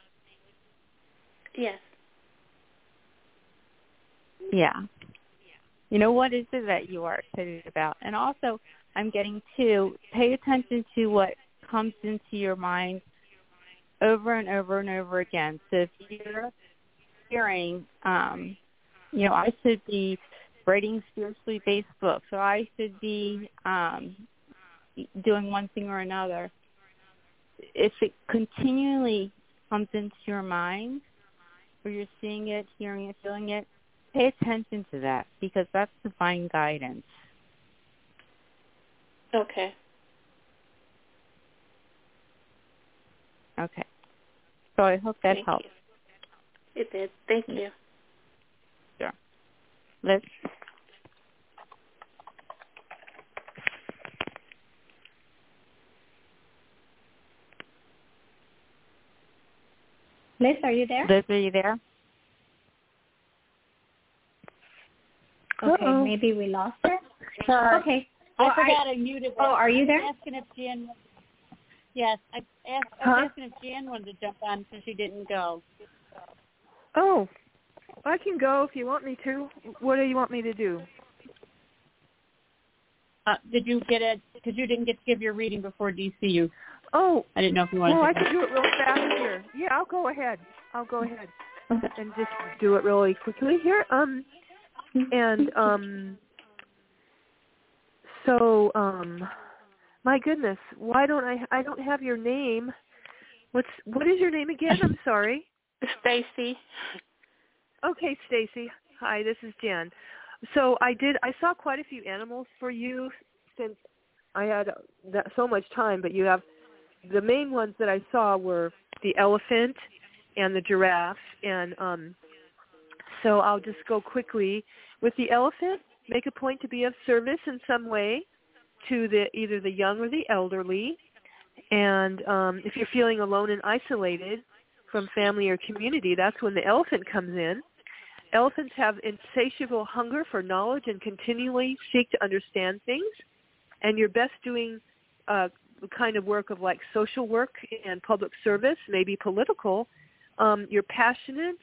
Yes. Yeah. You know, what is it that you are excited about? And also, I'm getting to pay attention to what comes into your mind over and over and over again. So if you're hearing, um, you know, I should be writing spiritually based books, or I should be um, doing one thing or another, if it continually comes into your mind, or you're seeing it, hearing it, feeling it, pay attention to that, because that's divine guidance. Okay. Okay. So I hope that Thank helps. You. It did. Thank you. Sure. Let's. Liz, are you there? Liz, are you there? Okay, Uh-oh. maybe we lost her. Sorry. Okay. I Well, forgot I, I muted. Oh, are you there? I was asking if Jan. Yes, I asked. I Huh? was asking if Jan wanted to jump on, so she didn't go. Oh, I can go if you want me to. What do you want me to do? Uh, did you get it? Because you didn't get to give your reading before D C U. Oh, I didn't know if you wanted well, to. I can do it real fast here. Yeah, I'll go ahead. I'll go ahead and just do it really quickly here. Um, and um, so um, my goodness, why don't I? I don't have your name. What's what is your name again? I'm sorry. Stacy. Okay, Stacy. Hi, this is Jan. So I did. I saw quite a few animals for you since I had that, so much time. But you have the main ones that I saw were the elephant and the giraffe. And um, so I'll just go quickly with the elephant. Make a point to be of service in some way to the either the young or the elderly. And um, if you're feeling alone and isolated from family or community, that's when the elephant comes in. Elephants have insatiable hunger for knowledge and continually seek to understand things. And you're best doing uh, the kind of work of like social work and public service, maybe political. Um, you're passionate,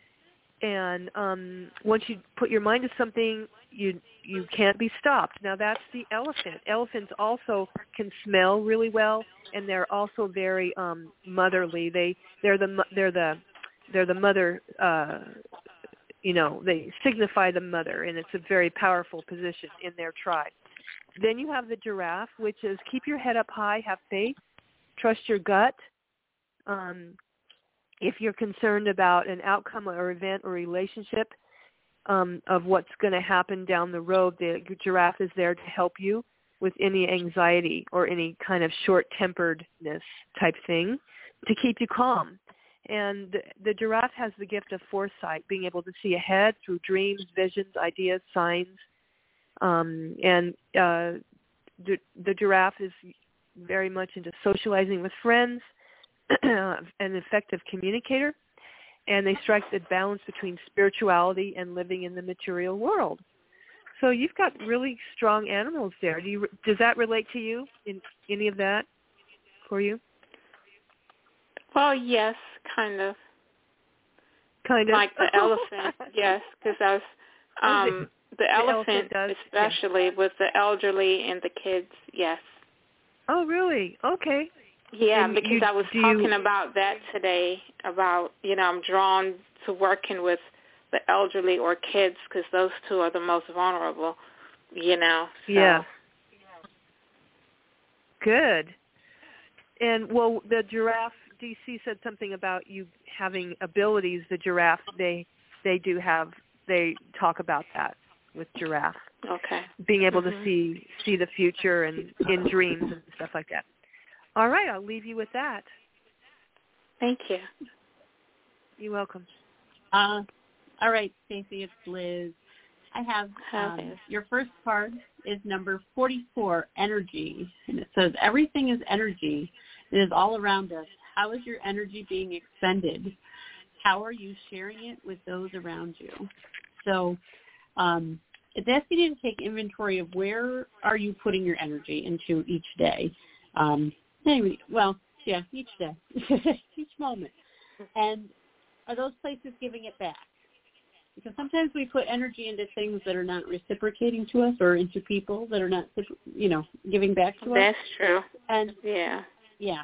and um, once you put your mind to something, you you can't be stopped. Now that's the elephant. Elephants also can smell really well, and they're also very um, motherly. They they're the they're the they're the mother. Uh, you know, they signify the mother, and it's a very powerful position in their tribe. Then you have the giraffe, which is keep your head up high, have faith, trust your gut. Um, if you're concerned about an outcome or event or relationship um, of what's going to happen down the road, the giraffe is there to help you with any anxiety or any kind of short-temperedness type thing to keep you calm. And the, the giraffe has the gift of foresight, being able to see ahead through dreams, visions, ideas, signs. Um, and uh, the, the giraffe is very much into socializing with friends, an effective communicator, and they strike the balance between spirituality and living in the material world. So you've got really strong animals there. Do you, does that relate to you, in any of that for you? Well, yes, kind of. Kind of. Like the elephant, yes, because I was, um, the, the elephant, elephant does, especially yeah. with the elderly and the kids, yes. Oh, really? Okay. Yeah, and because you, I was talking you... about that today, about, you know, I'm drawn to working with the elderly or kids because those two are the most vulnerable, you know. So. Yeah. Good. And, well, the giraffe, D C said something about you having abilities. The giraffe, they they do have, they talk about that with giraffe. Okay. Being able mm-hmm. to see see the future and in dreams and stuff like that. All right, I'll leave you with that. Thank you. You're welcome. Uh, all right, Stacey, it's Liz. I have um, your first card is number forty-four, energy. And it says, everything is energy. It is all around us. How is your energy being expended? How are you sharing it with those around you? So um, it's asking you to take inventory of where are you putting your energy into each day. Um, anyway, well, yeah, each day, each moment. And are those places giving it back? Because sometimes we put energy into things that are not reciprocating to us or into people that are not, you know, giving back to us. That's true. And yeah. Yeah.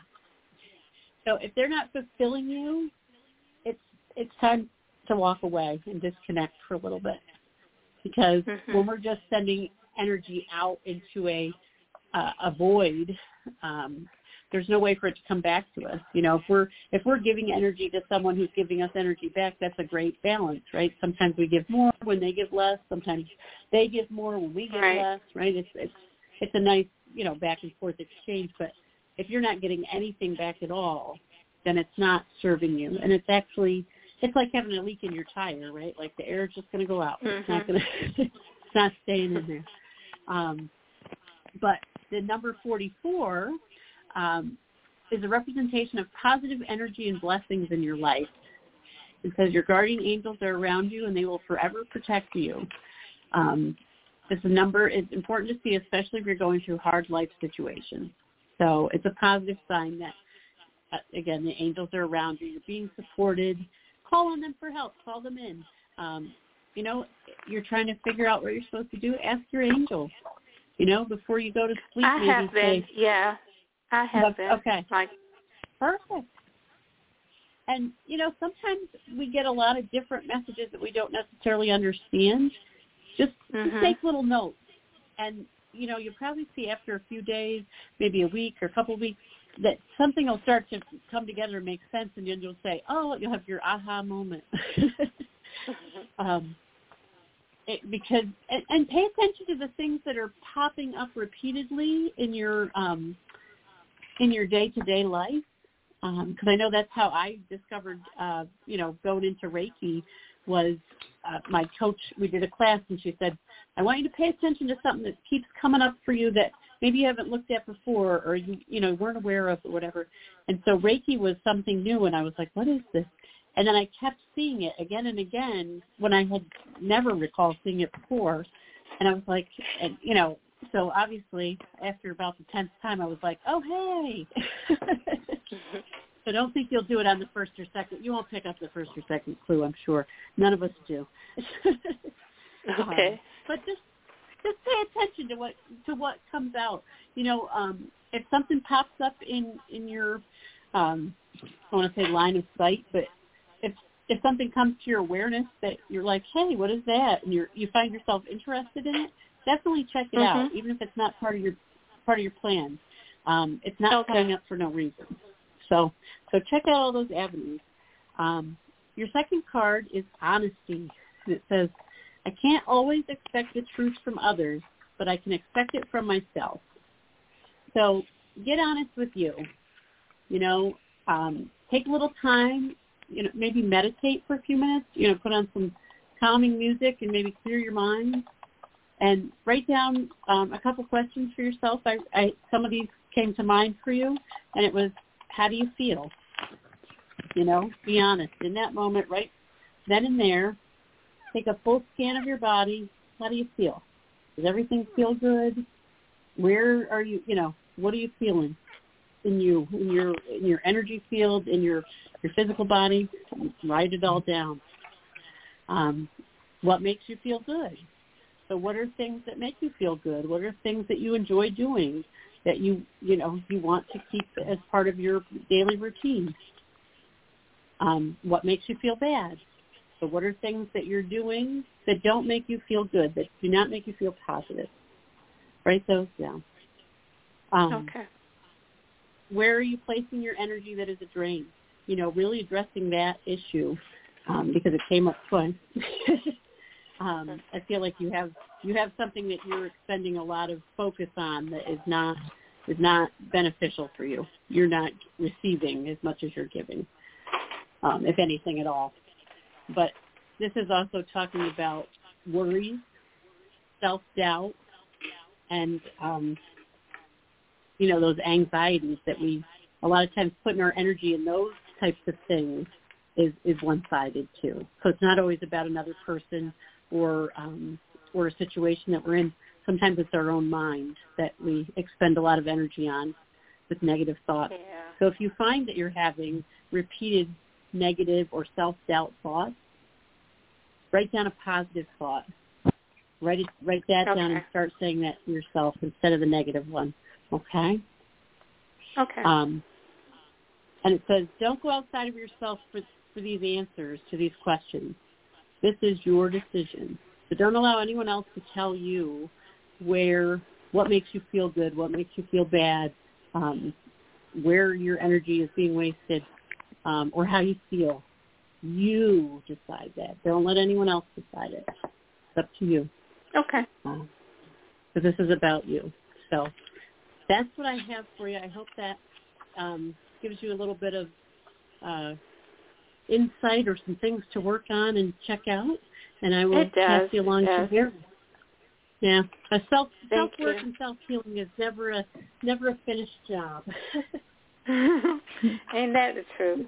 So if they're not fulfilling you, it's it's time to walk away and disconnect for a little bit. Because mm-hmm. when we're just sending energy out into a uh, a void, um, there's no way for it to come back to us. You know, if we're if we're giving energy to someone who's giving us energy back, that's a great balance, right? Sometimes we give more when they give less. Sometimes they give more when we give right. less, right? It's it's it's a nice, you know, back and forth exchange. But if you're not getting anything back at all, then it's not serving you. And it's actually, it's like having a leak in your tire, right? Like the air is just going to go out. Mm-hmm. It's not going to, it's not staying in there. Um, but the number forty-four um, is a representation of positive energy and blessings in your life. It says your guardian angels are around you and they will forever protect you. Um, this number is important to see, especially if you're going through hard life situations. So it's a positive sign that, uh, again, the angels are around you. You're being supported. Call on them for help. Call them in. Um, you know, you're trying to figure out what you're supposed to do. Ask your angels. You know, before you go to sleep. I maybe have been, say, yeah. I have been. Okay. Like, perfect. And, you know, sometimes we get a lot of different messages that we don't necessarily understand. Just, mm-hmm. just take little notes. And, you know, you'll probably see after a few days, maybe a week or a couple of weeks, that something will start to come together and make sense, and then you'll say, oh, you'll have your aha moment. um, it, because and, and pay attention to the things that are popping up repeatedly in your um, in your day-to-day life. Because um, I know that's how I discovered, uh, you know, going into Reiki was uh, my coach. We did a class, and she said, I want you to pay attention to something that keeps coming up for you that maybe you haven't looked at before, or you, you know, weren't aware of, or whatever. And so Reiki was something new, and I was like, what is this? And then I kept seeing it again and again when I had never recalled seeing it before. And I was like, and, you know, so obviously after about the tenth time, I was like, oh, hey. So don't think you'll do it on the first or second. You won't pick up the first or second clue, I'm sure. None of us do. Okay. Um, but just just pay attention to what to what comes out. You know, um, if something pops up in in your, um, I want to say line of sight, but if if something comes to your awareness that you're like, hey, what is that? And you you find yourself interested in it, definitely check it mm-hmm. out, even if it's not part of your part of your plan. Um, it's not okay. coming up for no reason. So so check out all those avenues. Um, your second card is honesty. It says, I can't always expect the truth from others, but I can expect it from myself. So get honest with you. You know, um, take a little time, you know, maybe meditate for a few minutes, you know, put on some calming music and maybe clear your mind. And write down um, a couple questions for yourself. I, I, some of these came to mind for you, and it was, how do you feel? You know, be honest. In that moment, right then and there, take a full scan of your body. How do you feel? Does everything feel good? Where are you, you know, what are you feeling in you, in your in your energy field, in your, your physical body? Write it all down. Um, what makes you feel good? So what are things that make you feel good? What are things that you enjoy doing that you, you know, you want to keep as part of your daily routine? Um, what makes you feel bad? So what are things that you're doing that don't make you feel good, that do not make you feel positive? Write those down. Um, okay. Where are you placing your energy that is a drain? You know, really addressing that issue um, because it came up twice. um, I feel like you have you have something that you're expending a lot of focus on that is not is not beneficial for you. You're not receiving as much as you're giving, um, if anything at all. But this is also talking about worries, self-doubt, and, um, you know, those anxieties that we a lot of times putting our energy in those types of things is, is one-sided too. So it's not always about another person or um, or a situation that we're in. Sometimes it's our own mind that we expend a lot of energy on with negative thoughts. Yeah. So if you find that you're having repeated negative or self-doubt thoughts, write down a positive thought. Write it, write that okay. down and start saying that to yourself instead of the negative one. Okay? Okay. Um, and it says, don't go outside of yourself for, for these answers to these questions. This is your decision. So don't allow anyone else to tell you where, what makes you feel good, what makes you feel bad, um, where your energy is being wasted, um, or how you feel. You decide that. Don't let anyone else decide it. It's up to you. Okay. Um, so this is about you. So that's what I have for you. I hope that um, gives you a little bit of uh, insight or some things to work on and check out. And I will it does. pass you along it from here. Yeah, a self self work you. and self healing is never a never a finished job. Ain't that the truth?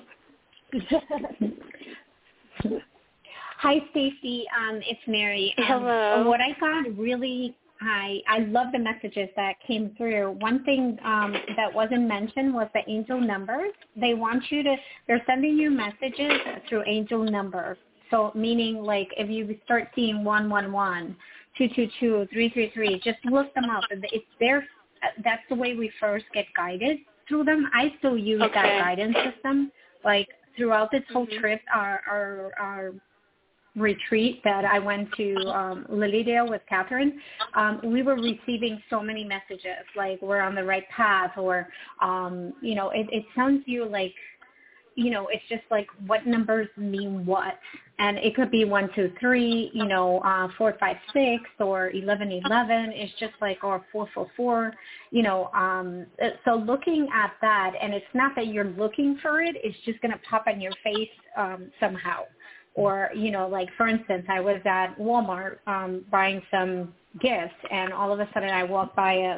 Hi, Stacey. Um, it's Mary. Um, Hello. What I got really, I I love the messages that came through. One thing um, that wasn't mentioned was the angel numbers. They want you to, they're sending you messages through angel numbers. So meaning like if you start seeing one one one, two two two, three three three. Just look them up. It's there. That's the way we first get guided through them. I still use okay. that guidance system. Like throughout this whole mm-hmm. trip, our, our, our retreat that I went to um, Lilydale with Catherine, um, we were receiving so many messages like we're on the right path, or, um, you know, it, it sounds to you like, you know, it's just like what numbers mean what. And it could be one, two, three, you know, uh, four, five, six, or eleven, eleven. It's just like, or four, four, four, you know. Um, so looking at that, and it's not that you're looking for it, it's just going to pop on your face um, somehow. Or, you know, like, for instance, I was at Walmart um, buying some gifts, and all of a sudden I walked by a,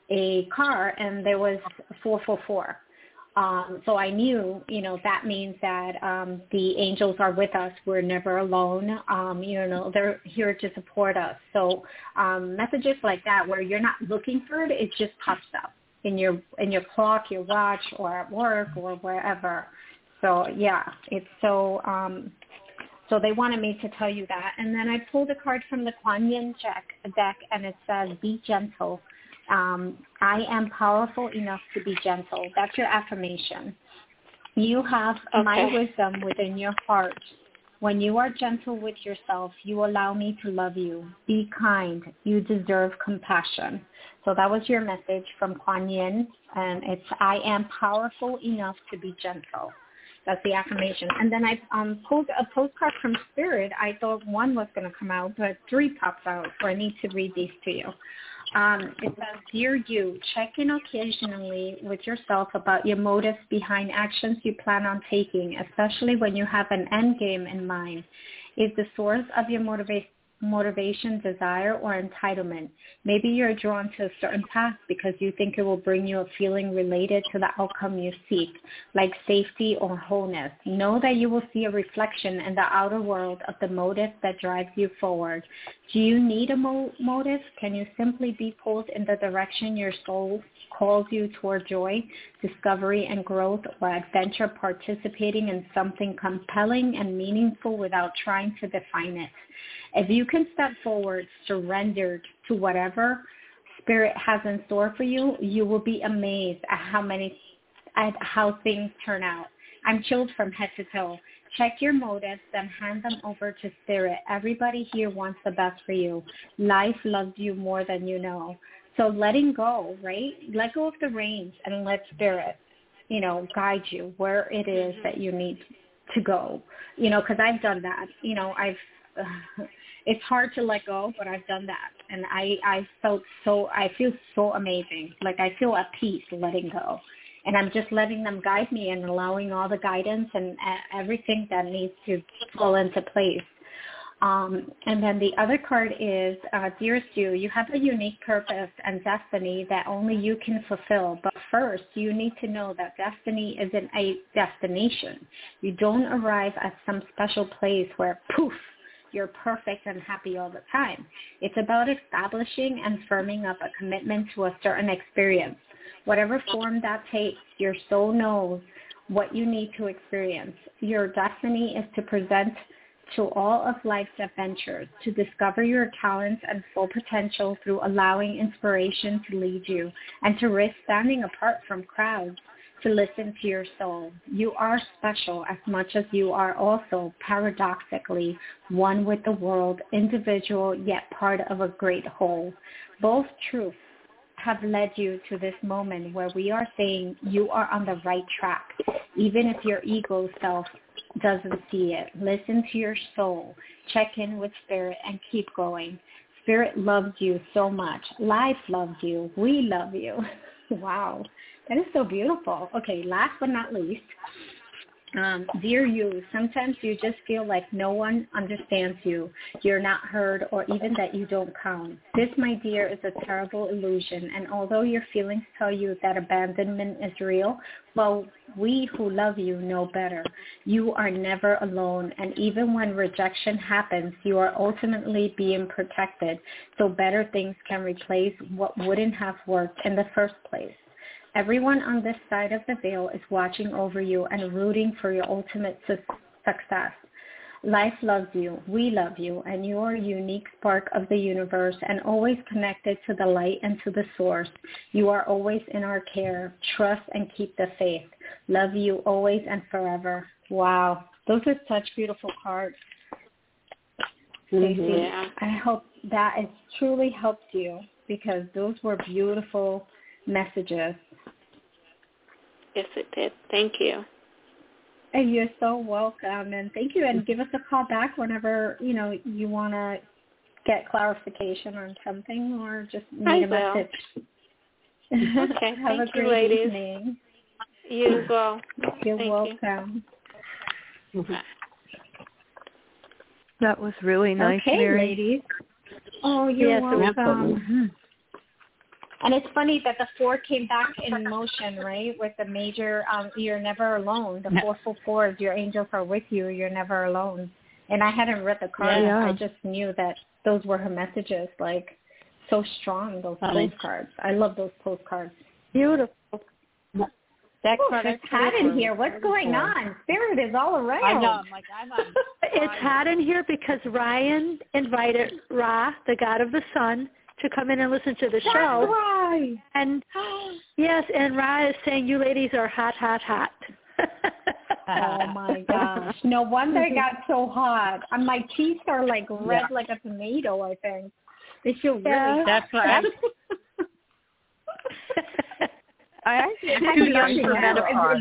a car, and there was four four four. Um, so I knew, you know, that means that um, the angels are with us. We're never alone. Um, you know, they're here to support us. So um, messages like that where you're not looking for it, it just pops up in your in your clock, your watch, or at work, or wherever. So, yeah, it's so... Um, So they wanted me to tell you that. And then I pulled a card from the Kuan Yin deck, deck and it says, be gentle. Um, I am powerful enough to be gentle. That's your affirmation. You have okay. my wisdom within your heart. When you are gentle with yourself, you allow me to love you. Be kind. You deserve compassion. So that was your message from Kuan Yin. And it's, I am powerful enough to be gentle. That's the affirmation. And then I um, pulled a postcard from Spirit. I thought one was going to come out, but three pops out, so I need to read these to you. Um, it says, Dear you, check in occasionally with yourself about your motives behind actions you plan on taking, especially when you have an end game in mind. Is the source of your motivation motivation, desire, or entitlement? Maybe you're drawn to a certain path because you think it will bring you a feeling related to the outcome you seek, like safety or wholeness. Know that you will see a reflection in the outer world of the motive that drives you forward. Do you need a mo- motive? Can you simply be pulled in the direction your soul calls you toward joy, discovery, and growth, or adventure, participating in something compelling and meaningful without trying to define it? If you can step forward, surrendered to whatever Spirit has in store for you, you will be amazed at how many, at how things turn out. I'm chilled from head to toe. Check your motives, then hand them over to Spirit. Everybody here wants the best for you. Life loves you more than you know. So letting go, right? Let go of the reins and let Spirit, you know, guide you where it is that you need to go. You know, because I've done that. You know, I've, uh, it's hard to let go, but I've done that. And I, I felt so, I feel so amazing. Like I feel at peace letting go. And I'm just letting them guide me and allowing all the guidance and uh, everything that needs to fall into place. Um, and then the other card is, uh, Dearest you, you have a unique purpose and destiny that only you can fulfill. But first, you need to know that destiny isn't a destination. You don't arrive at some special place where, poof, you're perfect and happy all the time. It's about establishing and firming up a commitment to a certain experience. Whatever form that takes, your soul knows what you need to experience. Your destiny is to present to all of life's adventures, to discover your talents and full potential through allowing inspiration to lead you, and to risk standing apart from crowds to listen to your soul. You are special as much as you are also, paradoxically, one with the world, individual yet part of a great whole. Both truths have led you to this moment where we are saying you are on the right track, even if your ego self doesn't see it. Listen to your soul, check in with Spirit, and keep going. Spirit loves you so much. Life loves you. We love you. Wow, that is so beautiful. Okay, last but not least, um, dear you, sometimes you just feel like no one understands you, you're not heard, or even that you don't count. This, my dear, is a terrible illusion, and although your feelings tell you that abandonment is real, well, we who love you know better. You are never alone, and even when rejection happens, you are ultimately being protected, so better things can replace what wouldn't have worked in the first place. Everyone on this side of the veil is watching over you and rooting for your ultimate su- success. Life loves you. We love you. And you are a unique spark of the universe and always connected to the light and to the source. You are always in our care. Trust and keep the faith. Love you always and forever. Wow. Those are such beautiful cards. Stacey, yeah. I hope that it truly helped you because those were beautiful messages. Yes, it did. Thank you. And you're so welcome. And thank you. And give us a call back whenever, you know, you want to get clarification on something or just need I a will. message. Okay. Have Thank a great you, ladies. evening. You as well. You're Thank welcome. You. That was really nice, okay, Mary. ladies. Oh, you're yes, welcome. Mm-hmm. And it's funny that the four came back in motion, right? With the major, um, you're never alone. The four full fours, your angels are with you. You're never alone. And I hadn't read the card. Yeah. I just knew that those were her messages, like so strong, those postcards. I love those postcards. Beautiful. That card is hot in here. What's going on? Spirit is all around. I know. I'm like, I'm on. It's hot in here because Ryan invited Ra, the god of the sun, to come in and listen to the That's show. right. And yes, and Ra is saying you ladies are hot, hot, hot. Oh my gosh! No wonder it got so hot. And my teeth are like red, yeah. like a tomato. I think they feel really. Yeah. That's right. I actually Too young for menopause.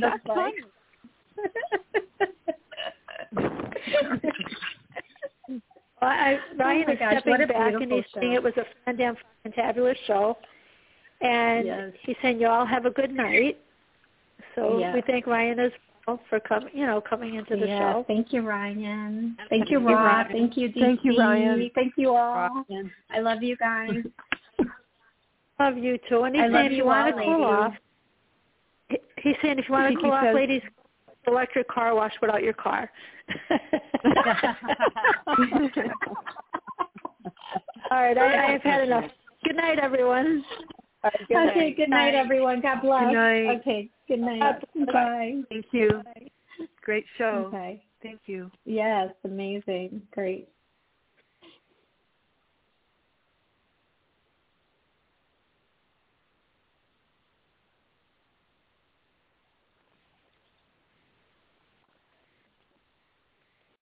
Well, I, Ryan oh is gosh, stepping back and he's show. saying it was a fun, fantabulous show. And yes. he's saying you all have a good night. So yes. we thank Ryan as well for coming, you know, coming into the yes. show. Thank you, Ryan. Thank you, Rob. Thank you, D C. Thank you, Ryan. Thank you all. Ryan. I love you guys. Love you too. And he's I saying if you you want all, to cool ladies. off, he's saying if you want to cool off, says, ladies, electric car wash without your car. All right, I, I've had enough. Good night, everyone. Right, good okay, night. Good night, everyone. God bless. Good night. Okay, good night. Bye. Thank you. Bye. Great show. Okay. Thank you. Yes, amazing. Great.